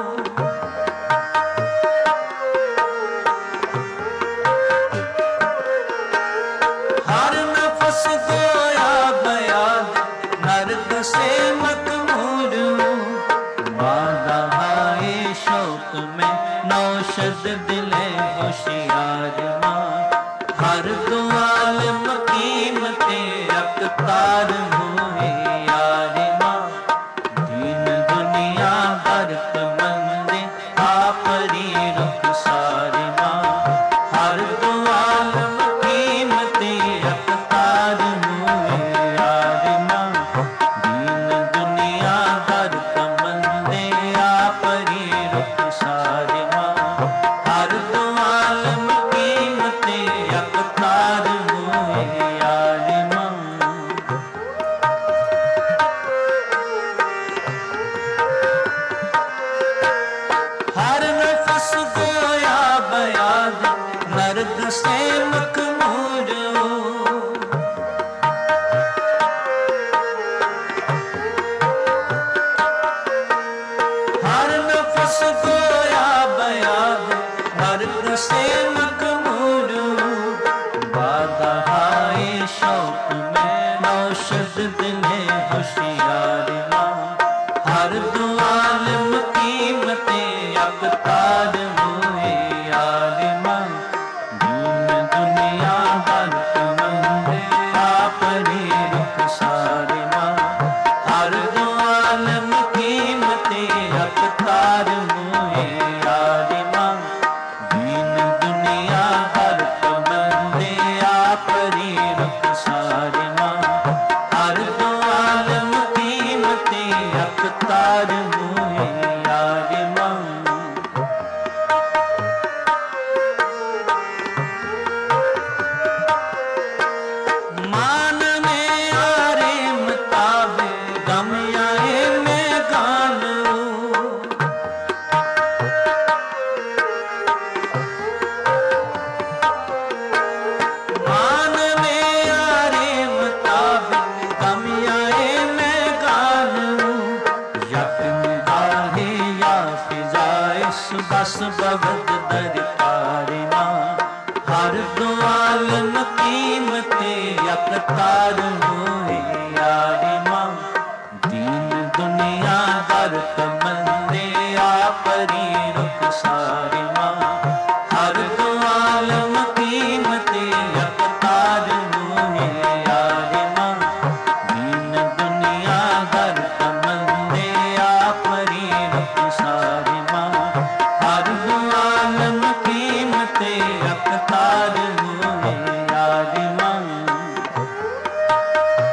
S1: हर नफस गोया बयाद नरक से मखमूर हो बाधा आए शौक में नौशद दिले होशियार माँ हर दो आलम कीमते अकतार हुए यारे माँ दीन दुनिया हर कमंदे आपरी रुख सारे माँ हर दो आलम कीमते अकतार हुए यारे माँ दीन दुनिया हर कमंदे आपरी रुख सारे माँ हर दो आलम कीमते अकतार हुए यारे माँ हर नफस गोया बयाद नरक से मखमूर हो हर नफस गोया बयाद नरक से मखमूर हो बाधा आए शौक में नौशद दिले होशियार माँ हर दो आलम कीमते अकतार हुए यारे माँ दीन दुनिया हर कमंदे आपरी रुख सारे माँ हर दो आलम कीमते अकतार हुए यारे माँ दीन दुनिया हर कमंदे आपरी रुख सारे माँ हर दो आलम कीमते अकतार हुए यारे माँ मान में आरे मताबे गम आए मैं गान मान में आरे मताबे गम आए मैं गान यकन आहे या फिजाइश बस बगद दरबार माँ हर दो आलम कीमते अकतार हुए यारे माँ दीन दुनिया हर कमंदे आपरी रुख सारे माँ हर दो आलम कीमते अकतार हुए यारे माँ दीन दुनिया हर कमंदे आपरी रुख सारे माँ हर दो आलम कीमते अकतार हुए यारे माँ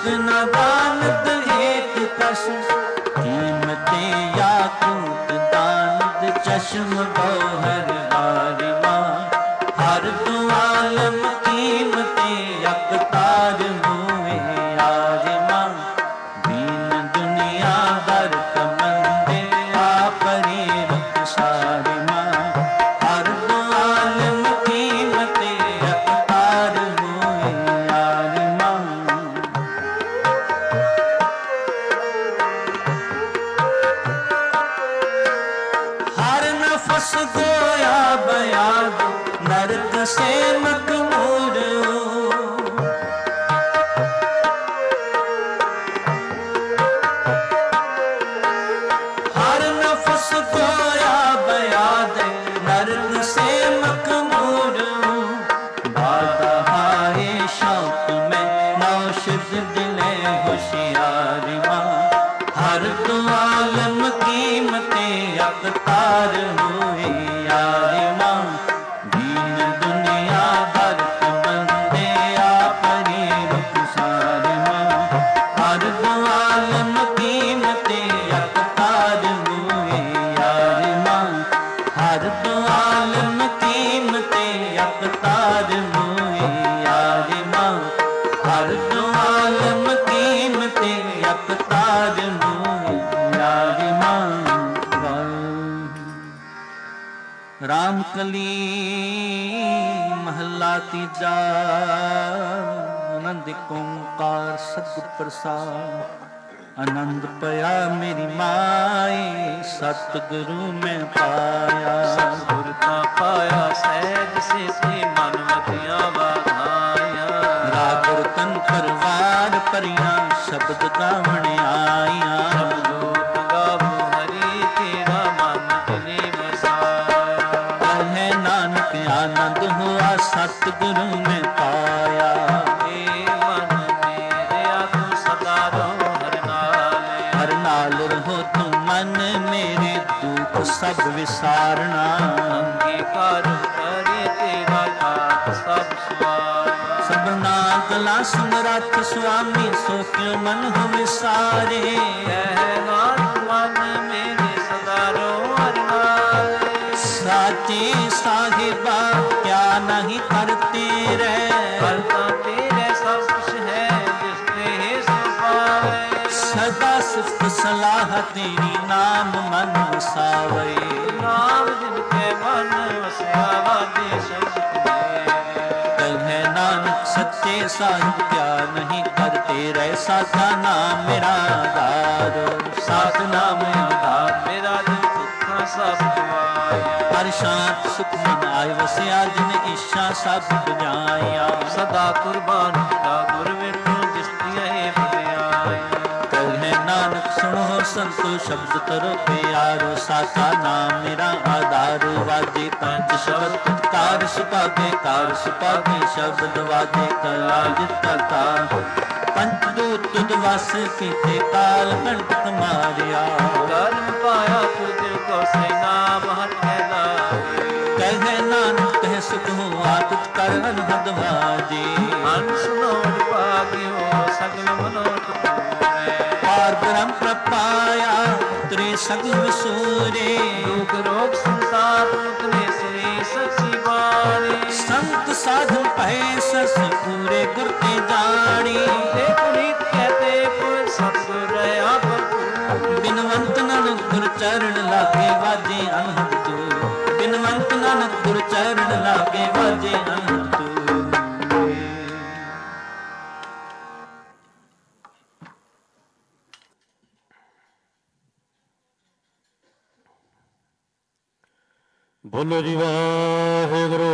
S1: न दानद एक कश कीमते याकूत दानद चश्म गौहर हारिमा हर दो आलम कीमते अकतार मुए आरिमा दीन दुनिया दर कमंदे आपरी रुख सारिमा हर दो आलम कीमते अकतार मुए आरिमा हर नफस गोया बयाद नरक से मकमूर हर नफस गोया बयाद नरक से मकमूर बादा हाय शौक में नौशद दिले होशियारी माँ हर दो आलम कीमते अकतार हुए यारी माँ दीन दुनिया भर बंदे आपरी रुख सारी माँ हर दो आलम कीमते अकतार हुए यारी माँ हर दो आलम कीमते अकतार हुए यारी माँ हर दो आलम कीमते अकतार हुए यारी माँ राम कली महला तीजा आनंद ओंकार सतगुर प्रसाद आनंद पया मेरी माए सतगुरु में पाया
S3: सतगुर का पाया सहज से मन मतिया वाधाया
S1: रागुर तन परवार परिया शब्द गावण आया
S3: लोक गावो हरि तेरा मन दिले बसाया
S1: कहे नानक आनंद हुआ सतगुरु में पाया
S3: हे मन मेरे तू सदा रहो हर नाल
S1: रहो तुम मन मेरे दुख सब विसारना
S3: अंगीकार करे तेरा तात सब सुआया
S1: सबना गला समरथ स्वामी सो क्यों मन हो विसारे
S3: नाथ मन मेरे सदा रहो हर नाल
S1: साचे साहिबा क्या नहीं करते रहे
S3: करता तेरे सब कुछ है जिसने है सो पाए
S1: सदा सिफ्त सलाह तेरी नाम मन वसावे
S3: नाम जिनके मन वसया वादे शब्द
S1: कहे नानक सच्चे साहिब क्या नहीं करते रहे साथा नाम मेरा आधार
S3: साथ नाम आधार मेरा दुख सब गवाया
S1: हर शांत सुख मन आय वसिया जिन इच्छा सब बुझाया
S3: सदा कुर्बान का गुर विठो जिसकी है बलियाया
S1: कहे नानक सुनो संतो शब्द करो प्यारो साथा नाम मेरा आधार वाजे पंच शब्द कार सुपागे शब्द वाजे कला जिता पंचदूत तुद वास कीते काल कंटक मारिया
S3: कर्म पाया तुझको से नाम हर
S1: कहे नानक कह सुख हो आतुत कर अनहद वाजे
S3: मन सुनोट पागी हो सगल मनोट
S1: पार ब्रह्म प्रपाया उतरे सगल विसूरे
S3: दुख रोग संसार उतरे श्री सची बाणी
S1: संत साधन पै सस पूरे गुर के जानी
S3: पुनीत कहते पुर सतगुर रहा भरपूर
S1: बिनवंत नानक गुर चरण लागे वाजे अनहद तू बिनवंत नानक गुर चरण लागे वाजे अनहद तू
S10: बोलो जी वाहेगुरु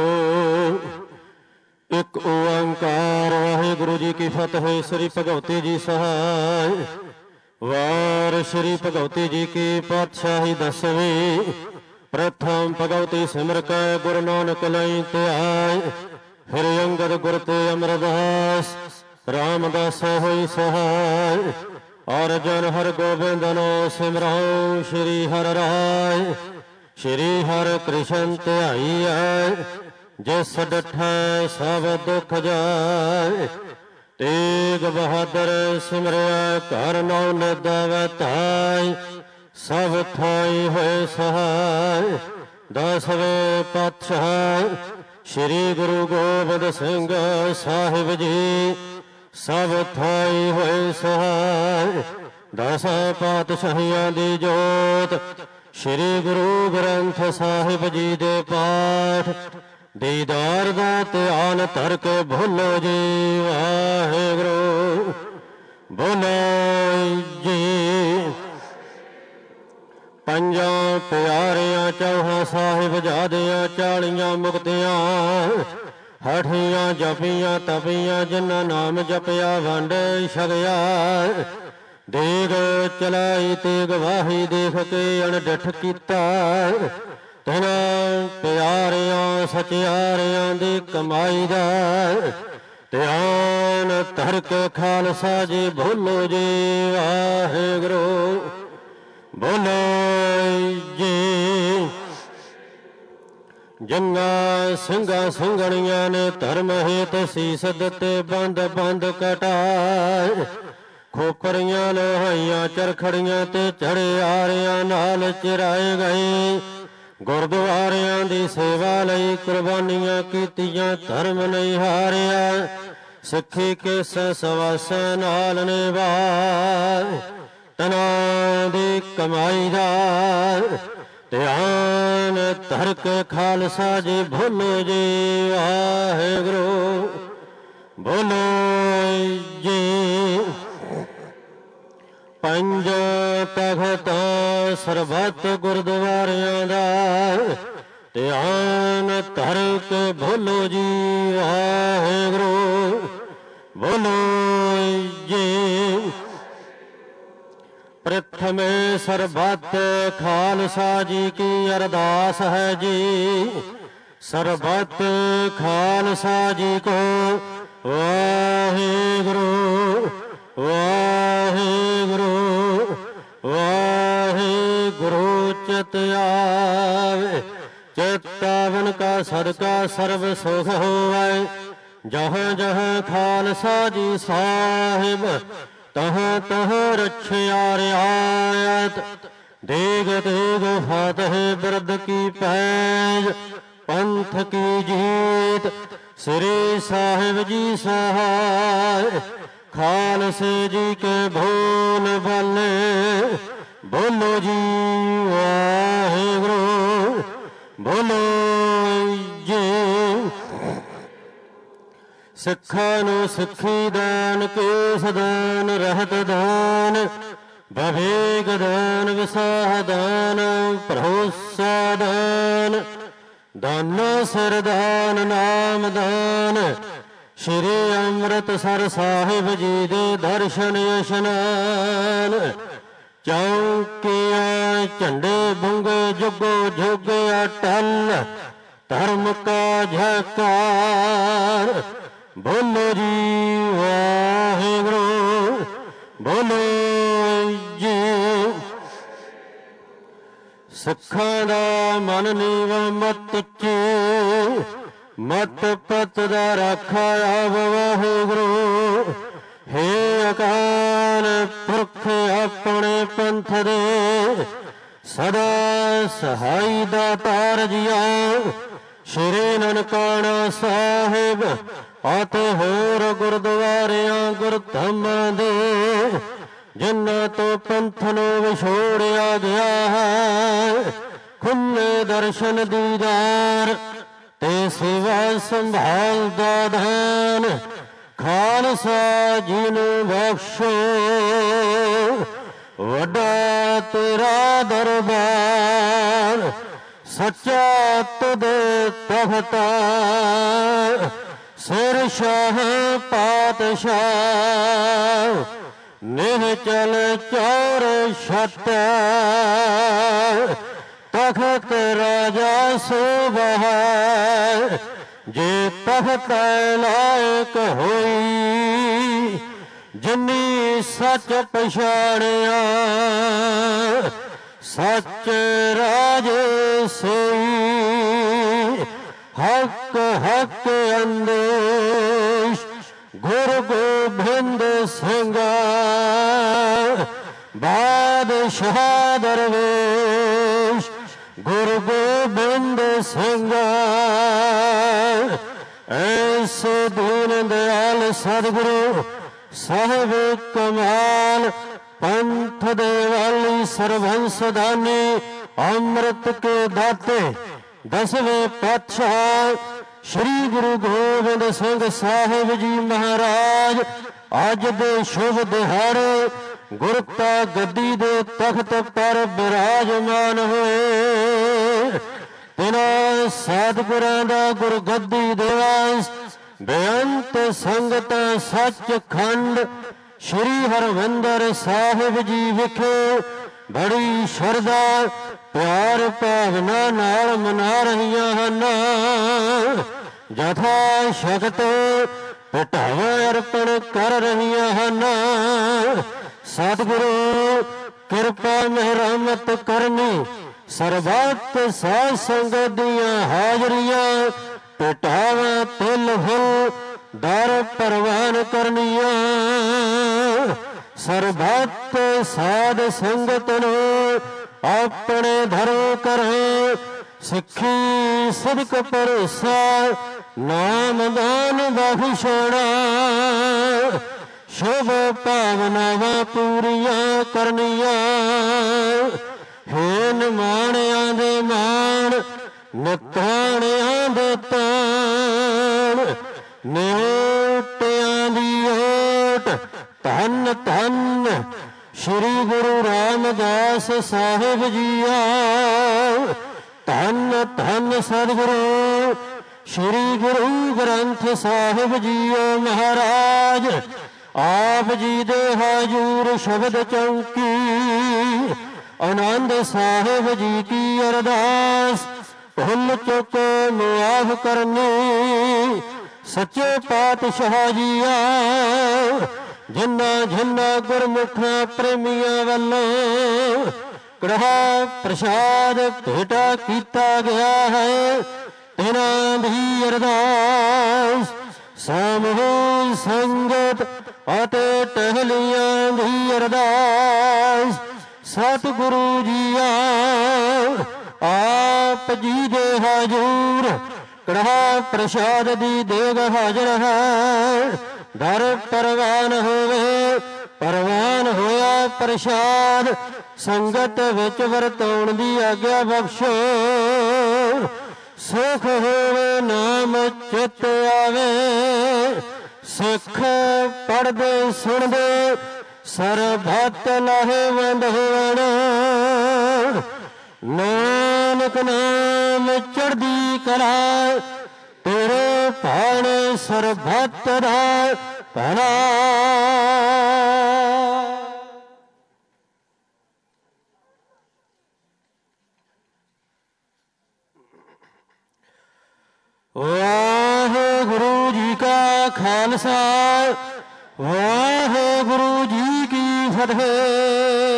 S10: एक ओंकार वाहेगुरु जी की फतह श्री भगवती जी सहाय वार श्री भगवती जी की पातशाही दसवीं प्रथम भगवती सिमर कै गुरु नानक लई त्याय फिर अंगद गुर ते अमरदास रामदास होई सहाय और जन हर गोबिंद नो सिमरऊं श्री हर राय श्री हर कृष्ण ध्याई जिस डठै सब दुख जाय ਤੇਗ ਬਹਾਦਰ ਸਿਮਰਿਆ ਘਰ ਨੌ ਨਿਦਾਵੈ ਧਾਇ ਸਭ ਥਾਈ ਹੋਏ ਸਹਾਇ। 10ਵੇਂ ਪਾਤਸ਼ਾਹ ਸ੍ਰੀ ਗੁਰੂ ਗੋਬਿੰਦ ਸਿੰਘ ਸਾਹਿਬ ਜੀ ਸਭ ਥਾਈ ਹੋਏ ਸਹਾਇ। 10 ਪਾਤਸ਼ਾਹੀਆਂ ਦੀ ਜੋਤ ਸ੍ਰੀ ਗੁਰੂ ਗ੍ਰੰਥ ਸਾਹਿਬ ਜੀ ਦੇ ਪਾਠ ਦੀਦਾਰ ਦਾ ਧਿਆਨ ਧਰ ਕੇ ਬੋਲੋ ਜੀ ਵਾਹਿਗੁਰੂ ਬੋਲੋ ਜੀ। ਪੰਜਾਂ ਪਿਆਰਿਆਂ ਚੌਹਾਂ ਸਾਹਿਬਜ਼ਾਦਿਆਂ 40 ਮੁਕਤਿਆਂ ਹਠੀਆਂ ਜਪੀਆਂ ਤਪੀਆਂ ਜਿਨ੍ਹਾਂ ਨਾਮ ਜਪਿਆ ਵੰਡ ਛਕਿਆ। ਦੇਗ ਚਲਾਈ ਤੇ ਗਵਾਹੀ ਦੇਖ ਕੇ ਅਣਡਿੱਠ ਕੀਤਾ। ਤਿਨਾਂ ਪਿਆਰਿਆਂ ਸਚਿਆਰਿਆਂ ਦੀ ਕਮਾਈ ਦਾ ਧਿਆਨ ਧਰ ਕੇ ਖਾਲਸਾ ਜੀ ਬੋਲੋ ਜੀ ਵਾਹਿਗੁਰੂ ਬੋਲੋ ਜੀ। ਜਿਨ੍ਹਾਂ ਸਿੰਘਾਂ ਸਿੰਘਣੀਆਂ ਨੇ ਧਰਮ ਹੇਤ ਸੀਸ ਦਿੱਤੇ ਬੰਦ ਬੰਦ ਕਟਾਏ। ਖੋਪਰੀਆਂ ਲੋਹਾਈਆਂ ਚਰਖੜੀਆਂ ਤੇ ਚੜਿਆਰਿਆਂ ਨਾਲ ਚਿਰਾਏ ਗਏ। ਗੁਰਦੁਆਰਿਆਂ ਦੀ ਸੇਵਾ ਲਈ ਕੁਰਬਾਨੀਆਂ ਕੀਤੀਆਂ ਧਰਮ ਨਹੀਂ ਹਾਰਿਆ। ਸਿੱਖੀ ਕਿਸ ਸਵਾਸਾਂ ਨਾਲ ਨਿਭਾਏ। ਤਨਾਂ ਦੀ ਕਮਾਈ ਦਾ ਧਿਆਨ ਧਰ ਕੇ ਖਾਲਸਾ ਜੀ ਬੋਲੋ ਜੀ ਵਾਹਿਗੁਰੂ ਬੋਲੋ ਜੀ। ਪੰਜ ਤਖ਼ਤਾਂ ਸਰਬੱਤ ਗੁਰਦੁਆਰਿਆਂ ਦਾ ਧਿਆਨ ਧਰ ਕੇ ਬੋਲੋ ਜੀ ਵਾਹਿਗੁਰੂ ਬੋਲੋ ਜੀ। ਪ੍ਰਥਮੇ ਸਰਬੱਤ ਖਾਲਸਾ ਜੀ ਕੀ ਅਰਦਾਸ ਹੈ ਜੀ। ਸਰਬੱਤ ਖਾਲਸਾ ਜੀ ਕੋ ਵਾਹਿਗੁਰੂ ਵਾਹਿਗੁਰੂ ਵਾਹਿਗੁਰੂ ਚਿਤ ਆਵੇ। ਚੇਤਾਵਨ ਕਾ ਸਦਕਾ ਸਰਬ ਸੁਖ ਹੋਵੇ। ਜਹਾਂ ਜਹਾਂ ਖਾਲਸਾ ਜੀ ਸਾਹਿਬ ਤਹਾਂ ਤਹਾਂ ਰੱਖਿਆ ਰਿਆਇਤ। ਦੇਗ ਦੇਗ ਫਤਿਹ ਬਿਰਦ ਕੀ ਪੈਜ ਪੰਥ ਕੀ ਜੀਤ। ਸ੍ਰੀ ਸਾਹਿਬ ਜੀ ਸਹਾਇ ਖਾਲਸੇ ਜੀ ਕੇ ਭੋਲ ਬਲੇ ਬੋਲੋ ਜੀ ਵਾਹਿਗੁਰੂ ਬੋਲੋ ਜੀ। ਸਿੱਖਾਂ ਨੂੰ ਸਿੱਖੀ ਦਾਨ ਕੇਸ ਦਾਨ ਰਹਿਤ ਦਾਨ ਵਿਵੇਕ ਦਾਨ ਵਿਸਾਹ ਦਾਨ ਭਰੋਸਾ ਦਾਨ ਦਾਨਾ ਸਿਰ ਦਾਨ ਨਾਮ ਦਾਨ। ਸ਼੍ਰੀ ਅੰਮ੍ਰਿਤਸਰ ਸਾਹਿਬ ਜੀ ਦੇ ਦਰਸ਼ਨ ਇਸ਼ਨਾਨ। ਚੌਂਕੀਆਂ ਝੰਡੇ ਬੁੰਗੇ ਜੁਗੋ ਜੁਗ ਅਟਲ ਧਰਮ ਕਾ ਜੈਕਾਰ ਬੋਲੋ ਜੀ ਵਾਹਿਗੁਰੂ ਬੋਲੋ ਜੀ। ਸਿੱਖਾਂ ਦਾ ਮਨ ਨੀਵਾ ਮਤ ਉੱਚੀ ਮਤ ਪਤ ਦਾ ਰਾਖਾ ਆਪ ਵਾਹਿਗੁਰੂ। ਹੇ ਅਕਾਲ ਪੁਰਖ ਆਪਣੇ ਪੰਥ ਦੇ ਸਦਾ ਸਹਾਈ ਦਾਤਾਰ ਜੀਆ। ਸ਼੍ਰੀ ਨਨਕਾਣਾ ਸਾਹਿਬ ਅਤੇ ਹੋਰ ਗੁਰਦੁਆਰਿਆਂ ਗੁਰਧਾਮਾਂ ਦੇ ਜਿਨ੍ਹਾਂ ਤੋਂ ਪੰਥ ਨੂੰ ਵਿਛੋੜਿਆ ਗਿਆ ਹੈ। ਖੁੱਲੇ ਦਰਸ਼ਨ ਦੀਦਾਰ ਤੇ ਸੇਵਾ ਸੰਭਾਲ ਦਾ ਦਾਨ ਖਾਲਸਾ ਜੀ ਨੂੰ ਬਖਸ਼ੋ। ਵੱਡਾ ਤੇਰਾ ਦਰਬਾਰ ਸੱਚਾ ਤੁਧ ਤਖਤਾ। ਸਿਰ ਸ਼ਾਹ ਪਾਤਸ਼ਾਹ ਨਿਹ ਚਲ ਚੌਰ ਛੱਤ। ਤਖਤ ਰਾਜਾ ਸੋਭਾ ਜੇ ਤਖਤ ਲਾਇਕ ਹੋਈ। ਜਿਨੀ ਸੱਚ ਪਛਾਣਿਆ ਸੱਚ ਰਾਜੇ ਸੋਈ। ਹੱਕ ਹੱਕ ਅੰਦੇਸ਼ ਗੁਰ ਗੋ ਗੋਬਿੰਦ ਸਿੰਘ ਬਾਦਸ਼ਾਹ ਦਰਵੇਸ਼ ਗੁਰੂ ਗੋਬਿੰਦ ਸਿੰਘ ਐਸੇ ਦੀਨ ਦਿਆਲ ਸਤਿਗੁਰੂ ਸਾਹਿਬ ਕਮਾਲ ਪੰਥ ਦੇ ਵਾਲੀ ਸਰਬੰਸ ਦਾਨੀ ਅੰਮ੍ਰਿਤ ਕੇ ਦਾਤੇ ਦਸਵੇਂ ਪਾਤਸ਼ਾਹ ਸ਼੍ਰੀ ਗੁਰੂ ਗੋਬਿੰਦ ਸਿੰਘ ਸਾਹਿਬ ਜੀ ਮਹਾਰਾਜ ਅੱਜ ਦੇ ਸ਼ੁਭ ਦਿਹਾੜੇ ਗੁਰਤਾ ਗੱਦੀ ਦੇ ਤਖਤ ਪਰ ਬਿਰਾਜਮਾਨ ਹੋਏ। ਤਿਨਾਂ ਸਤਿਗੁਰਾਂ ਦਾ ਗੁਰਗੱਦੀ ਦਿਵਸ ਬੇਅੰਤ ਸੰਗਤਾਂ ਸੱਚਖੰਡ ਸ਼੍ਰੀ ਹਰਿਮੰਦਰ ਸਾਹਿਬ ਜੀ ਵਿਖੇ ਬੜੀ ਸ਼ਰਧਾ ਪਿਆਰ ਭਾਵਨਾ ਨਾਲ ਮਨਾ ਰਹੀਆਂ ਹਨ। ਜਥਾ ਸ਼ਕਤ ਭਟਾਵਾ ਅਰਪਣ ਕਰ ਰਹੀਆਂ ਹਨ। ਸਤਿਗੁਰੂ ਕਿਰਪਾ ਮਿਹਰਮਤ ਕਰਨੀ ਸਰਬੱਤ ਸਾਧ ਸੰਗਤ ਦੀਆਂ ਹਾਜ਼ਰੀਆਂ ਭਟਾਵਾ ਤਿਲ ਫੁੱਲ ਦਰ ਪ੍ਰਵਾਨ ਕਰਨੀਆਂ। ਸਰਬੱਤ ਸਾਧ ਸੰਗਤ ਨੂੰ ਆਪਣੇ ਧਰਮ ਕਰੋ ਸਿੱਖੀ ਸਿਦਕ ਭਰੋਸਾ ਨਾਮ ਦਾਨ ਬਖਸ਼ਣਾ ਸ਼ੁਭ ਭਾਵਨਾਵਾਂ ਪੂਰੀਆਂ ਕਰਨੀਆਂ। ਹੇ ਨਿਮਾਣਿਆਂ ਦੇ ਮਾਣ ਨਿਤਾਣਿਆਂ ਦੇ ਤਾਣ ਨਿਓਟਿਆਂ ਦੀ ਓਟ ਧੰਨ ਧੰਨ ਸ਼੍ਰੀ ਗੁਰੂ ਰਾਮਦਾਸ ਸਾਹਿਬ ਜੀਆ। ਧੰਨ ਧੰਨ ਸਤਿਗੁਰੂ ਸ਼੍ਰੀ ਗੁਰੂ ਗ੍ਰੰਥ ਸਾਹਿਬ ਜੀਓ ਮਹਾਰਾਜ ਆਪ ਜੀ ਦੇ ਹਾਜ਼ੂਰ ਸ਼ਬਦ ਚੌਂਕੀ ਆਨੰਦ ਸਾਹਿਬ ਜੀ ਕੀ ਅਰਦਾਸ ਭੁੱਲ ਚੁੱਕ ਮੁਆਫ ਕਰਨੀ। ਸੱਚੇ ਪਾਤਸ਼ਾਹ ਜੀਆ ਜਿਨ੍ਹਾਂ ਜਿਨ੍ਹਾਂ ਗੁਰਮੁਖਾਂ ਪ੍ਰੇਮੀਆਂ ਵੱਲੋਂ ਕੜਾਹ ਪ੍ਰਸ਼ਾਦ ਭੇਟਾ ਕੀਤਾ ਗਿਆ ਹੈ ਤਿਨਾਂ ਦੀ ਅਰਦਾਸ ਸਮੂਹ ਸੰਗਤ ਅਤੇ ਟਹਿਲੀਆਂ ਦੀ ਅਰਦਾਸ ਸਤਿਗੁਰੂ ਜੀਆ ਆਪ ਜੀ ਦੇ ਹਾਜ਼ੂਰ ਕੜਾਹ ਪ੍ਰਸ਼ਾਦ ਦੀ ਦੇਗ ਹਾਜ਼ਰ ਹੈ। ਦਰ ਪ੍ਰਵਾਨ ਹੋਵੇ ਪ੍ਰਵਾਨ ਹੋਇਆ ਪ੍ਰਸ਼ਾਦ ਸੰਗਤ ਵਿੱਚ ਵਰਤਾਉਣ ਦੀ ਆਗਿਆ ਬਖਸ਼ੋ। ਸੁਖ ਹੋਵੇ ਨਾਮ ਚਿਤ ਆਵੇ ਸਿੱਖ ਪੜ੍ਹਦੇ ਸੁਣਦੇ ਸਰਬੱਤ ਲਾਹੇਵੰਦ ਹੋਣ। ਨਾਨਕ ਨਾਮ ਚੜ੍ਹਦੀ ਕਲਾ ਤੇਰੇ ਭਾਣੇ ਸਰਬੱਤ ਦਾ ਭਲਾ। ਵਾਹਿਗੁਰੂ ਜੀ ਕਾ ਖਾਲਸਾ ਵਾਹਿਗੁਰੂ ਜੀ ਕੀ ਫਤਿਹ।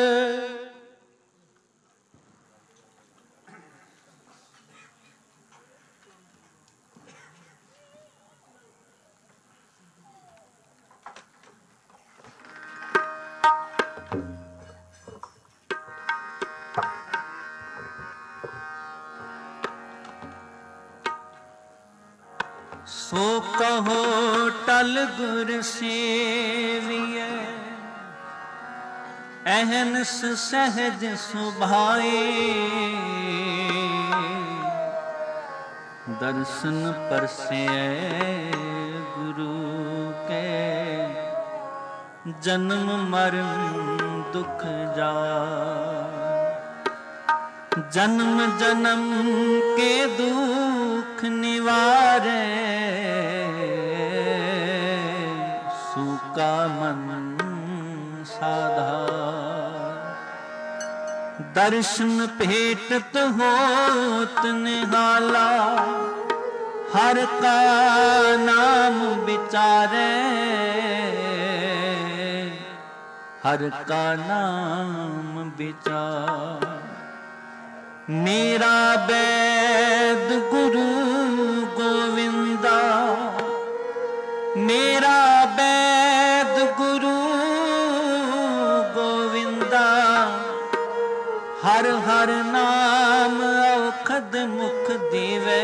S1: ਸੋ ਕਹੋ ਟਲ ਗੁਰ ਸੇਵੀਐ ਅਹਨਸ ਸਹਿਜ ਸੁਭਾਏ ਦਰਸ਼ਨ ਪਰਸੈ ਗੁਰੂ ਕੇ ਜਨਮ ਮਰਨ ਦੁਖ ਜਾਏ। ਜਨਮ ਜਨਮ ਕੇ ਦੁਖ ਨਿਵਾਰੇ ਸੂਕਾ ਮਨ ਸਾਧਾਰ। ਦਰਸ਼ਨ ਭੇਟਤ ਹੋਤ ਨਿਹਾਲਾ ਹਰ ਕਾ ਨਾਮ ਵਿਚਾਰੇ ਹਰ ਕਾ ਨਾਮ ਵਿਚਾਰ। ਮੇਰਾ ਬੈਦ ਗੁਰੂ ਗੋਵਿੰਦਾ ਮੇਰਾ बैद गुरु गोविंदा, हर हर नाम औखद मुख दीवे,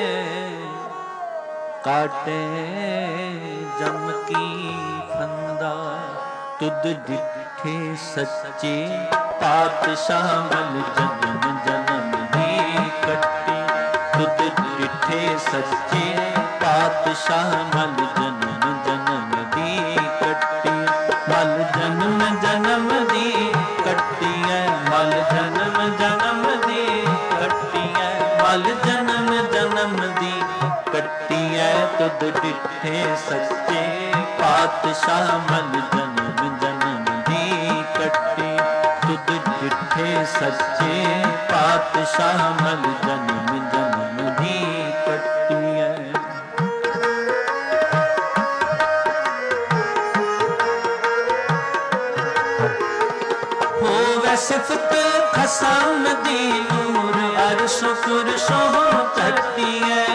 S1: काटे जम की फंदा। तुद डिठे सच्चे पातशाह मल जन्म जन्म दी कट्टी। तुद डिठे सच्चे पातशाह मल जन्म जन्म दी कट्टी। मल जन्म जन्म दी कट्टी है, मल जन्म जन्म दी कट्टी है, मल जन्म जन्म दी कट्टी है। तुद डिठे सच्चे पातशाह मल जन्म जन्म दी कट्टी। तुद डिठे सच्चे पातशाह मल जन्म जन्म दी कट्टी है। सिफत खसम दी नूर अर्श फुरशो चट्टी है।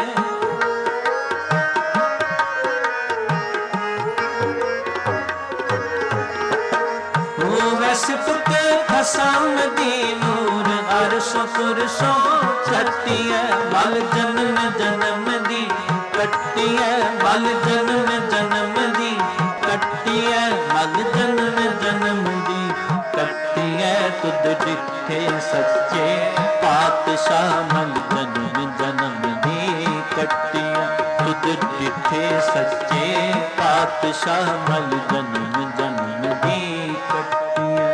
S1: सिफत खसम दी नूर अर्श फुरशो चट्टी है। मल जन्म जन्म दी कट्टी है, मल जन्म जन्म दी कट्टी है, मल जन्म जन्म दी कट्टी है। तुद डिठे सच्चे पातशाह मल जन्म जन्म दी कट्टी है। तुद डिठे सच्चे पातशाह मल जन्म जन्म दी कट्टी है।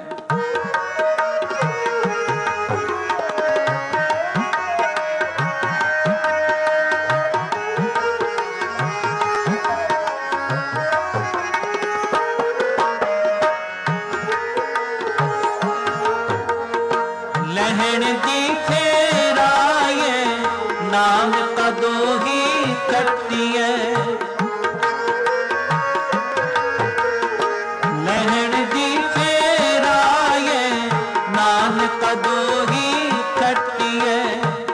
S1: लहण दी फेराए नाम का दो ही कट्टी है। लहण दी फेराए नाम का दो ही कट्टी है।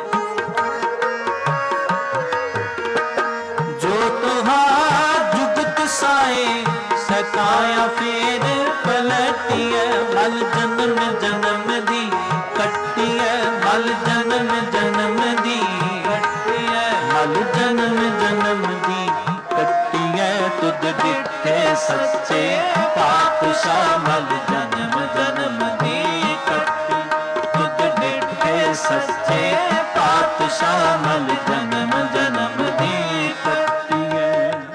S1: जो तुहार जुगत साए सकाया फेर पलटी है। मल जन्म जन्म दी कट्टी है, मल जन्म जन्म दी कट्टी है, मल जन्म जन्म दी कट्टी है। तुद डिठे सच्चे पातशाह मल जन्म जन्म दी कट्टी। तुद डिठे सच्चे पातशाह मल जन्म जन्म दी कट्टी है।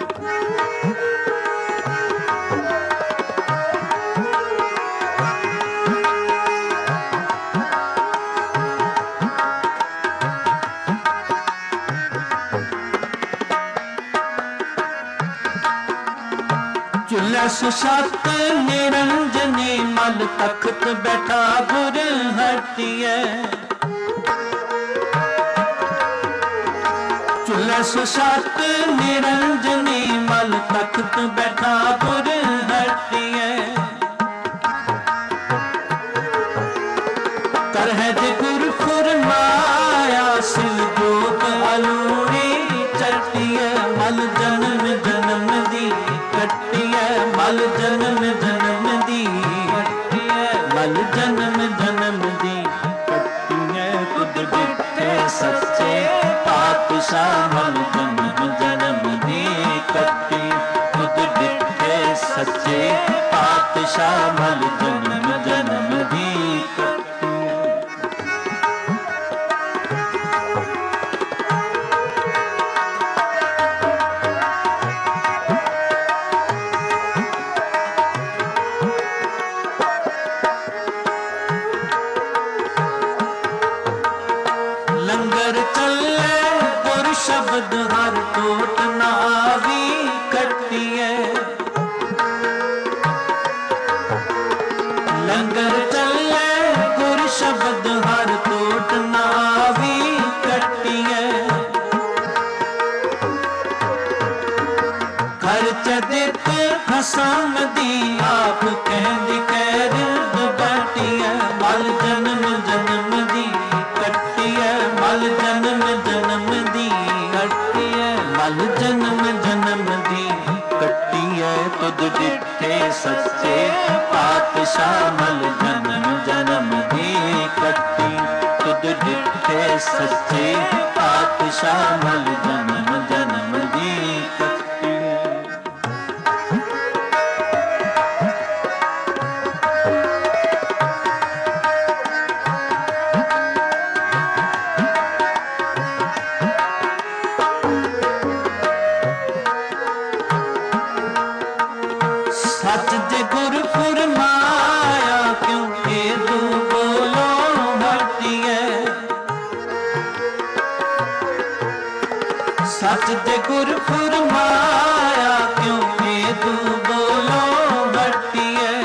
S1: चुल्ला सुशात निरंजनी मल तख्त बैठा गुर हटिए। चुल्ला सुशात निरंजनी मल तख्त बैठा गुर हटिए। कर है जे गुर फुरमाया सिल जोग अलूरी चटिए। मल जन्म जन्म दी कट्टी है, मल जन्म जन्म दी कट्टी है, मल जन्म जन्म दी कट्टी है। तुद डिठे सच्चे पातशाह मल जन्म जन्म दी कट्टी। तुद डिठे सच्चे पातशाह मल जन्म जन्म दी कट्टी। लंगर चले गुर शब्द हर टोट नावी कट्टी है। लंगर चले गुर शब्द हर टोट नावी कट्टी है। खर्च दित हसम दी आप कहदी कैर बैठी है। मल जन्म जन्म दी कट्टी है, मल जन्म जन्म दी कट्टी है, मल जन्म जन्म दी कट्टी ਕੱਟੀਐ ਤੁਧ ਡਿਠੇ ਸੱਚੇ ਪਾਤਸ਼ਾਹ ਮਲ ਜਨਮ ਜਨਮ ਦੀ ਕੱਟੀ ਤੁਧ ਡਿਠੇ ਸੱਚੇ ਪਾਤਸ਼ਾਹ ਮਲ ਜਨਮ ਜਨਮ ਦੀ ਕੱਟੀ। ਸੱਚ ਦੇ ਗੁਰ ਫੁਰਮਾਇਆ ਕਿਉਂ ਇਹ ਤੂੰ ਬੋਲੋ ਹਟੀਐ ਸੱਚ ਦੇ ਗੁਰ ਫੁਰਮਾਇਆ ਕਿਉਂ ਇਹ ਤੂੰ ਬੋਲੋ ਹਟੀਐ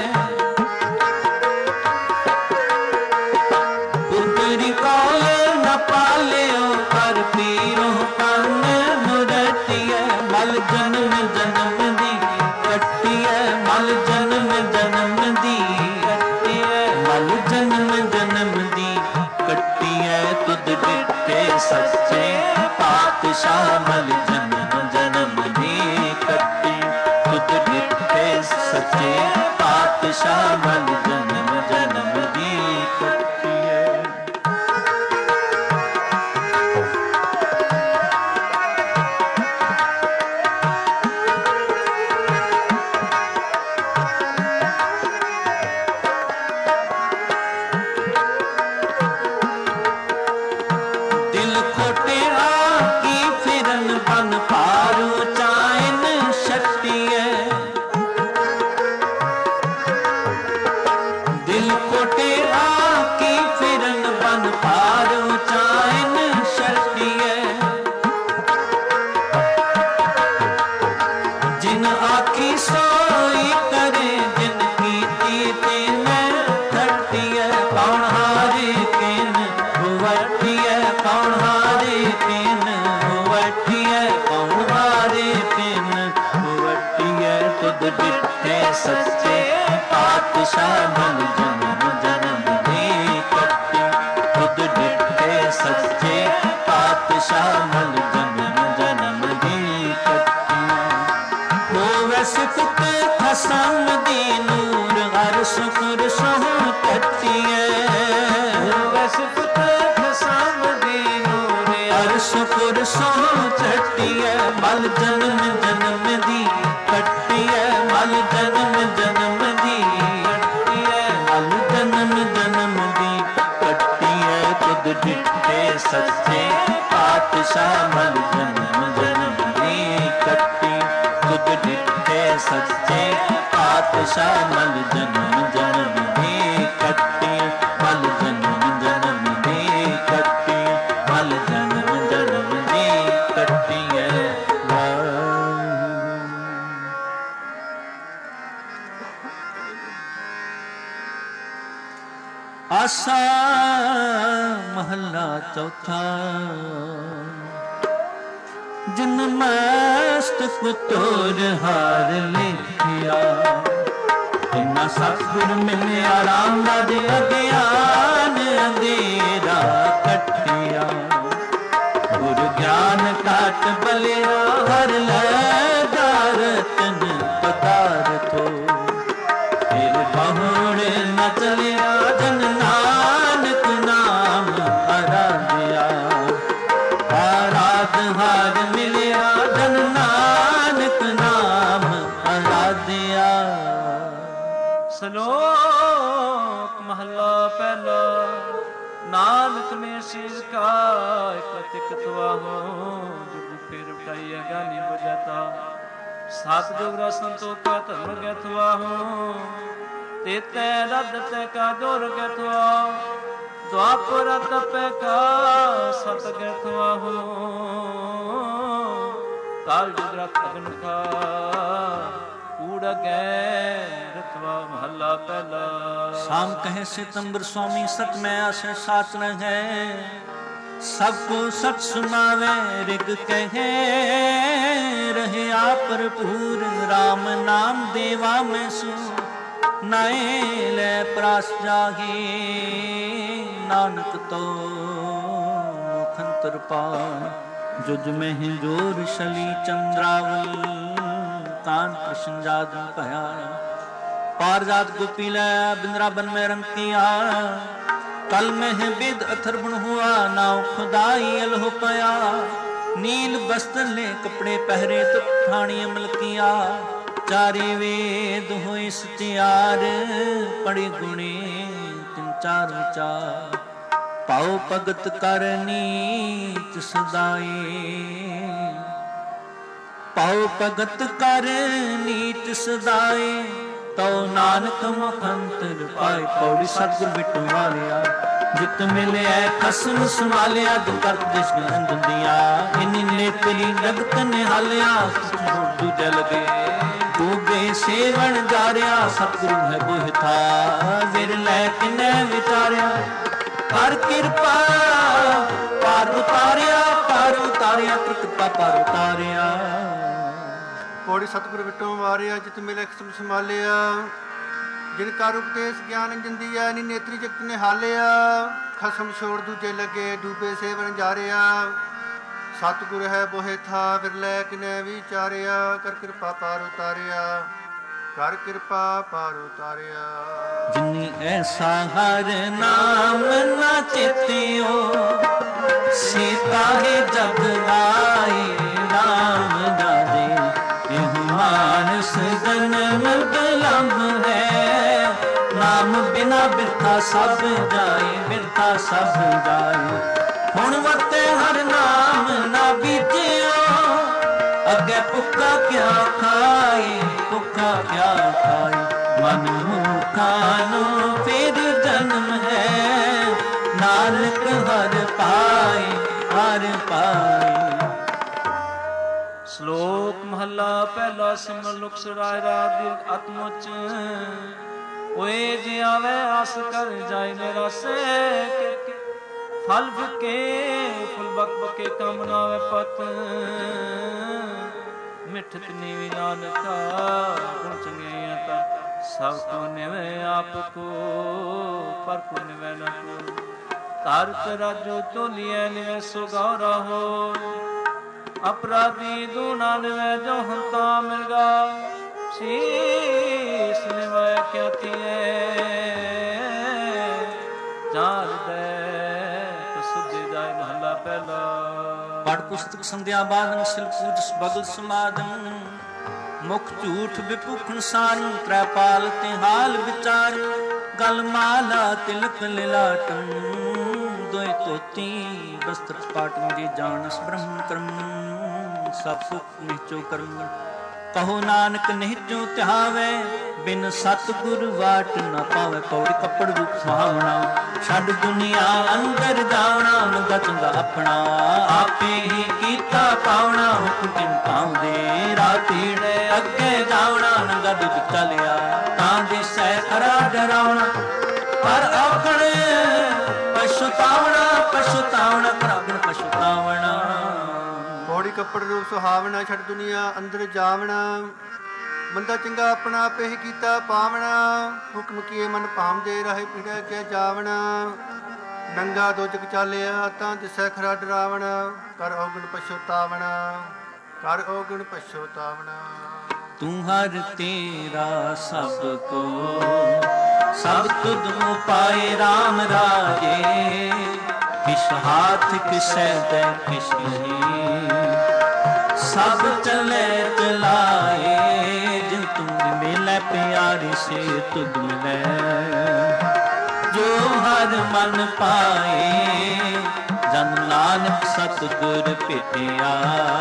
S1: ਪੁੱਤਰੀ ਕੋਲ ਨ ਪਾਲਿਓ ਕਰ ਪੀਰੋ ਕੰਨ ਮੁਰਤੀਐ ਮਲ ਜਨਮ ਜਨਮ ਦੀ ਕੱਟੀਐ ਮਲ ਜਨਮ ਜਨਮ ਦੀ ਕੱਟੀਐ ਮਲ ਜਨਮ ਜਨਮ ਦੀ ਕੱਟੀਐ ਤੁਧ ਡਿਠੇ ਸੱਚੇ ਪਾਤਸ਼ਾਹ ਮਲ ਜਨਮ ਜਨਮ ਦੀ ਕੱਟੀ ਤੁਧ ਡਿਠੇ ਸੱਚੇ ਪਾਤਸ਼ਾਹ ਮਲ ਜਨਮ ਜਨਮ ਦੀ ਕੱਟੀਐ। ਦਿਲ ਖੋਟੇ ਆਕੀ ਫਿਰਨ ਬਨ ਪਾਰੂ ਚਾਇਨ ਛੱਟੀਐ ਦਿਲ ਖੋਟੇ ਆਕੀ ਫਿਰਨ ਬਨ ਪਾਰੂ ਚਾਇਨ ਛੱਟੀਐ ਜਿਨ ਆਖੀ ਸੋਈ ਕਰੇ ਜਿਨ ਕੀਤੀ ਤੈਨੇ ਠੱਟੀਐ ਕੌਣ ਹਾਰੇ ਕਿਨ ਵਟੀਐ ਕੌਣ ਹਾਰੇ ਕਿਨ ਵਟੀਐ ਕੌਣ ਹਾਰੇ ਕਿਨ ਵਟੀਐ ਤੁਧ ਡਿਠੇ ਸੱਚੇ ਪਾਤਸ਼ਾਹ ਮਲ ਜਨਮ ਜਨਮ ਦੀ ਕੱਟੀ ਤੁਧ ਡਿਠੇ ਸੱਚੇ ਪਾਤਸ਼ਾਹ ਮਲ ਜਨਮ ਜਨਮ ਦੀ ਕੱਟੀ। ਹੋਵੇ ਸਿਫਤ ਖਸਮ ਦੀ ਨੂਰ ਹਰ ਸ਼ੁਕਰ ਸੋਹ ਕੱਟੀਐ ਹੋਵੇ ਸਿਫਤ ਖਸਮ ਦੀ ਨੂਰ ਹਰ ਸ਼ੁਕਰ ਸੋਹ ਕੱਟੀਐ ਮਲ ਜਨਮ ਜਨਮ ਦੀ ਕੱਟੀਐ ਮਲ ਜਨਮ ਜਨਮ ਦੀ ਕੱਟੀਐ ਮਲ ਜਨਮ ਜਨਮ ਦੀ ਕੱਟੀਐ ਤੁਧ ਡਿਠੇ ਸੱਚੇ ਪਾਤਸ਼ਾਹ ਮਲ ਜਨਮ ਜਨਮ ਦੀ ਕੱਟੀ ਤੁਧ ਡਿਠੇ ਸੱਚੇ ਪਾਤਸ਼ਾਹ ਮਲ ਜਨਮ ਜਨਮ ਦੀ ਕੱਟੀ ਮਲ ਜਨਮ ਜਨਮ ਦੀ ਕੱਟੀ ਮਲ ਜਨਮ ਜਨਮ ਦੀ ਕੱਟੀਐ। ਆਸਾ ਮਹੱਲਾ ਚੌਥਾ ਜਿਨ ਮਸਤਕ ਤੋਰ ਹਾਰ ਲਿਖਿਆ ਇਨਾ ਸਤਿਗੁਰ ਮਿਲਿਆ ਰਾਮ ਰਾਜ ਅਗਿਆਨ ਅੰਧੇਰਾ ਕੱਟਿਆ ਗੁਰ ਗਿਆਨ ਕਾਟ ਬਲਿਆ ਹਰ ਲੈ ਰਤਨ ਪਦਾਰਥੋ ਫਿਰ ਬਹੁੜ ਨ ਚਲਿਆ ਜਨ ਨਾਨਕ ਨਾਮ ਆਰਾਧਿਆ ਆਰਾਧ ਹਾਰ ਮਿਲਿਆ ਜਨ ਨਾਨਕ ਨਾਮ ਆਰਾਧਿਆ।
S3: ਸ਼ਲੋਕ ਮਹਲਾ ਪਹਿਲਾ ਨਾਨਕ ਨੇ ਸੀਸ ਕਾ ਇਕ ਤਵਾਹੋ ਜੁਗ ਫਿਰ ਉਠਾਈ ਅਗਾਨੀ ਬੁਝਤਾ ਸਤ ਜੋਗ ਰਾ ਸੰਤੋਖਾ ਧਰਮ ਗਥਵਾਹੋ ਤੇਤੇ ਰੱਦ ਤੇ ਕਾ ਜੋਰ ਗਥਵਾ ਦੁਆਪਰ ਤਪੇ ਕਾ ਸਤ ਗਥਵਾਹੋ ਕਾਲ ਜੁਗ ਰਤ ਅਗਨ ਕਾ ਕੂੜ ਗੈ ਰਤਵਾ ਮਹੱਲਾ ਪਹਿਲਾ।
S1: शाम कहे सितंबर स्वामी सत में आशे साच रहे सबको सच सुनावे रिग कहे रहे आप भरपूर राम नाम देवा में सु नाए ले प्रास जागे नानक तो खंतर पान जुज में जोर शली चंद्रावल तान कृष्ण जादू भया पार जात गोपी लै बिंद्रावन में रंग किया कल में है बिद अथर बुन हुआ नाव खुदाई अलहो पया नील वस्त्र ले कपड़े पहरे तो ठाणी अमल किया चारे वेद होए सत्यार पड़े गुणे तिन चार विचार पाओ भगत कर नीत सदाए पाओ भगत कर नीत सदाए तो नानक मुखंतर पाए पौड़ी सतगुर बिटू वालिया जित मिले खसम संभालिया दुकर दिश अंदन दिया इन्नी नेत्री जगत निहालिया दूजे लगे डूबे सेवन जारिया सतगुरु है बोह था विर लै किने विचारिया कर किरपा पार उतारिया कृपा पार उतारिया
S2: पौड़ी सतगुर विटों वारिया जित मिले खसम संभालिया जिनका उपदेश ज्ञान जिंदिया नी नेत्री जगत ने हालिया खसम छोड़ दूजे लगे डूबे सेवन जारिया सतगुर है बोहे था विरलै किने विचारिया कर कृपा पार उतारिया कर कृपा पार उतारिया
S1: जिन्नी ऐसा हर नाम ना चेतियो सीता है जग आए राम दादे यह मानस जन्म बिलम्ब है नाम बिना बिरथा सब जाए बिरथा सब जाए हुण वरते हर नाम ना बीजियो अगे भुखा क्या खाए भुखा क्या खाए मन मुखानो फिर जन्म है नानक हर पाए
S3: श्लोक महला पहला सिमर लुक सराय राधि आत्मोच ओए जे आवे आस कर जाए मेरा से फल फके फुल बक बके कम नावे पत मिठत नीवी नानका गुण चंगे तर सब को निवे आपको पर को निवे न को तार राजो तो लिये निवे सो गौरा हो अपराधी दूना निवे जो हंता मिलगा शीस निवे क्या थिए जान दे कसुद्धि जाए महला पहला
S1: पढ़ पुस्तक संध्या बादन सिल पूज बगल समादन मुख झूठ विपुखन सार त्रैपाल ते हाल विचार गल माला तिलक लिलाटन दोय तोती वस्त्र पाटन जी जानस ब्रह्म कर्म सब सुख निचो कर्म कहो नानक निचो त्यावे बिन सतगुर वाट न पावे पौड़ी कपड़ रूप सुहावना छड़ दुनिया अंदर जावना मुगा चंगा अपना आपे ही कीता पावना हुक्म किन पाउंदे राती ने अगे जावना नंगा दुख चलिया तां दिसै खरा डरावना पर आखण पछतावना करागण पछतावना
S2: पौड़ी कपड़ रूप सुहावना छड़ दुनिया अंदर जावना बंदा चंगा अपना आपे ही कीता पावना हुक्म किए मन भावदे राहे पीड़े के जावना नंगा दो जग चालिया तां दिसै खरा डरावना कर औगण पछतावना कर औगण पछतावना
S1: तू हर तेरा सब को सब तुद पाए राम राजे किस हाथ किसै दे किस नहीं सब चले चलाए जिन तुम मिले प्यारी से तुद मिले जो हर मन पाए जन नानक सतगुर भेटिया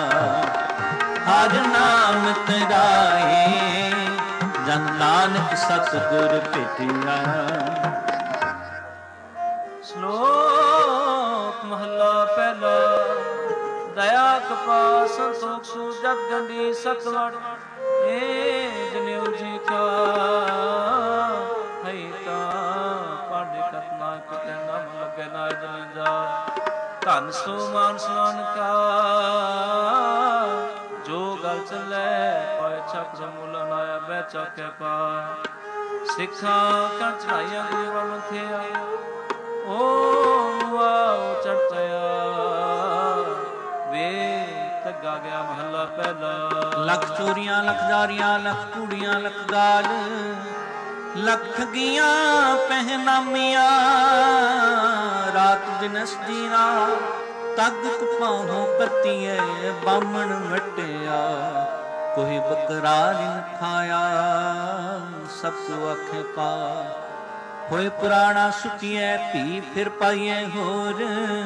S1: हर नाम तराए जन नानक सतगुर भेटिया
S3: श्लोक महला पहला दया कपा संतोख सु जग गंडी सतवट जनेऊ जी का है ता पांडे कतना किते नाम लगे ना जन जा धन सो मान स्नान का जो गल चले पाए छक जमूला नाया बह चौके पा सिखा कर चढ़ाइया गुरु थे ओ चढ़तया वे ਜਾਗਿਆ ਮਹੱਲਾ ਪਹਿਲਾ।
S1: ਲੱਖ ਚੋਰੀਆਂ ਲੱਖ ਜਾਰੀਆਂ ਲੱਖ ਕੂੜੀਆਂ ਲੱਖ ਗਾਲ, ਲੱਖ ਗੀਆਂ ਪਹਿਨਾਮੀਆਂ ਰਾਤ ਦਿਨਸ ਦੀਨਾ, ਤਗ ਕਪਾਹੋਂ ਪਤੀਏ ਬਾਮਣ ਵਟਿਆ, ਕੋਈ ਬਕਰਾਰ ਨ ਖਾਇਆ ਸਭ ਕੋ ਆਖੇ ਪਾ, ਹੋਏ ਪੁਰਾਣਾ ਸੁਤੀਏ ਭੀ ਫਿਰ ਪਾਈਏ ਹੋਰ,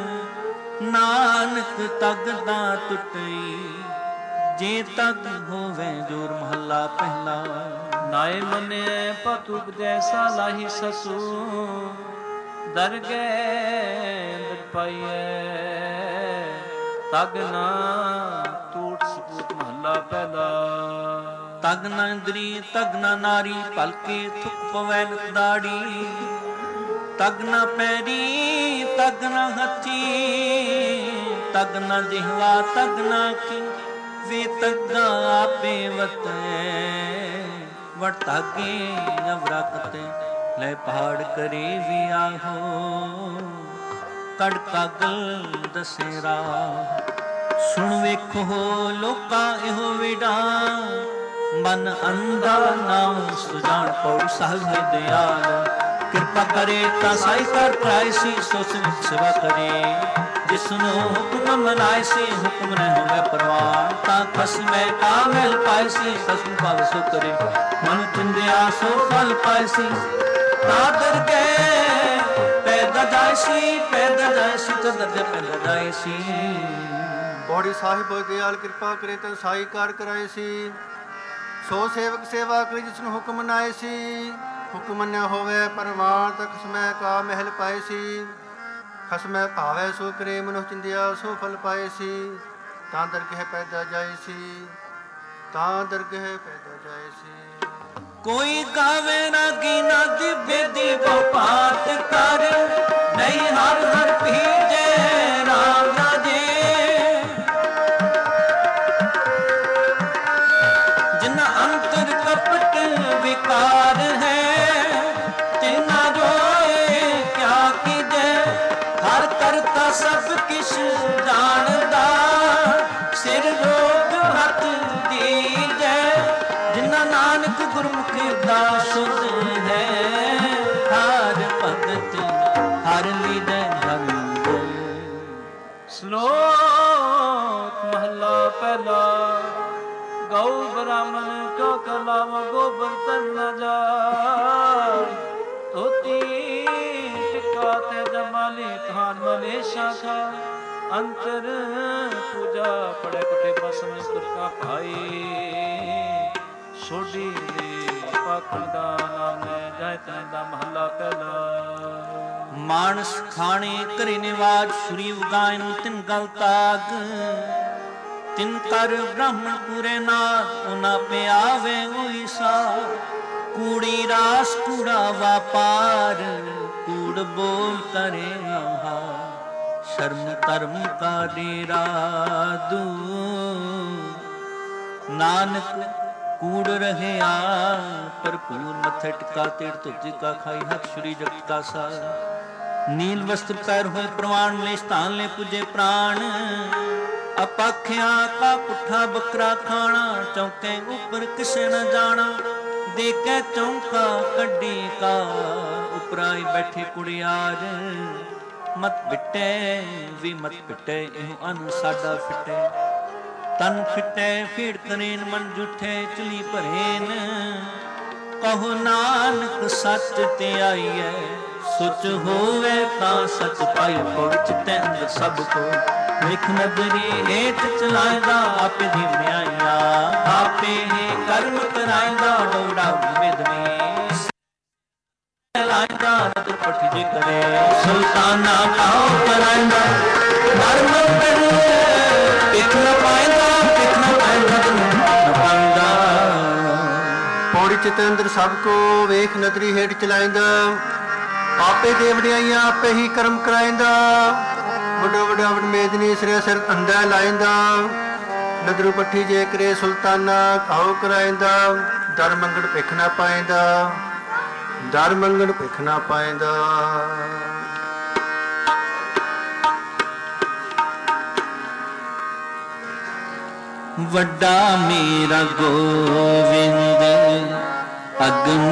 S1: ਨਾਨਕ ਤਗ ਦਾ ਟੁੱਟਈ ਜੇ ਤਗ ਹੋਵੇ ਜੋਰ ਮਹੱਲਾ ਪਹਿਲਾ।
S3: ਨਾਏ ਮਨੇ ਪਤੁ ਜੈਸਾ ਲਾਹੀ ਸਸੂ, ਦਰ ਗਏ ਦਰ ਪਾਈਏ ਤਗ ਨਾ ਟੂਟ ਸਪੂਤ ਮਹੱਲਾ ਪਹਿਲਾ।
S1: ਤਗ ਨਾ ਇੰਦਰੀ ਤਗ ਨਾ ਨਾਰੀ, ਭਲਕੇ ਥੁੱਕ ਪਵੈ ਨਤ ਦਾੜੀ, ਤਗ ਨਾ ਪੈਰੀ ਤਗ ਨਾ ਹੱਥੀ, ਤਗ ਨਾ ਜਿਹਵਾ ਤਗ ਨਾ ਕੀ, ਵੇ ਤਗਾ ਆਪੇ ਵਤੈ ਵਟ ਤਾਗੇ ਅਵਰਾ ਕਤੇ, ਲੈ ਪਹਾੜ ਕਰੇ ਵੀ ਆਹੋ ਕੜ ਕਾਗਲ ਦਸੇਰਾ। ਸੁਣ ਵੇਖੋ ਲੋਕਾਂ ਇਹੋ ਵਿਡਾ, ਮਨ ਅੰਧਾ ਨਾਮ ਸੁਜਾਨ ਪਉ ਸਾਹਿਬ ਦਿਆਲ, ਕਿਰਪਾ ਕਰੇ ਤਾਂ ਸਾਈ ਕਰ ਕਰਾਏ ਸੀ, ਸੋਚ ਵਿੱਚ ਸੇਵਾ ਕਰੇ ਜਿਸਨੂੰ ਹੁਕਮ ਮਨਾਏ ਸੀ, ਹੁਕਮ ਨ ਹੋਵੇ ਪ੍ਰਵਾਨ, ਤਾਂ ਖਸਮੈ ਕਾਮਲ ਪਾਏ ਸੀ, ਖਸਮ ਭਾਵ ਸੋ ਕਰੇ ਮਨ ਚਿੰਦਿਆ ਸੋ ਫਲ ਪਾਏ ਸੀ, ਤਾਂ ਦਰ ਗਏ ਪੈਦਾ ਜਾਏ ਸੀ, ਪੈਦਾ ਜਾਏ ਸੀ ਤਾਂ ਦਰਜੇ ਪੈਦਾ ਜਾਏ ਸੀ।
S2: ਬੋੜੀ ਸਾਹਿਬ ਦਿਆਲ ਕਿਰਪਾ ਕਰੇ ਤਾਂ ਸਾਈ ਕਾਰ ਕਰਾਏ ਸੀ, ਸੋ ਸੇਵਕ ਸੇਵਾ ਕਰੀ ਜਿਸਨੂੰ ਹੁਕਮ ਮਨਾਏ ਸੀ, ਹੁਕਮ ਨ ਹੋਵੇ ਪਰਵਾਨ, ਤਾਂ ਖਸਮੈ ਕਾ ਮਹਿਲ ਪਾਏ ਸੀ, ਖਸਮੈ ਭਾਵੈ ਸੋ ਕਰੇ ਮਨੁ ਚਿੰਦਿਆ ਸੋ ਫਲ ਪਾਏ ਸੀ, ਤਾਂ ਦਰਗਹਿ ਪੈਦਾ ਜਾਏ ਸੀ, ਤਾਂ ਦਰਗਹਿ ਪੈਦਾ ਜਾਏ ਸੀ।
S1: ਕੋਈ ਗਾਵੇ ਨਾ ਗੀਨਾ ਦਿਵਯ ਦੀ ਬਪਾਤ ਕਰ, ਨਹੀਂ ਹਰ ਹਰ ਭੀਜੇ ਰਾਮ ਰਾਜੇ, ਜਿਨਾ ਅੰਤਰ ਕਪਟ ਵਿਕਾਰ ਹੈ, ਤਿਨਾ ਰੋਏ ਕਿਆ ਕੀਜੈ, ਹਰ ਕਰਤਾ ਸਭ ਕਿਛ ਜਾਣਦਾ, ਸਿਰ ਰੋਗ ਹੱਥ ਦੀਜੈ, ਜਿਨਾ ਨਾਨਕ ਗੁਰਮੁਖੀ ਦਾ ਸੁਧ ਹੈ, ਹਰ ਭਗਤ ਹਰ ਲੀਜੈ ਧੰਦ।
S3: ਸ਼ਲੋਕ ਮਹੱਲਾ ਪਹਿਲਾ। ਗਊ ਬ੍ਰਾਹਮਣ ਕਿਉ ਕਲਾਵ ਗੋਬਰ ਤਨ ਨ ਜਾਏ, ਧੋਤੀ ਟਿਕਾ ਤੇ ਜਮਾਲੀ ਥਾਨ ਮਲੇਸ਼ਾ ਖਾ, ਅੰਤਰ ਪੂਜਾ ਪੜੇ ਕੁਟੇ ਬਸਮ ਤੁਰਕਾ ਭਾਈ, ਸੋਢੀ ਦੇ ਪਾਖਣ ਦਾ ਨਾਮ ਲੈ ਜਾਇ ਤਨ ਦਾ ਮਹੱਲਾ ਪਹਿਲਾ।
S1: ਮਾਨਸ ਖਾਣੇ ਘਰੇ ਨਿਵਾਜ ਸ਼ੁਰੀ ਉਗਾਇਨ ਤਿਨ ਗਲ ਤਾਗ, ਤਿਨ ਕਰ ਬ੍ਰਾਹਮਣ ਪੂਰੇ ਨਾਥ, ਉਹਨਾਂ ਪਿਆਵੇ ਹੋਈ ਸਾ, ਕੂੜੀ ਰਾਸ ਕੂੜਾ ਵਾਪਾਰ, ਕੂੜ ਬੋਲ ਕਰੇ ਆਹਾ, ਸ਼ਰਮ ਧਰਮ ਕਾ ਡੇਰਾ ਦੂ, ਨਾਨਕ ਕੂੜ ਰਹਿਆ ਭਰਪੂਰ, ਮੱਥੇ ਟਿਕਾ ਤੇੜ ਧੁਜੀ ਕਾ ਖਾਈ, ਹੱਥ ਸ਼੍ਰੀ ਜਗਤ ਕਾ ਸਾਰ, ਨੀਲ ਵਸਤਰ ਪੈਰ ਹੋਏ ਪ੍ਰਵਾਨ, ਲੈ ਸਥਾਨ ਲੈ ਪੁਜੇ ਪ੍ਰਾਣ, ਅਪਾਖਿਆ ਕਾ ਪੁੱਠਾ ਬੱਕਰਾ ਖਾਣਾ, ਚੌਕੇ ਉੱਪਰ ਕਿਸੇ ਨ ਜਾਣਾ, ਦੇਖੇ ਚੌਂਕਾ ਕੱਢੀ ਕਾ, ਉਪਰਾਈ ਬੈਠੇ ਕੁੜਿਆਰ, ਮਤ ਬਿਟੇ ਵੀ ਮਤ ਪਿਟੇ, ਇਹੋ ਅਨ ਸਾਡਾ ਫਿਟੇ, ਤਨ ਫਿਟੇ ਫੀੜ ਕਰੇਨ, ਮਨ ਜੁਠੇ ਚਲੀ ਭਰੇਨ, ਕਹੋ ਨਾਨਕ ਸੱਚ ਤੇ ਆਈਐ, ਸੁਚ ਹੋਵੇ ਤਾਂ ਸੱਚ ਪਾਈ, ਪਉ ਚਿਤੈ ਅੰਦਰ ਸਭ ਕੋ, ਵੇਖ ਨਦਰੀ ਹੇਠ ਚਲਾਇਦਾ, ਆਪੇ ਦੀ ਮਿਆਈਆ, ਆਪੇ ਹੀ ਕਰਮ ਕਰਾਇਦਾ, ਡੋੜਾ ਵਿਦਮੀ ਲਾਇਦਾ, ਨਦਰ ਪਠ ਜੇ ਕਰੇ, ਸੁਲਤਾਨਾ ਕਾਉ ਕਰਾਇਦਾ, ਮਰ ਮੰਦਰ ਪਿਖ ਨ ਪਾਇਦਾ, ਪਿਖ ਨ ਪਾਇਦਾ।
S2: ਪੌੜੀ ਚਿਤੈ ਅੰਦਰ ਸਭ ਕੋ, ਵੇਖ ਨਦਰੀ ਹੇਠ ਚਲਾਇਦਾ, ਆਪੇ ਦੇ ਵਡਿਆਈਆਂ ਆਪੇ ਹੀ ਕਰਮ ਕਰਾਇਦਾ, ਵੱਡਾ ਵੱਡਾ ਵਡ ਮੇਦਨੀ ਸਿਰੇ ਸਿਰ ਅੰਦਾ ਲਾਇਦਾ, ਨਦਰੂ ਪੱਠੀ ਜੇ ਕਰੇ ਸੁਲਤਾਨਾ ਕਾਉ ਕਰਾਇਦਾ, ਦਰ ਮੰਗਣ ਭਿਖ ਨਾ ਪਾਇਦਾ, ਦਰ ਮੰਗਣ ਭਿਖ ਨਾ ਪਾਇਦਾ।
S1: वड्डा मेरा गोविंद अगम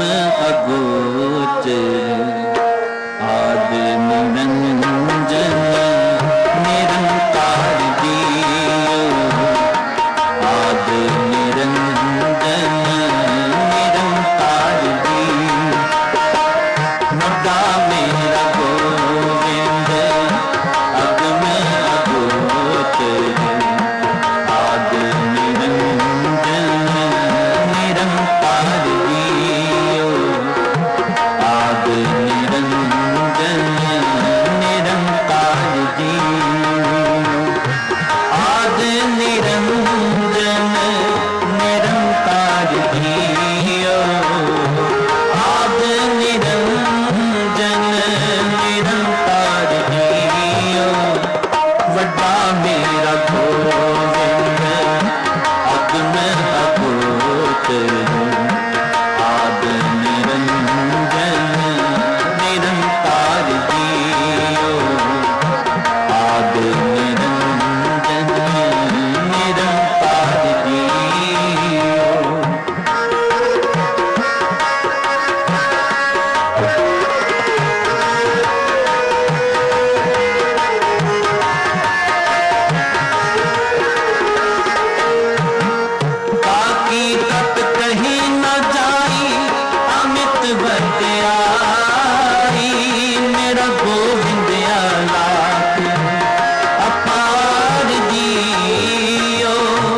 S1: अगोचर आद निरंजन निरंकार दियो आद निरंजन निरंकार दियो वड्डा मेरा गोविंद अगम अगोचर आद निरंजन निरंकार दियो आद निरंजन निरंकार दियो आद निरंजन निरंकार दियो आद निरंजन निरंकार दियो वड्डा मेरा गोविंद अगम अगोचर आद निरंजन निरंकार दियो आद निरंजन निरंकार दियो ताकि तत कहीं न जाई अमित बड़याई मेरा गोविंद अलाप अपार दियो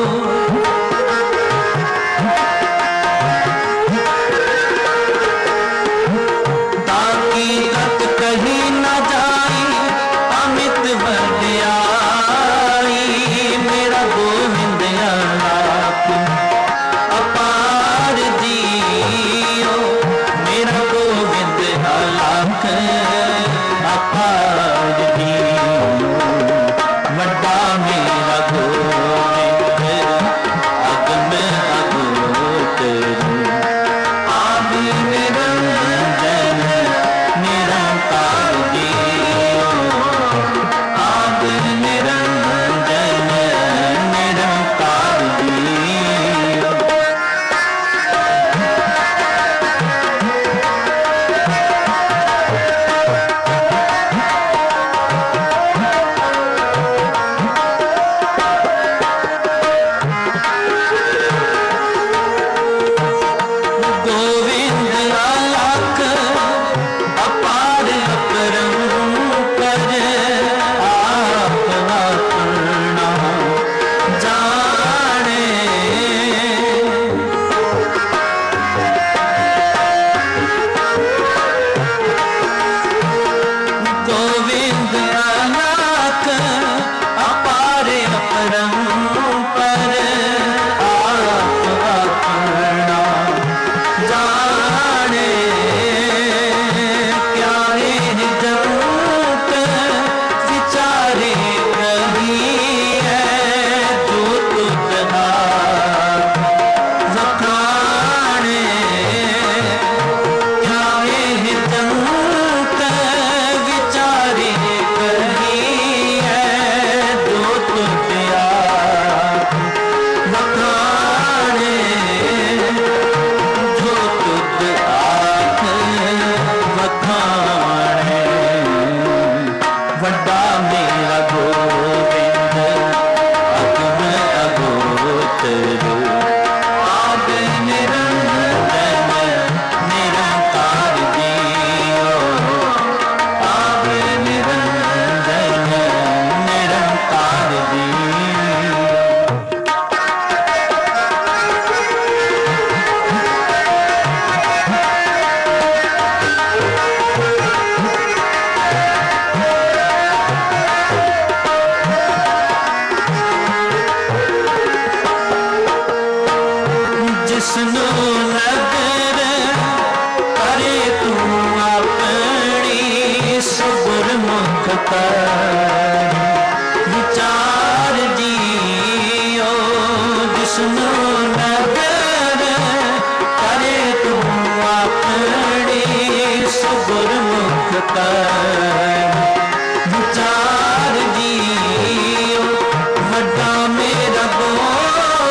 S1: ताकि तत कहीं न जाई अमित बड़याई मेरा गोविंद अलाप अपार दियो मेरा गोविंद अलाप अपार दियो वड्डा मेरा गोविंद अगम अगोचर आद निरंजन निरंकार दियो आद निरंजन निरंकार दियो गोविंद अलख अपार अपरंपर आप अपना जाने गोविंद अलख अपार अपरंपर आप अपना जाने प्यारे जगत विचारे कभी है जो तुझा वखाने प्यारे जगत विचारे कभी है जो तुझा वखाने जो तुझ आख वखाणे वड्डा मेरा गोविंद अगम अगोचर आद निरंजन निरंकार दियो आद निरंजन निरंकार दियो जिसनो नगर करे तू अपनी सुगुरमुख कर विचार दियो जिसनो नगर करे तू अपनी सुगुरमुख कर विचार दियो वड्डा मेरा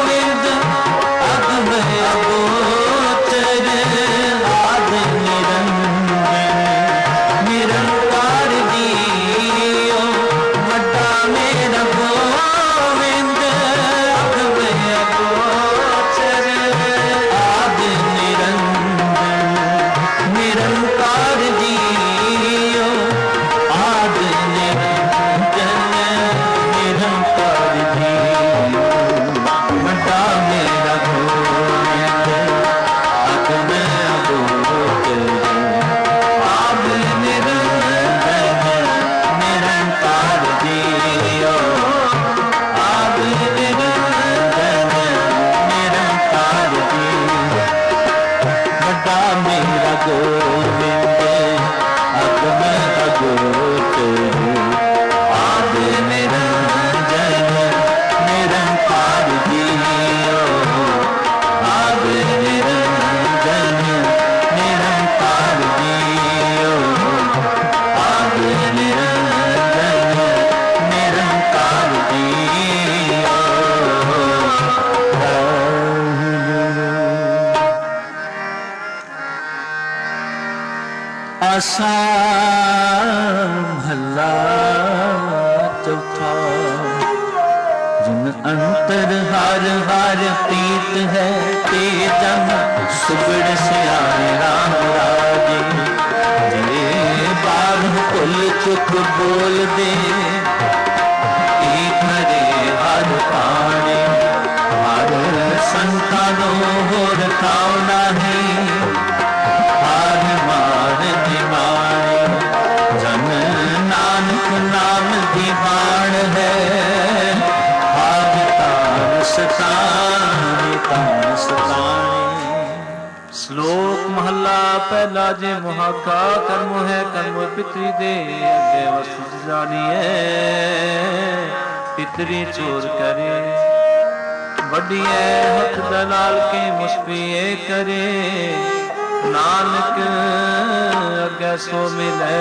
S1: बड़ा मेरा गोविंद अगम अगोचर आदि निरंजन निरंकार जियो आदि निरंजन निरंकार जियो आदि निरंजन निरंकार जियो। आसा भला चौथा जिन अंतर हर हर प्रीत है ते जन सुगड़ सियारे राम राजे जे बाग भुल चुक बोल दे घरे हर पाने हर संतानो होर खाओ नहीं हार मार दीवाने जन नानक नाम दीवान है हार तार सताने तार सताने।
S3: श्लोक महला पहला जे मुहाका कर्म है कर्म पितरी दे अगे वस्तु जानिए पितरी चोर करे वडिए हथ दलाल के मुस्पिए करे नानक अगे सो मिले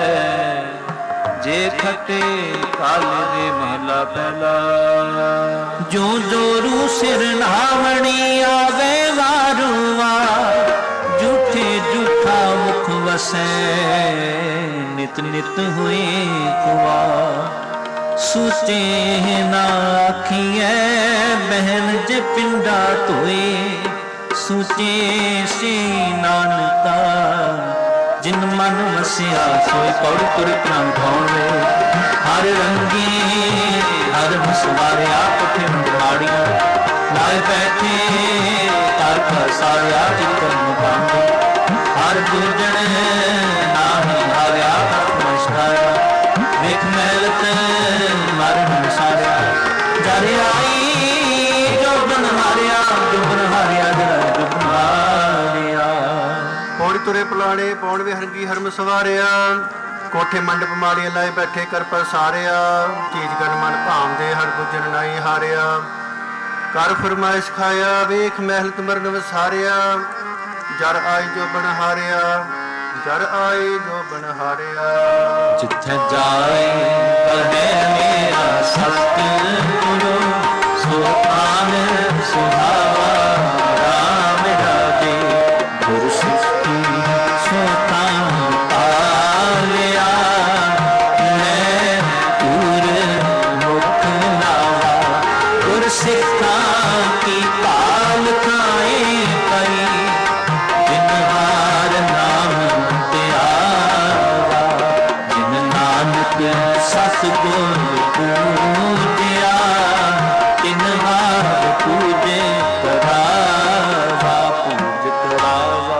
S3: जे खटे काले दे महला पहला।
S1: जो जोरू सिर नावणी आवे वारू वार झूठे झूठा मुख वसे नित नित हुए कुआ सूचे ना आखिए बहन जे पिंडा धोए सूचे से नानका जिन मन वसिया सोई पौड़ तुर क्रम पावे हर रंगी हर मसवारिया पुठे माड़िया लाए बैठे कर फसाया चित्र मुकांगे हर दुर्जन नाही हारिया नमस्कारा देख मेहलत मरण सारिया जरे आई जो बन हारिया जो बन हारिया जरा जो बन हारिया।
S2: पौड़ी तुरे पलाणे पौण विहरंगी हरम सवारिया कोठे मंडप माड़िया लाए बैठे कर पसारिया चीज गन मन भाम दे हर गुजर नाई हारिया कर फरमाइश खाया वेख महलत मरण वसारिया जर आई जो बन हारिया जर आई जो बन हारिया।
S1: जिथे जाए कहे मेरा सतगुरु सो आन सुहावा राम राजे गुरु सिद्धि सोता पालिया मैं पूर मुख नावा गुर सिखा की पाल खाए पई जिन हार नाम त्यावा जिन नानक सतगुर पूजिया तिन हार पूजे करावा पूज करावा।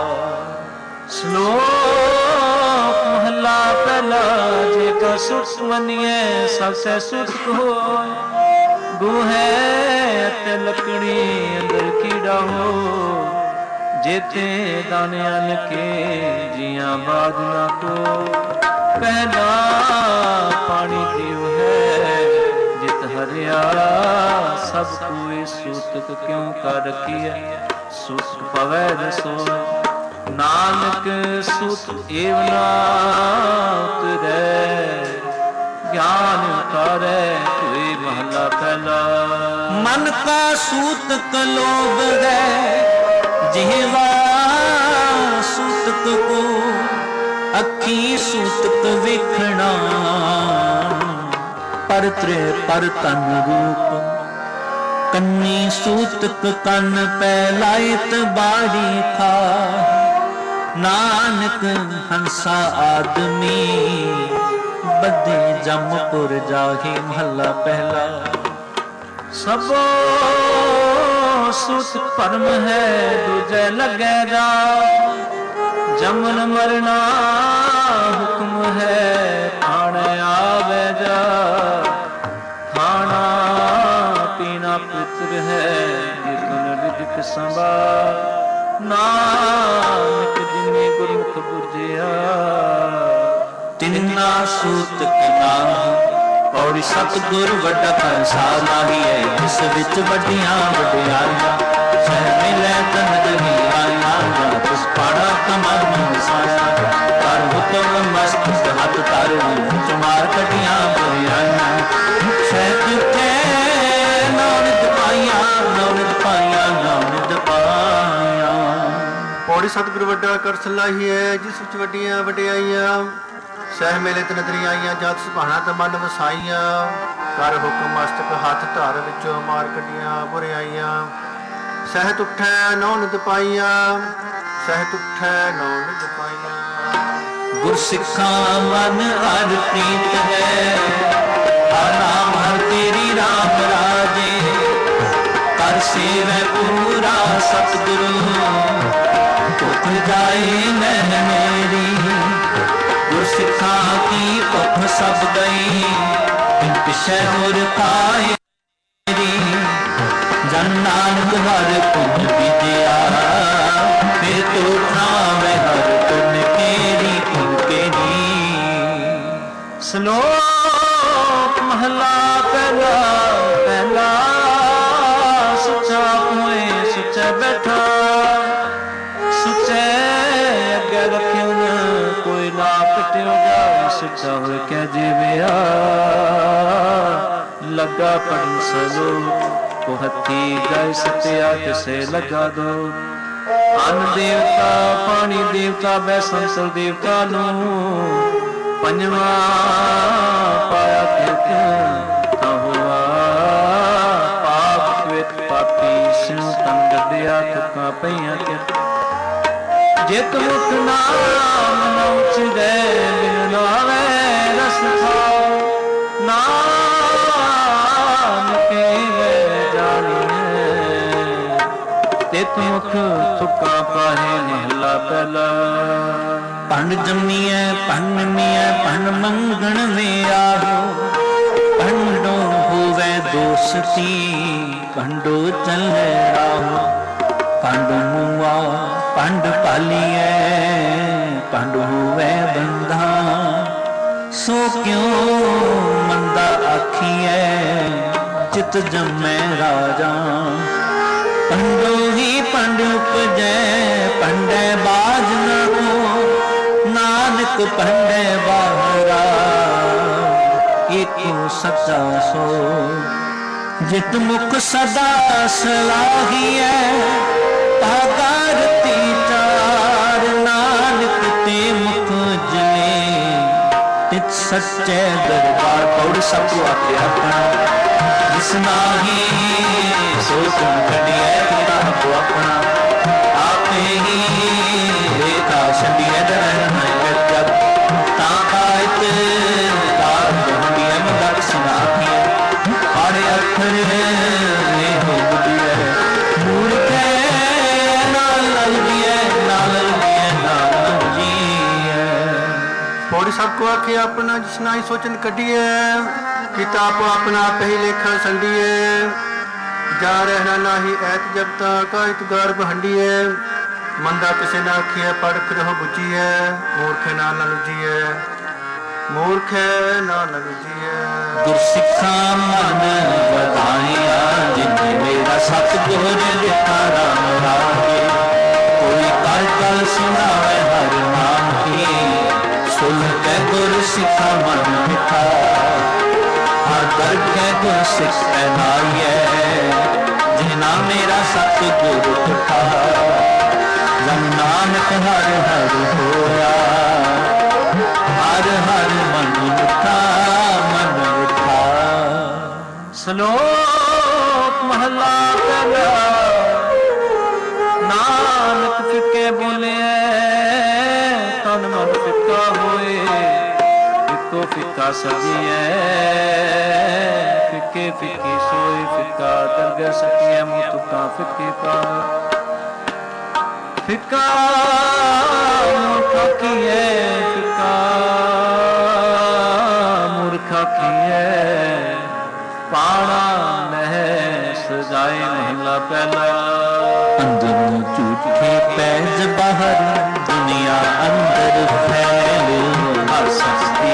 S3: श्लोक महला पहला जे का सुख मनिए सबसे सुख हो गुहे ते लकड़ी अंदर कीड़ा हो जेते दाने अन के जिया बाद ना को पहला पानी पीओ है जित हरिया सब कोई सूतक क्यों कर रखी है सुख पवै दसो नानक सुत एव ना उतरे ज्ञान करे कोई महला पहला।
S1: मन का सूतक लोभ है जिहवा सूतक को अखी सूतक विखना पर त्रे पर तन रूप कन्नी सूतक कन पैलायत बाड़ी था नानक हंसा आदमी बदे जमपुर जाही महला पहला।
S3: सबो सुत परम है दूजे लगेगा जमन मरना हुक्म है खाने आवे जा खाना पीना पितर है रिजक संभाल नाम
S1: ਜਿੰਨਾ ਸੂਤ ਕਨਾਹੀ। ਪੌੜੀ ਸਤਿਗੁਰ ਵੱਡਾ ਖਾਲਸਾ ਲਾਹੀ ਹੈ, ਜਿਸ ਵਿੱਚ ਵੱਡੀਆਂ ਵਡਿਆਈਆਂ। ਸਹਿ ਮਿਲੈ ਤਨ ਜਹੀ ਆਈਆਂ, ਜਾਂ ਤਿਸ ਪਾੜਾ ਕਮਲ ਨੂੰ ਵਸਾਇਆ। ਕਰ ਹੁਕਮ ਮਸਤ ਹੱਥ ਧਰ, ਵਿੱਚ ਮਾਰ ਕੱਢੀਆਂ ਬੁਰਾਈਆਂ। ਸਹਿ ਤੁਠੇ ਨੌਨਿਤ ਪਾਈਆਂ, ਨੌਨਿਤ ਪਾਈਆਂ, ਨੌਨਿਤ ਪਾਈਆਂ।
S2: ਪੌੜੀ ਸਤਿਗੁਰ ਵੱਡਾ ਕਰ ਸਲਾਹੀ ਹੈ, ਜਿਸ ਵਿੱਚ ਵੱਡੀਆਂ ਵਡਿਆਈਆਂ। ਸਹਿ ਮੇਲੇ ਤੇ ਨਦਰੀ ਆਈਆਂ, ਜਦ ਸੁਭਾਣਾ ਤੇ ਮਨ ਵਸਾਈਆਂ। ਕਰ ਹੁਕਮ ਮਸਤਕ ਹੱਥ ਧਰ, ਵਿੱਚੋਂ ਮਾਰ ਕੱਢੀਆਂ ਬੁਰਾਈਆਂ। ਸਹਿਤ ਉੱਠੈ ਨੌ ਨਿਤ ਪਾਈਆਂ, ਸਹਿਤ ਉੱਠੈ ਨੌ ਨਿਤ ਪਾਈਆਂ।
S1: ਗੁਰਸਿੱਖਾਂ ਮਨ ਹਰ ਪ੍ਰੀਤ ਹੈ, ਹਰ ਨਾਮ ਹਰ ਤੇਰੀ ਰਾਮ ਰਾਜੇ। ਕਰ ਸੇਵੈ ਪੂਰਾ ਸਤਿਗੁਰੂ, ਭੁੱਖ ਜਾਏ ਨੈਣ ਮੇਰੀ। ਗੁਰਸਿੱਖਾਂ ਕੀ ਭੁੱਖ ਸਭ ਗਈ, ਬਿਨ ਪਿਛੈ ਹੋਰ ਪਾਏ। ਜਨ ਨਾਨਕ ਹਰ ਪੁੰਨ ਬੀਜਿਆ, ਫਿਰ ਤੋ ਠਾਵੇਂ ਹਰ ਪੁੰਨ ਕੇਰੀ ਪੁੰਨ ਕੇਰੀ। ਸ਼ਲੋਕ ਮਹਲਾ ਪਹਿਲਾ। ਪਹਿਲਾ ਸੁੱਚਾ ਹੋਏ ਸੁੱਚੇ ਬੈਠਾ, ਸੁੱਚੇ ਅੱਗੇ ਰੱਖਿਓ ਨਾ ਕੋਈ ਨਾ ਪਟਿਓ ਜਾਵੇ। ਸੁੱਚਾ ਹੋਏ ਕਹਿ ਜੀਵਿਆ, ਲੱਗਾ ਪੜਨ ਸਲੋਕ। ਉਹ ਹੱਥੀ ਗਾਇ ਸਤਿਆ ਕਿਸੇ ਲਗਾ ਦੋ। ਅੰਨ ਦੇਵਤਾ ਪਾਣੀ ਦੇਵਤਾ ਬੈ ਸੰਸਰ ਦੇਵਤਾ ਨੂੰ। ਪੰਜਵਾਂ ਪਾਇਆ ਕਿਰਤ ਤਾਂ ਹੋਆ, ਪਾਪ ਵਿੱਚ ਪਾਪੀ ਸਿਉ ਤਨ ਗੱਡਿਆ। ਤੁਕਾਂ ਪਈਆਂ ਕਿਰਤ ਜਿਤ ਮੁਖ ਨਾਮ ਨ ਉਚਰੈ, ਬਿਨ ਨਾਵੇਂ ਰਸ ਖਾਓ। ਤਿਤ ਮੁਖ ਤੁਕਾਂ ਪਾਹੇ ਮਹਲਾ ਪਹਿਲਾ। ਭੰਡ ਜੰਮੀਐ ਭੰਡ ਮੀਐ ਭੰਡ ਮੰਗਣ ਮੇ ਆਹੋ। ਭੰਡੋ ਹੋਵੇ ਦੋਸਤੀ, ਭੰਡੋ ਚੱਲੇ ਰਾਹੋ। ਭੰਡ ਮੂਆ ਭੰਡ ਪਾਲੀਐ, ਭੰਡ ਹੋਵੇ ਬੰਧਾ। ਸੋ ਕਿਉ ਮੰਦਾ ਆਖੀਐ, ਚਿਤ ਜੰਮੈ ਰਾਜਾ। ਭੰਡੋ ਹੀ ਭੰਡ ਉਪਜੈ, ਭੰਡੈ ਬਾਜ ਨ ਹੋ। ਨਾਨਕ ਭੰਡੈ ਬਾਹਰਾ, ਏਕੋ ਸੱਚਾ ਸੋ। ਜਿਤ ਮੁਖ ਸਦਾ ਸਲਾਹੀਐ, ਭਾਗਾ ਰਤੀ ਚਾਰ। ਨਾਨਕ ਤੇ ਮੁਖ ਜਲੇ, ਤਿਤ ਸੱਚੇ ਦਰਬਾਰ। ਪੌੜੀ ਸਭ ਤੋਂ ਆਖੇ ਆਪਣਾ, ਜਿਸ ਨਾਹੀ ਸੋ ਤੁਮ ਕੱਢਿਐ ਪਿਤਾ ਆਪੋ ਆਪਣਾ। ਆਪੇ ਹੀ ਰੇਖਾ ਛੰਡੀਐ ਦਰਹਿ ਨਹਿ ਜਗ। ਤਾਂ ਕਾਇਤ ਤਾਰ ਹੁੰਦੀਐ ਮਦਕ ਸੁਨਾਖੀਐ। ਹਾੜੇ ਅੱਖਰ ਇਹੋ ਬੁੱਧੀਐ, ਮੂਰਖੈ ਨਾਲ ਲਲਦੀਐ, ਨਾਲ ਲਲਦੀਐ, ਨਾਲ ਲਲਦੀਐ।
S2: ਪੌੜੀ ਸਭ ਕੋ ਆਖੇ ਆਪਣਾ, ਜਿਸ ਨਾਹੀ ਸੋਚਨ ਕੱਢੀਐ। ਪਿਤਾ ਆਪੋ ਆਪਣਾ ਪਹਿ ਲੇਖਾ ਸੰਡੀਏ। ਜਾ ਰਹਿਣਾ ਨਾਹੀ ਐਤ ਜਗਤਾ, ਕਾਇਤ ਗਰਭ ਹੰਡੀਏ। ਮੰਦਾ ਕਿਸੇ ਨਾ ਆਖੀਐ, ਪੜਖ ਰਹੋ ਬੁਝੀਐ। ਮੂਰਖੇ ਨਾ ਲੁਝੀਐ, ਮੂਰਖੇ ਨਾ ਲੁਝੀਐ।
S1: ਗੁਰਸਿੱਖਾਂ ਮਨ ਵਧਾਈਆ, ਜਿਨ ਮੇਰਾ ਸਤਿਗੁਰ ਲਿਖਾ ਰਾਮ ਰਾਜੇ। ਕੋਈ ਕਲ ਕਲ ਸੁਣਾਵੇ ਹਰ ਨਾਮ ਕੀ, ਸੁਣ ਕੇ ਗੁਰਸਿੱਖਾਂ ਮਨ ਮਿਠਾ। ਹਰ ਕਰ ਕੇ ਗੁਰਸਿੱਖ ਪਹਿਨਾਈਐ, ਜਿਨਾ ਮੇਰਾ ਸਤਿਗੁਰ ਉਠਾ। ਜਨ ਨਾਨਕ ਹਰ ਹਰ ਹੋਇਆ, ਹਰ ਹਰ ਮਨ ਮਿਠਾ, ਮਨ ਮਿਠਾ। ਸ਼ਲੋਕ ਮਹਲਾ ਪਹਿਲਾ। ਨਾਨਕ ਫਿੱਕੇ ਬੋਲਿਐ, ਤਨ ਮਨ ਫਿੱਕਾ ਹੋਏ। ਫਿੱਕੋ ਫਿੱਕਾ ਸਜੀਐ, ਫਿੱਕੇ ਫਿੱਕੀ ਸੋਈ। ਫਿੱਕਾ ਦਰਗਹਿ ਸਕੀਐ, ਮੂੰਹ ਤੁਕਾਂ ਫਿੱਕੇ ਪਾਵੇ। ਫਿੱਕਾ ਮੂਰਖ ਆਖੀਐ, ਫਿੱਕਾ ਮੂਰਖ ਆਖੀਐ। ਪਾਣਾ ਨਹਿ ਸਜਾਏ ਮਹਿਲਾ ਪਹਿਲਾ। ਅੰਦਰੋਂ ਝੂਠੇ ਪੈਜ ਬਾਹਰ, ਦੁਨੀਆ ਅੰਦਰ ਫੈਲ। ਹਰ ਸਸਤੀ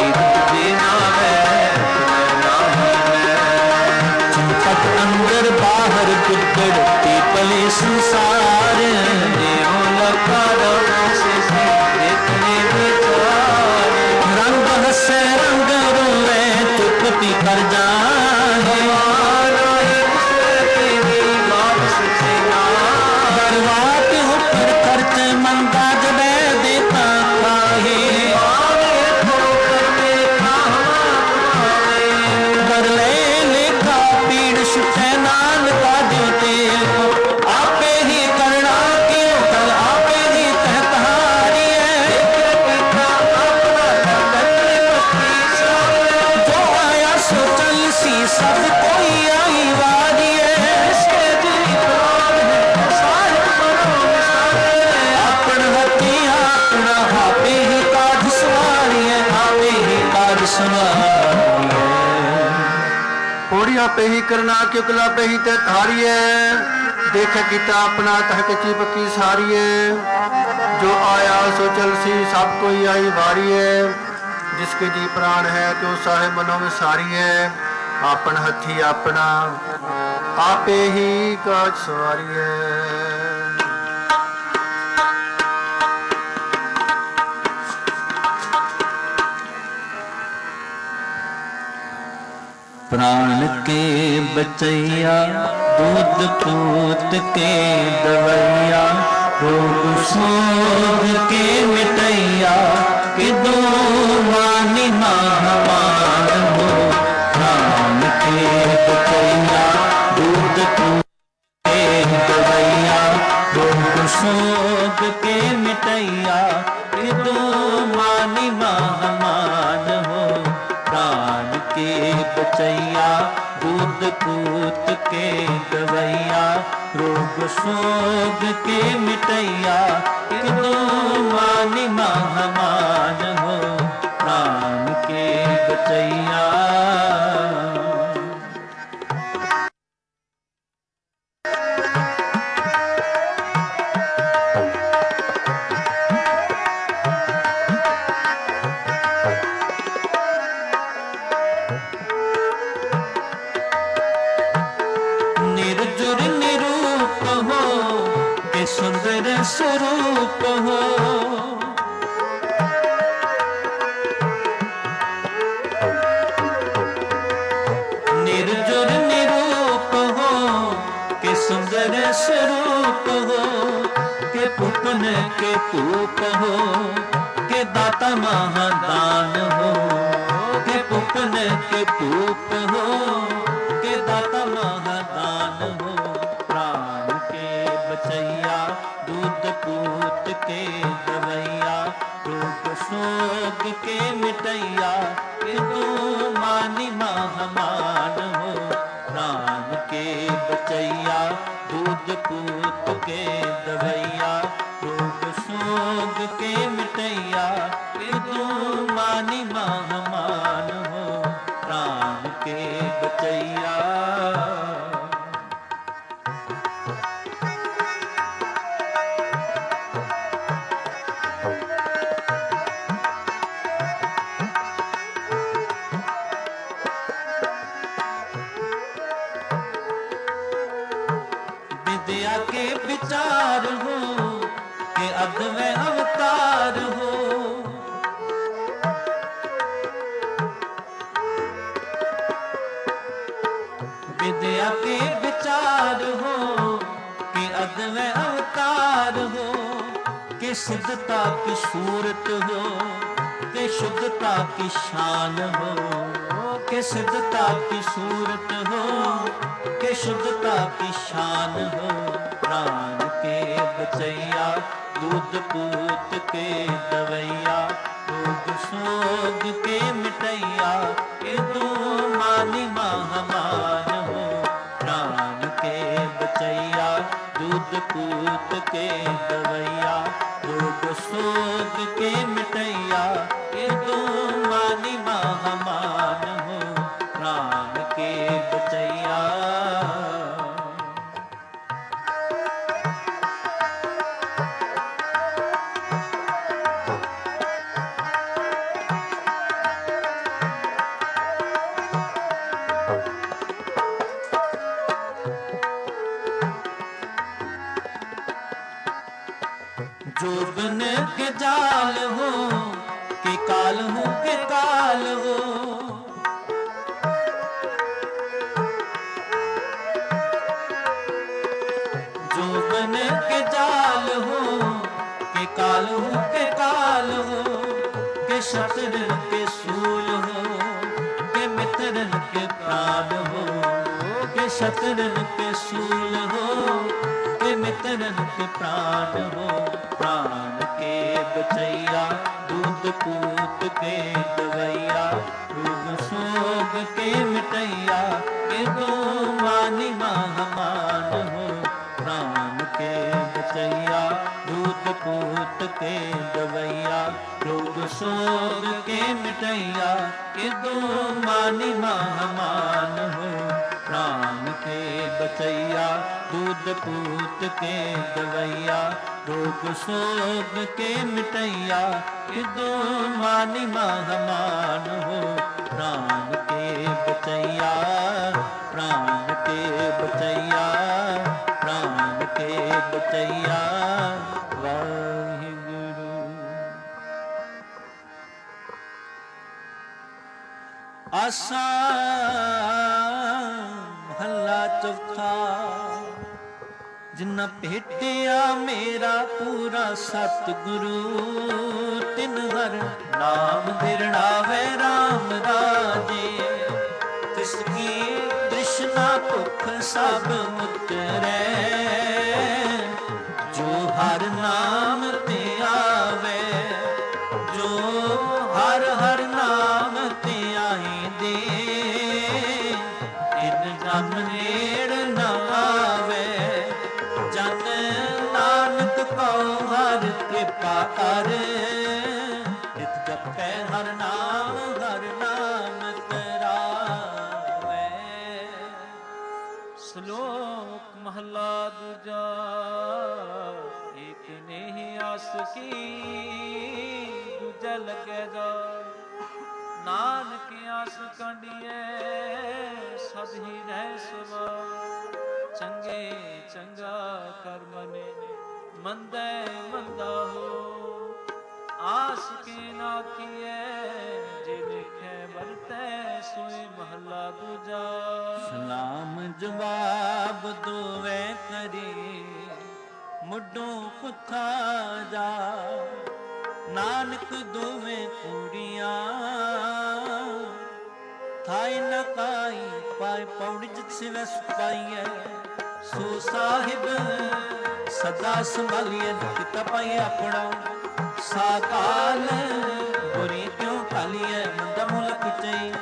S2: करी आपे ही करना क्यों कलापे ही ते थारिए देखे किता अपना तह के चीप की सारिए जो आया सो चलसी सब कोई आई बारिए जिसके जी प्राण है तो साहेब मनो में सारिए आपन हथी अपना आपे ही काज सवारिए।
S1: प्राण के बचैया दूध पूत के दवैया रोग शोध के मिटैया कि दो मानी महामान हो। प्राण के बचैया दूध पूत के दवैया रोग शोध के मिटैया कि दो मानी महामान हो। प्राण के बचैया दूध पूत के दवैया रोग शोग के मिटैया कि दो मानी महामान हो। प्राण के बचैया सुंदर स्वरूप हो। निर्जुर निरूप हो के सुंदर स्वरूप हो के पुपन के पूप हो के दाता महादान हो के पुपन के पूप हो के दाता महादान हो। प्राण के बचैया दूध पूत के दवैया रोग शोग के मिटैया कि दो मानी महामान हो। प्राण के बचैया दूध पूत के दवैया रोग शोग के मिटैया कि दो मानी महामान हो। प्राण के बचैया विद्या के विचार हो के अद्वै अवतार हो। विद्या के विचार हो के अद्वै अवतार हो के सिद्धता की सूरत हो के शुद्धता की शान हो के सिद्धता की सूरत हो के शुद्धता की शान हो। प्राण के बचैया दूध पूत के दवैया रोग शोग के मिटैया कि दो मानी महामान हो। प्राण के बचैया दूध पूत के दवैया रोग शोग के मिटैया कि दो मानी महामान हो। प्राण के बचैया जो बन के जाल हो के काल हो के काल हो। जो बन के जाल हो के काल हो के काल हो के शत्रु के सूल हो के मित्र के प्राण हो के शत्रु के सूल हो के मित्र के प्राण हो। प्राण के बचैया दूध पूत के दवैया रोग शोग के मिटैया कि दो मानी महामान हो। प्राण के बचैया दूध पूत के दवैया, रोग शोग के मिटैया, किदो मानी महामान हो प्राण के बचैया। दूध पूत के दवैया, रोग शोग के मिटैया, किदो मानी महामान हो प्राण के बचैया, प्राण के बचैया, प्राण के बचैया। वाहिगुरु। आसा महला चौथा। जिन्ना भेटिया मेरा पूरा सतगुरु, तिन हर नाम दिरणावे राम राजे। तिसकी तृष्णा भुख सब मुतरै, जो हर नाम ते आवे, जो हर हर नाम ते आई दे, इन जम नेड़ न आवे। जन नानक को हर कृपा कर, इत जपै हर नाम तरावे।
S3: श्लोक महला दूजा। एक नेहि आस की, दूजा लगे जा। नानक आस कांडिए, सद ही रह सुवा। चंगे चंगा कर मने, मंदै मंदा हो। आस के ना किए, जे लिखे बरतै सोए महला दूजा।
S1: सलाम जवाब दोवे करे, मुडों कुथा जा। नानक दोवे कुड़ियां, थाई न काई पाए पौड़ी जित सिवै सुपाइए। सो साहिब सदा संभालिए, किता पाइए अपना साकाल। बुरी क्यों कालिए मंदा मुल पिचई,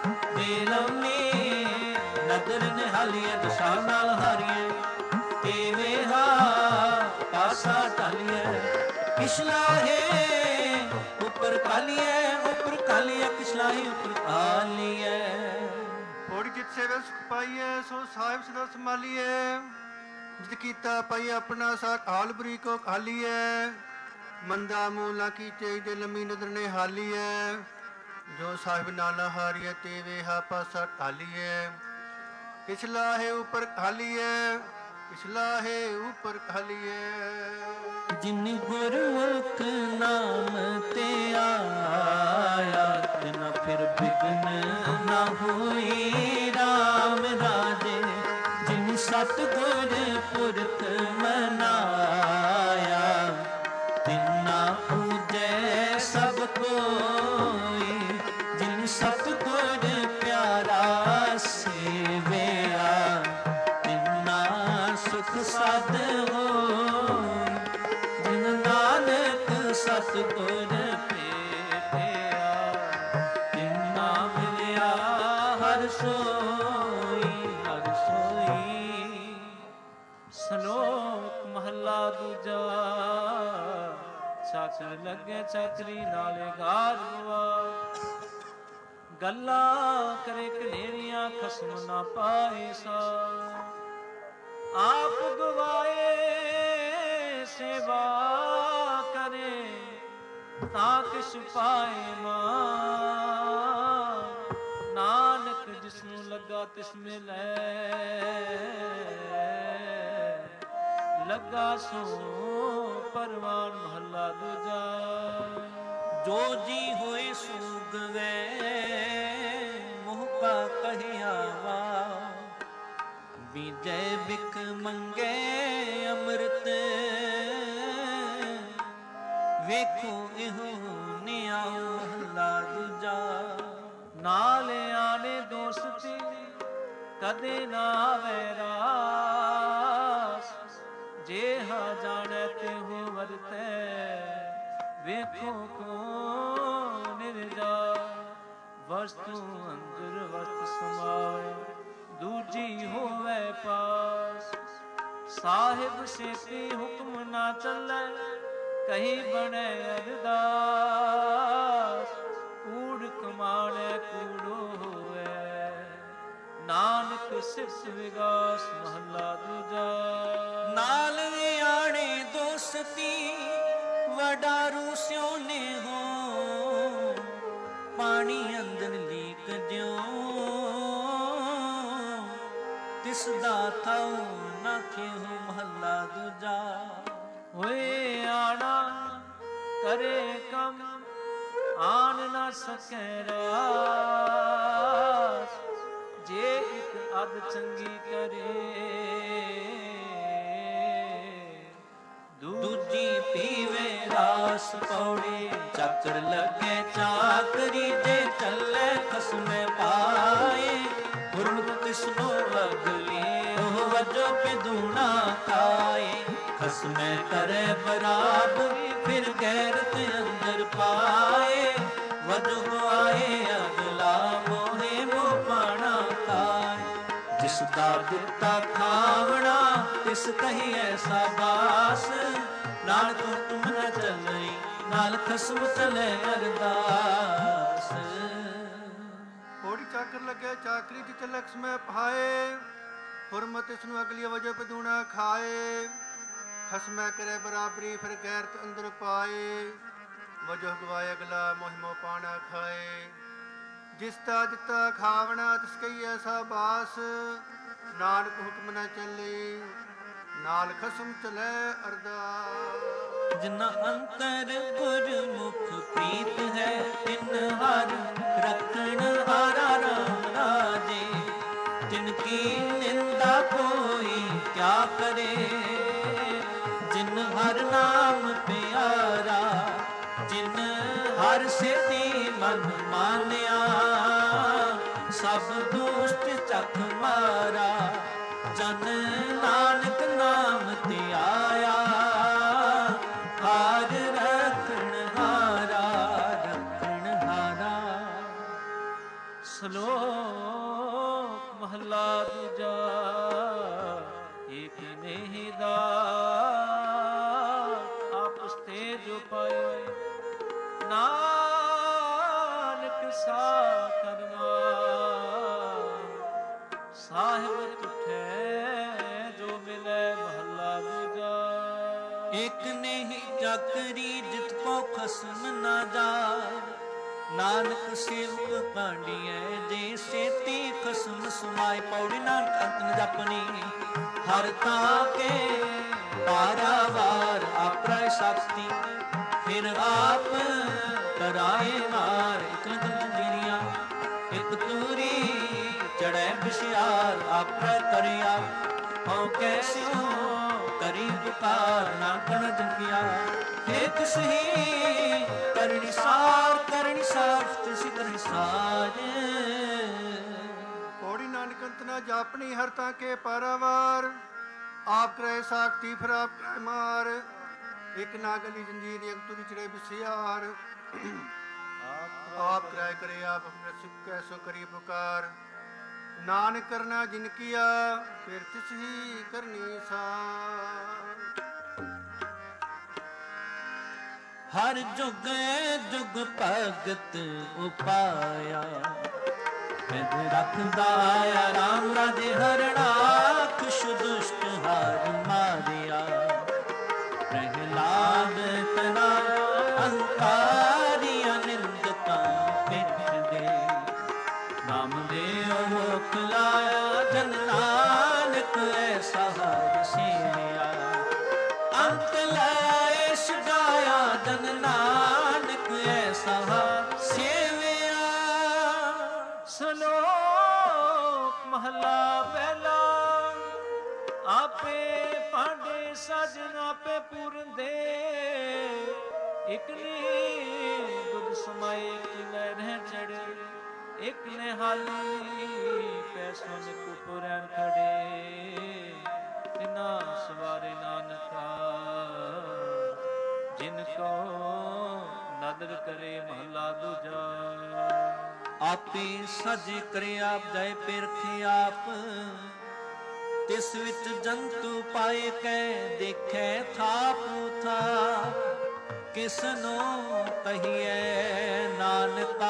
S1: बेलमी नदर निहालिए दशा नाल हारिए। तेवे हा पासा ढालिए, किशलाहे ऊपर कालिए, ऊपर कालिए किशलाहे ऊपर कालिए।
S2: ਥੋੜੀ ਜਿਤ ਸੇਵੇ ਸੁਖ ਪਾਈਏ, ਸੋ ਸਾਹਿਬ ਸਦਾ ਸੰਭਾਲੀਏ। ਜਿਤ ਕੀਤਾ ਪਾਈ ਆਪਣਾ ਸਾਕਾਲ ਬੁਰੀ ਕੋ ਖਾਲੀਏ। ਮੰਦਾ ਮੂਲਾ ਕੀਚੇ ਦੇ ਲੰਮੀ ਨਦਰ ਨੇ ਹਾਲੀਏ। ਜੋ ਸਾਹਿਬ ਨਾਲਾ ਹਾਰੀਏ, ਤੇ ਵੇਹਾ ਪਾਸਾ ਢਾਲੀਏ। ਪਿਛਲਾ ਹੈ ਉਪਰ ਖਾਲੀਏ, ਪਿਛਲਾ ਹੈ ਉਪਰ ਖਾਲੀਏ।
S1: ਜਿਨ ਗੁਰਮੁਖ ਨਾਮ ਤੇ ਆਇਆ, ਤਿਨਾ ਫਿਰ ਬਿਗਨ ਨਾ ਹੋਈ ਰਾਮ ਰਾਜੇ। ਜਿਨ ਸਤਿਗੁਰ ਪੁਰਖ ਮਨਾਇਆ, ਤਿਨਾ ਪੂਜੈ ਸਭ ਕੋਈ। ਜਿਨ ਸਤਿਗੁਰ ਪਿਆਰਾ ਸੇਵਿਆ, ਤਿਨਾ ਸੁਖ ਸਦ ਹੋਈ। ਜਿਨ ਨਾਨਕ ਸਤਿਗੁਰ ਭੇਟਿਆ, ਤਿਨਾ ਮਿਲਿਆ ਹਰਿ ਸੋਈ, ਹਰਿ ਸੋਈ।
S3: ਸ਼ਲੋਕ ਮਹਲਾ ਦੂਜਾ। ਚਾਕਰ ਲੱਗੇ ਚਾਕਰੀ ਨਾਲੇ ਗਾਜ ਗਵਾ। ਗੱਲਾਂ ਕਰੇ ਕਨੇਰੀਆਂ ਖਸਮ ਨਾ ਪਾਏ ਸਾ। ਆਪ ਗਵਾਏ ਸੇਵਾ ਕਰੇ, ਤਾਂ ਕਿਛ ਪਾਏ ਮਾਂ। ਨਾਨਕ ਜਿਸਨੂੰ ਲੱਗਾ ਤਿਸ ਮਿਲੈ, ਲੱਗਾ ਸੋ ਪਰਵਾਨ ਮਹਲਾ ਦੂਜਾ।
S1: ਜੋ ਜੀ ਹੋਏ ਸੂਗਵੇ, ਮੋਹ ਕਾ ਕਹਿਆ ਵਾ। ਬੀਜੈ ਬਿਖ ਮੰਗੇ ਅੰਮ੍ਰਿਤ, ਵੇਖੋ ਇਹੋ ਨਿਆਉ ਮਹਲਾ ਦੂਜਾ।
S3: ਨਾਲ ਆਨੇ ਦੋਸਤੀ, ਕਦੇ ਨਾ ਆਵੇ ਰਾਸ। ਜੇ ਹਾ ਜਾਣੈ ਤਿਹੁ ਵਰਤੈ, ਵੇਖੋ ਕੋ ਨਿਰਜਾ। ਵਸਤੂ ਅੰਦਰ ਵਸਤ ਸਮਾਏ, ਦੂਜੀ ਹੋਵੇ ਪਾਸ। ਸਾਹਿਬ ਸੇਤੀ ਹੁਕਮ ਨਾ ਚੱਲੈ, ਕਹੀ ਬਣੇ ਅਰਦਾਸ, ਕੂੜ ਕਮਾਣੇ ਕੂੜੋ ਹੋਏ, ਨਾਨਕ ਸਿਫਤ ਵਿਗਾਸ ਮਹਲਾ ਦੂਜਾ।
S1: ਨਾਲ ਵਿਆਣੇ ਦੋਸਤੀ ਵਡਾਰੂ ਸਿਉਨੇ ਹੋ, ਪਾਣੀ ਅੰਦਰ ਲੀਕ ਜਿਉ, ਤਿਸ ਦਾ ਥਾਉ ਨਾ ਥਿਉ ਮਹੱਲਾ ਦੂਜਾ।
S3: ਹੋਏ ਆਣਾ ਕਰੇ ਕੰਮ ਆਣ ਨਾ ਸਕੈ ਰਾਸ, ਜੇ ਇੱਕ ਅਧ ਚੰਗੀ ਕਰੇ
S1: ਦੂਜੀ ਪੀਵੇ ਰਾਸ ਪੌੜੀ। ਚੱਕਰ ਲੱਗੇ ਚਾਕਰੀ ਜੇ ਚੱਲੇ ਖਸਮੇ ਪਾਏ, ਗੁਰਮੁਖ ਤਿਸਨੋ ਅਗਲੀ ਉਹ ਵਜੋ ਪਿਦੂਣਾ ਖਾਏ। ਖਸਮੇ ਕਰੇ ਬਰਾਬਰੀ ਫਿਰ ਗੈਰਤ ਅੰਦਰ ਪਾਏ, ਵਜੋ ਆਏ ਅਗਲਾ ਮੋਹੇ ਮੋਹ ਪਾਣਾ ਖਾਏ। ਜਿਸ ਦਾ ਦਿੱਤਾ ਖਾਵਣਾ ਤਿਸ ਕਹੀ ਐਸਾ ਬਾਸ, ਨਾਨਕ ਤੁਮ ਨ ਚੱਲਈ ਨਾਲ ਖਸਮ ਚਲੇ ਅਰਦਾਸ।
S2: ਪੌੜੀ ਚਾਕਰ ਲੱਗੇ ਚਾਕਰੀ ਚ ਚੱਲੇ ਖਸਮੇ ਪਾਏ, ਹੁਰਮਤ ਇਸ ਨੂੰ ਅਗਲੀ ਵਜੋ ਪਦੂਣਾ ਖਾਏ। ਖਸਮੈ ਕਰੇ ਬਰਾਬਰੀ ਫਿਰ ਗੈਰਤ ਅੰਦਰ ਪਾਏ, ਵਜੋ ਗਵਾਏ ਅਗਲਾ ਮੋਹਿਮੋ ਪਾਣਾ ਖਾਏ। ਜਿਸ ਦਾ ਦਿੱਤਾ ਖਾਵਣਾ ਤਿਸ ਕਹੀ ਐਸਾ ਬਾਸ, ਨਾਨਕ ਹੁਕਮ ਨ ਚੱਲੇ ਨਾਲ ਖਸਮ ਚਲੇ ਅਰਦਾਸ।
S1: ਜਿਨਾ ਅੰਤਰ ਗੁਰਮੁਖ ਪ੍ਰੀਤ ਹੈ, ਤਿਨ ਹਰ ਰਖਣ ਹਾਰਾ ਰਾਮ ਰਾਜੇ। ਜਿਨ ਕੀ ਨਿੰਦਾ ਕੋਈ ਕਿਆ ਕਰੇ, ਜਿਨ ਹਰ ਨਾਮ ਪਿਆਰਾ। ਜਿਨ ਹਰ ਸਿਧੀ ਮਨ ਮਾਨਿਆ, ਸਭ ਦੁਸ਼ਟ ਚੱਕ ਮਾਰਾ। ਜਨ ਨਾਨਕ ਨਾਮ ਤੇ ਆਇਆ, ਹਾਰ ਰਖਣ ਹਾਰਾ ਰਖਣ ਹਾਰਾ।
S3: ਸ਼ਲੋਕ ਮਹਲਾ ਦੂਜਾ। ਏਕ ਨਹੀਂ ਦਾ ਆਪਸ ਤੇ ਜੋ ਪਾਇਓ, ਨਾਨਕ ਸਾ ਕਰਨਾ ਸਾਹਿਬ ਤੁਠੇ ਜੋ ਮਿਲੇ ਮਹਲਾ ਦੂਜਾ।
S1: ਇਕ ਨਹੀਂ ਚਾਕਰੀ ਜਿਤ ਕੋ ਖਸਮ ਨਾ ਜਾਏ, ਨਾਨਕ ਸੇਵਕ ਪਾਂਡੀਐ ਜੇ ਸੇਤੀ ਖਸਮ ਸੁਮਾਏ। ਪੌੜੀ ਨਾਨਕ ਅੰਤ ਨ ਜਪਨੀ ਹਰ ਤਾਕੇ, ਪਾਰਾਵਾਰ ਆਪਰੈ ਸ਼ਕਤੀ ਫਿਰ ਆਪ ਕਰਾਏ ਮਾਰ। ਇਕ ਲੰਗਮ ਜੰਜੀਰੀਆਂ ਇਕ ਤੂਰੀ ਚੜੈ ਬਿਸ਼ਿਆਰ, ਆਪਰੈ ਕਰਿਆ ਹਉ ਕੈਸਿਓ ਕਰੀ ਪੁਕਾਰ। ਨਾਨਕਣ ਜੰਗਿਆ ਹੇ ਤਿਸ ਹੀ ਕਰਨਿਸਾਰ ਕਰਨਿਸਾਰ ਤਿਸ ਕਰਨਿਸਾਰ।
S2: ਪੌੜੀ ਨਾਨਕ ਅੰਤ ਨ ਜਾਪਣੀ ਹਰ ਤਾਂ ਕੇ ਪਾਰਾਵਾਰ, ਆਪ ਕਰੇ ਸਾਖਤੀ ਫਿਰ ਆਪ ਕਰੇ ਮਾਰ। ਇਕ ਨਾ ਗਲੀ ਜੰਜੀਰ ਇਕ ਤੁਰੀ ਚੜੇ ਬਿਸਿਆਰ, ਆਪ ਕਰਾਇ ਕਰੇ ਆਪ ਆਪਣੇ ਸੁਖ ਕੈਸੋ ਕਰੀ ਪੁਕਾਰ। ਨਾਨਕ ਕਰਨਾ ਜਿਨ ਕੀਆ ਫਿਰ ਤਿਸ ਹੀ ਕਰਨੀ ਸਾਰ।
S1: ਹਰ ਜੁਗ ਜੁਗ ਭਗਤ ਉਪਾਇਆ, ਬਿਦ ਰਖਦਾ ਰਾਮ ਰਾਜੇ ਹਰਣਾ। ਖੁਸ਼ ਦੁਸ਼ਟ ਹਾਰ ਮਾਰਿਆ, ਪ੍ਰਹਿਲਾਦ ਤਨਾ ਅਹੰਕਾਰੀਆਂ ਨਿੰਦਕਾਂ ਪਿੱਠ ਦੇ। ਨਾਮ ਦੇਵ ਮੁਖ ਲਾਇਆ ਜਨ ਨਾਨਕ ਐਸਾ ਹਰ ਸੇਵਿਆ। ਅੰਤ ਲੈ ਛਡਾਇਆ ਜਨ ਨਾਨਕ ਐਸਾ ਹਰ ਸੇਵਿਆ।
S3: ਸ਼ਲੋਕ ਮਹਲਾ ਪਹਿਲਾ। ਆਪੇ ਭਾਂਡੇ ਸਾਜਨ ਆਪੇ ਪੂਰਨ ਦੇ, ਇਕ ਨੇ ਦੁੱਧ ਸਮਾਏ ਕਿਲੇ ਰਹਿ ਚੜੇ। ਇਕ ਨੇ ਹਾਲੀ ਪੈਸੋਂ ਨੇ ਕੁਪਰਨ ਖੜੇ, ਤਿਨਾ ਸਵਾਰੇ ਨਾਨਕਾ ਜਿਨ ਕੋ ਨਦਰ ਕਰੇ ਮਹਲਾ ਦੂਜਾ।
S1: ਆਪੇ ਸਾਜੇ ਕਰੇ ਆਪ ਜਾਏ ਪੇਰਖੇ ਆਪ, ਤਿਸ ਵਿੱਚ ਜੰਤੂ ਪਾਏ ਕੈ ਦੇਖੈ ਥਾਪ ਥਾਪ। ਕਿਸਨੋ ਕਹੀਏ ਨਾਨਕਾ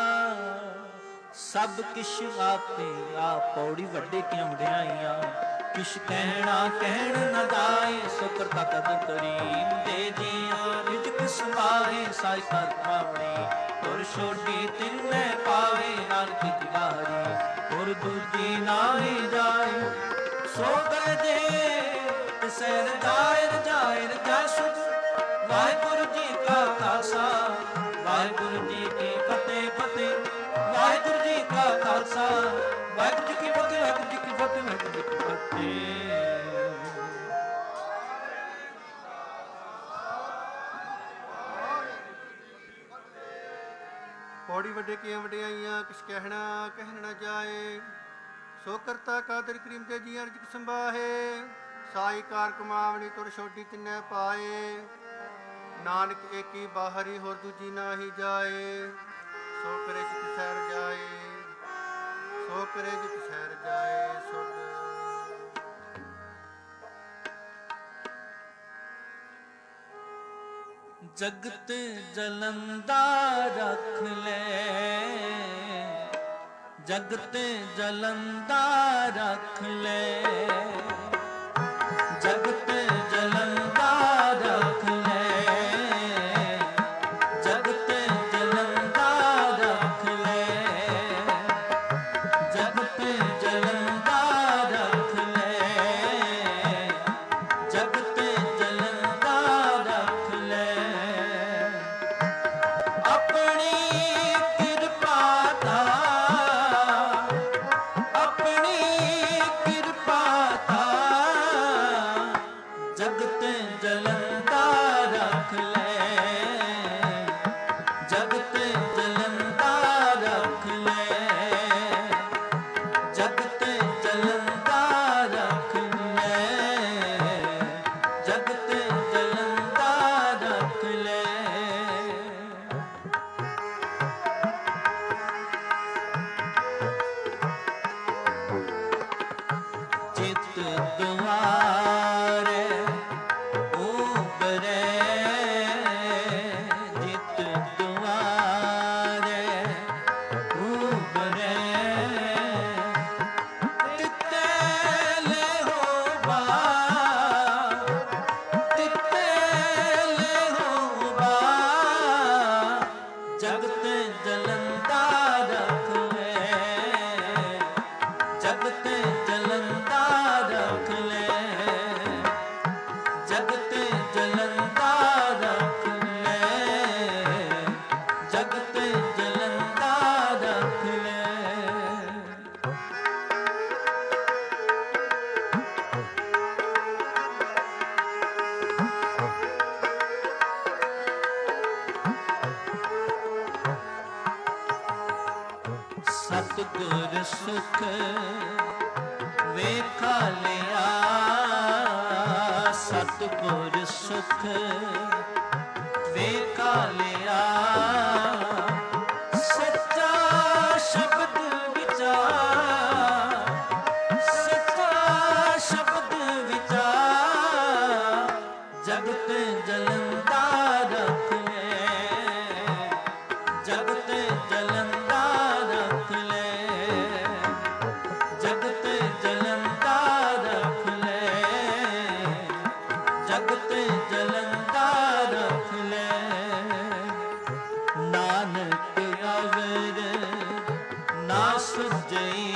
S1: ਸਭ ਕਿਛ ਆਪੇ ਆਪ। ਪੌੜੀ ਵੱਡੇ ਕਿਉਂ ਵਡਿਆਈਆਂ ਕਿਛ ਕਹਿਣਾ ਕਹਿਣ ਨਾ ਜਾਏ ਸੋ ਕਰਤਾ ਕਦ ਕਰੀਮ ਦੇ ਜੀਆਂ ਰਿਜਕ ਸਮਾਏ ਸਾਈ ਕਰ ਪਾਵਣੀ ਤੁਰ ਛੋਡੀ ਤਿੰਨੇ ਪਾਵੇ ਨਾਨਕ ਤਿਵਾਰੀ ਔਰ ਦੂਜੀ ਨਾਹੀ ਜਾਏ ਸੋ ਕਰ ਜੇ ਤਿਸੈ ਰਜਾਇ ਰਜਾਇ ਰਜਾ ਸੁਖ। ਵਾਹਿਗੁਰੂ ਜੀ ਕਾ ਖਾਲਸਾ ਵਾਹਿਗੁਰੂ ਜੀ ਕੀ ਫਤਿਹ ਫਤਿਹ। ਵਾਹਿਗੁਰੂ ਜੀ ਕਾ ਖਾਲਸਾ ਵਾਹਿਗੁਰੂ ਜੀ ਕੀ ਫਤਿਹ ਵਾਹਿਗੁਰੂ ਜੀ ਕੀ ਫਤਿਹ ਵਾਹਿਗੁਰੂ ਜੀ ਕੀ ਫਤਿਹ।
S2: ਪੌੜੀ ਵੱਡੇ ਕੀਆਂ ਵਡਿਆਈਆਂ ਕਿਛ ਕਹਿਣਾ ਕਹਿਣ ਨਾ ਜਾਏ ਸੋ ਕਰਤਾ ਕਾਦਰ ਕਰੀਮ ਤੇ ਜੀਆਂ ਰਿਜਕ ਸੰਭਾਹੇ ਸਾਈ ਕਾਰ ਕਮਾਵਣੀ ਤੁਰ ਛੋਡੀ ਤਿੰਨੇ ਪਾਏ ਨਾਨਕ ਏਕੀ ਬਾਹਰੀ ਹੋਰ ਦੂਜੀ ਨਾਹੀ ਜਾਏ ਸੋ ਕਰੇ ਜਿਤ ਸੈਰ ਜਾਏ ਸੋ ਕਰੇ ਜਿਤ ਸੈਰ ਜਾਏ ਸੁਧ।
S1: ਜਗਤ ਜਲੰਦਾ ਰੱਖ ਲੈ ਜਗਤ ਜਲੰਦਾ ਰੱਖ ਲੈ ਜਗਤ ਜਲੰਦਾ ਰੱਖ ਲੈ ਜਗਤ ਜਲੰਦਾ ਰੱਖ ਲੈ ਜਗਤ ਜਲੰਦਾ ਰੱਖ ਲੈ ਜਗਤ ਜਲੰਦਾ ਰੱਖ ਲੈ ਆਪਣੀ ਕਿਰਪਾ ਦਾ ਆਪਣੀ ਕਿਰਪਾ ਦਾ ਜਗਤ ਜਲੰਦਾ ਰੱਖ ਲੈ ਜਗਤ ਜਲੰਦਾ ਰੱਖ ਲੈ ਜਗਤ ਜਲੰਦਾ ਰੱਖ ਲੈ ਜਗਤ ਜਲੰਦਾ ਰੱਖ ਲੈ। ਚਿਤ ਦੁਆਰੇ ਉਬਰੇ ਜਿਤ ਦੁਆਰੇ ਉਬਰੇ ਤਿੱਤੇ ਲੈ ਹੋਵਾ ਤਿੱਤੇ ਲੈ ਹੋਵਾ ਜਗਤ ਜਲੰਦਾ ਰੱਖ ਲੈ ਜਗਤ ਜਲੰਦਾ ਰੱਖ ਲੈ ਜਗਤ ਜਲੰਦਾ ਰੱਖ ਲੈ ਜਗਤ ਜਲੰਦਾ ਰੱਖ ਲੈ। ਸਤਿਗੁਰ ਸੁਖ ਵੇਖਾ ਲਿਆ ਸਤਿਗੁਰ ਸੁਖ ਵੇਖਾ ਲਿਆ ਸੱਚਾ ਸ਼ਬਦ ਵਿਚਾਰ ਸੱਚਾ ਸ਼ਬਦ ਵਿਚਾਰ ਜਗਤ ਜਲੰਦਾ ਰੱਖ ਲੈ ਜਗਤ ਜਲੰਦਾ ਰੱਖ ਲੈ ਜਗਤ ਜਲੰਦਾ ਰੱਖ ਲੈ ਜਗਤ ਜਲੰਦਾ ਰੱਖ ਲੈ। ਨਾਨਕ ਅਵਰ ਨਾ ਸੁਝਈ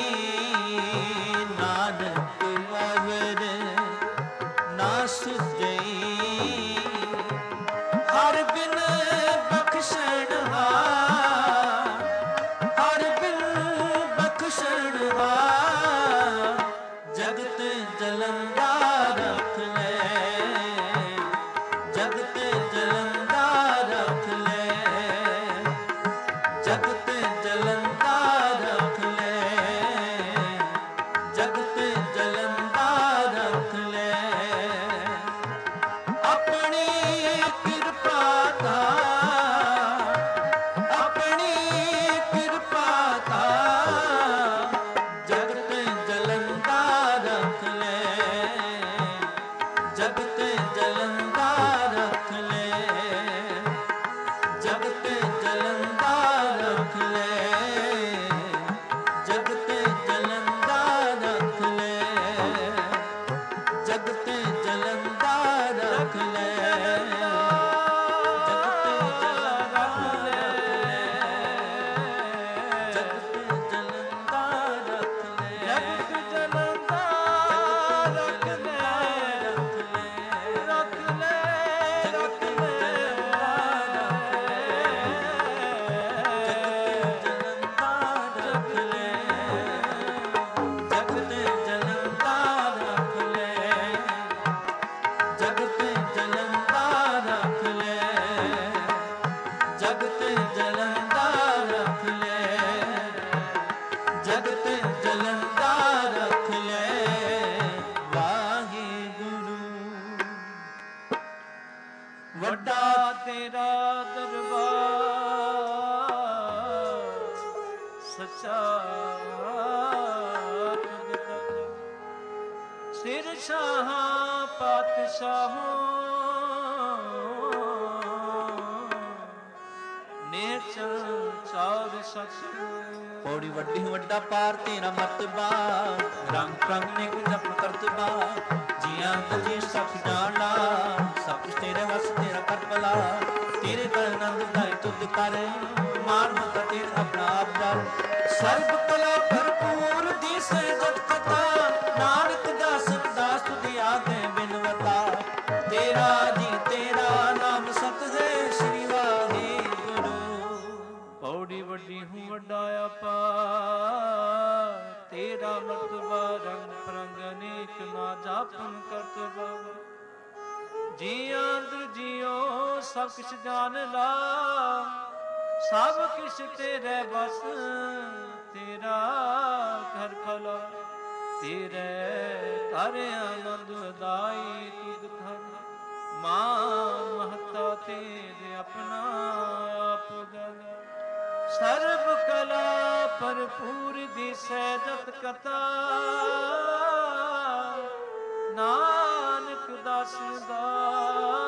S1: ਨਾਨਕ ਅਵਰ ਨਾ ਸੁਝਈ ਹਰ ਬਿਨ ਬਖਸ਼ਣ ਹਾਰ ਹਰ ਬਿਨ ਬਖਸ਼ਣ ਹਾਰ ਜਗਤ ਜਲੰਦਾ ਰੱਖ ਲੈ ਜਗਤ ਜਲੰਦਾ ਰੱਖ ਲੈ ਜਗਤ ਜਲੰਦਾ ਰੱਖ ਲੈ ਜਗਤ ਜਲੰਦਾ ਰੱਖ ਲੈ ਆਪਣੀ ਕਿਰਪਾ ਦਾ
S3: ਸ਼ਾਹਾਂ ਪਾਤਸ਼ਾਹੋਂ ਨੇਚਰ ਚਾਰ ਸੱਚ
S1: ਪੌੜੀ ਵੱਡੀ ਵੱਡਾ ਪਾਰ ਤੇਰਾ ਮਰਤਬਾ ਰੰਗ ਪ੍ਰੰਗ ਨਿਕ ਜਪ ਕਰਤਬਾ ਜੀਆਂ ਤੁਝੇ ਸਭ ਜਾਣਾ ਸਭ ਕੁਛ ਤੇਰੇ ਵਸ ਤੇਰਾ ਕਰ ਭਲਾ ਤੇਰੇ ਦਰ ਨੰਦ ਦਾਈ ਤੁਧ ਕਰ ਮਾਰ ਮਤ ਤੇਰੇ ਆਪਣਾ ਆਪ ਡਰ ਸਰਬ ਕਲਾ ਭਰਪੂਰ ਦਿਸ ਜਤ ਕਥਾ ਨਾਨਕ ਦਾਸ ਦਾਸ ਤੁਧ ਆਗੇ ਬਿਨਵਤਾ ਤੇਰਾ ਜੀ ਤੇਰਾ ਨਾਮ ਸਤ ਹੈ ਸ੍ਰੀ ਵਾਹਿਗੁਰੂ
S3: ਪੌੜੀ ਵੱਡੀ ਹੂੰ ਵੱਡਾ ਆਪਾ ਤੇਰਾ ਮਰਤਬਾ ਰੰਗ ਪ੍ਰੰਗ ਅਨੇਕ ਨਾ ਜਾਪਨ ਕਰਤਬਾ ਜੀਆਂ ਅੰਦਰ ਜੀਓ ਸਭ ਕੁਛ ਜਾਣ ਲਾ ਸਭ ਕੁਛ ਤੇਰੇ ਬਸ ਤੇਰਾ ਘਰ ਖਲਾ ਤੇਰੇ ਘਰ ਆਨੰਦ ਦਾਈ ਤੁਧ ਘਰ ਮਾਨ ਮਹਤਾ ਤੇਰੇ ਆਪਣਾ ਆਪ ਗਲ ਸਰਬ ਕਲਾ ਭਰਪੂਰ ਦਿਸੈ ਜਤ ਕਥਾ ਨਾਨਕ ਦਾਸ ਦਾਸ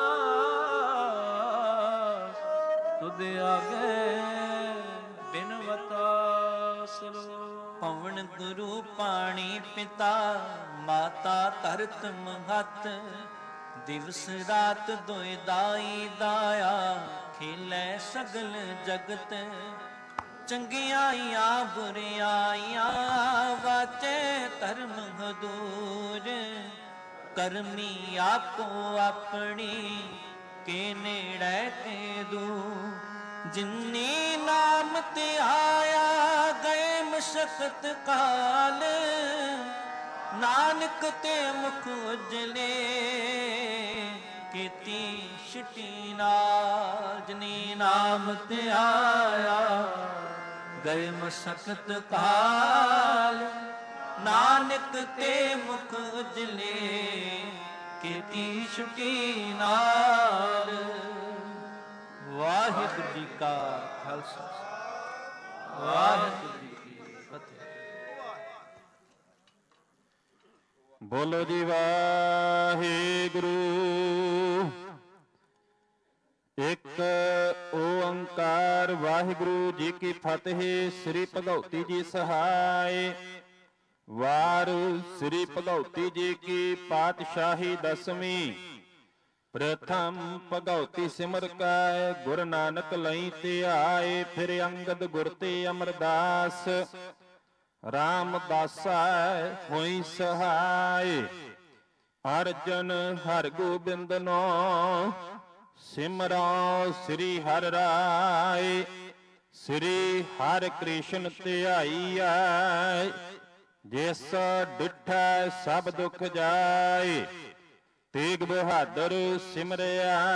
S3: ਤੁਧ ਆਗੇ ਬਿਨਵਤਾ ਸਲੋ
S1: ਪਵਨ ਗੁਰੂ ਪਾਣੀ ਪਿਤਾ ਮਾਤਾ ਧਰਤ ਮਹਤ ਦਿਵਸ ਰਾਤ ਦੋਇ ਦਾਈ ਦਾਇਆ ਖੇਲੇ ਸਗਲ ਜਗਤ ਚੰਗਿਆਈਆਂ ਬੁਰਿਆਈਆਂ ਵਾਚੇ ਧਰਮ ਹਦੂਰ ਕਰਮੀ ਆਪੋ ਆਪਣੀ ਕੇ ਨੇੜੇ ਤੇ ਦੂ ਜਿਨੀ ਨਾਮ ਤੇ ਆਇਆ ਗਏ ਮਸ਼ਕਤ ਕਾਲ ਨਾਨਕ ਤੇ ਮੁਖ ਉਜਲੇ ਕੀਤੀ ਛੁਟੀ ਨਾਲ ਜਿਨੀ ਨਾਮ ਤੇ ਆਇਆ ਗਏ ਮਸ਼ਕਤ ਕਾਲ ਨਾਨਕ ਤੇ ਮੁਖ ਉਜਲੇ ਕੀਤੀ ਛੁਟੀ ਨਾਲ ਵਾਹਿਗੁਰੂ ਜੀ ਕਾ ਖਾਲਸਾ ਵਾਹਿਗੁਰੂ ਜੀ ਕੀ ਫਤਿਹ
S10: ਬੋਲੋ ਜੀ ਵਾਹਿਗੁਰੂ ਇੱਕ ਓੰਕਾਰ ਵਾਹਿਗੁਰੂ ਜੀ ਕੀ ਫਤਿਹ। ਸ੍ਰੀ ਭਗਉਤੀ ਜੀ ਸਹਾਇ ਵਾਰ ਸ੍ਰੀ ਭਗਉਤੀ ਜੀ ਕੀ ਪਾਤਸ਼ਾਹੀ ਦਸਵੀਂ ਪ੍ਰਥਮ ਭਗਉਤੀ ਸਿਮਰ ਕੈ ਗੁਰ ਨਾਨਕ ਲਈ ਤੇ ਆਏ ਫਿਰ ਅੰਗਦ ਗੁਰ ਤੇ ਅਮਰਦਾਸ ਰਾਮਦਾਸਾ ਹੋਈ ਸਹਾਇ ਅਰਜਨ ਹਰਿ ਗੋਬਿੰਦ ਨੋ ਸਿਮਰੋ ਸ੍ਰੀ ਹਰਿ ਰਾਇ ਸ੍ਰੀ ਹਰਿ ਕ੍ਰਿਸ਼ਨ ਧਿਆਈਐ ਜਿਸ ਡਿਠੈ ਸਭ ਦੁਖ ਜਾਏ ਤੇਗ ਬਹਾਦਰ ਸਿਮਰਿਆ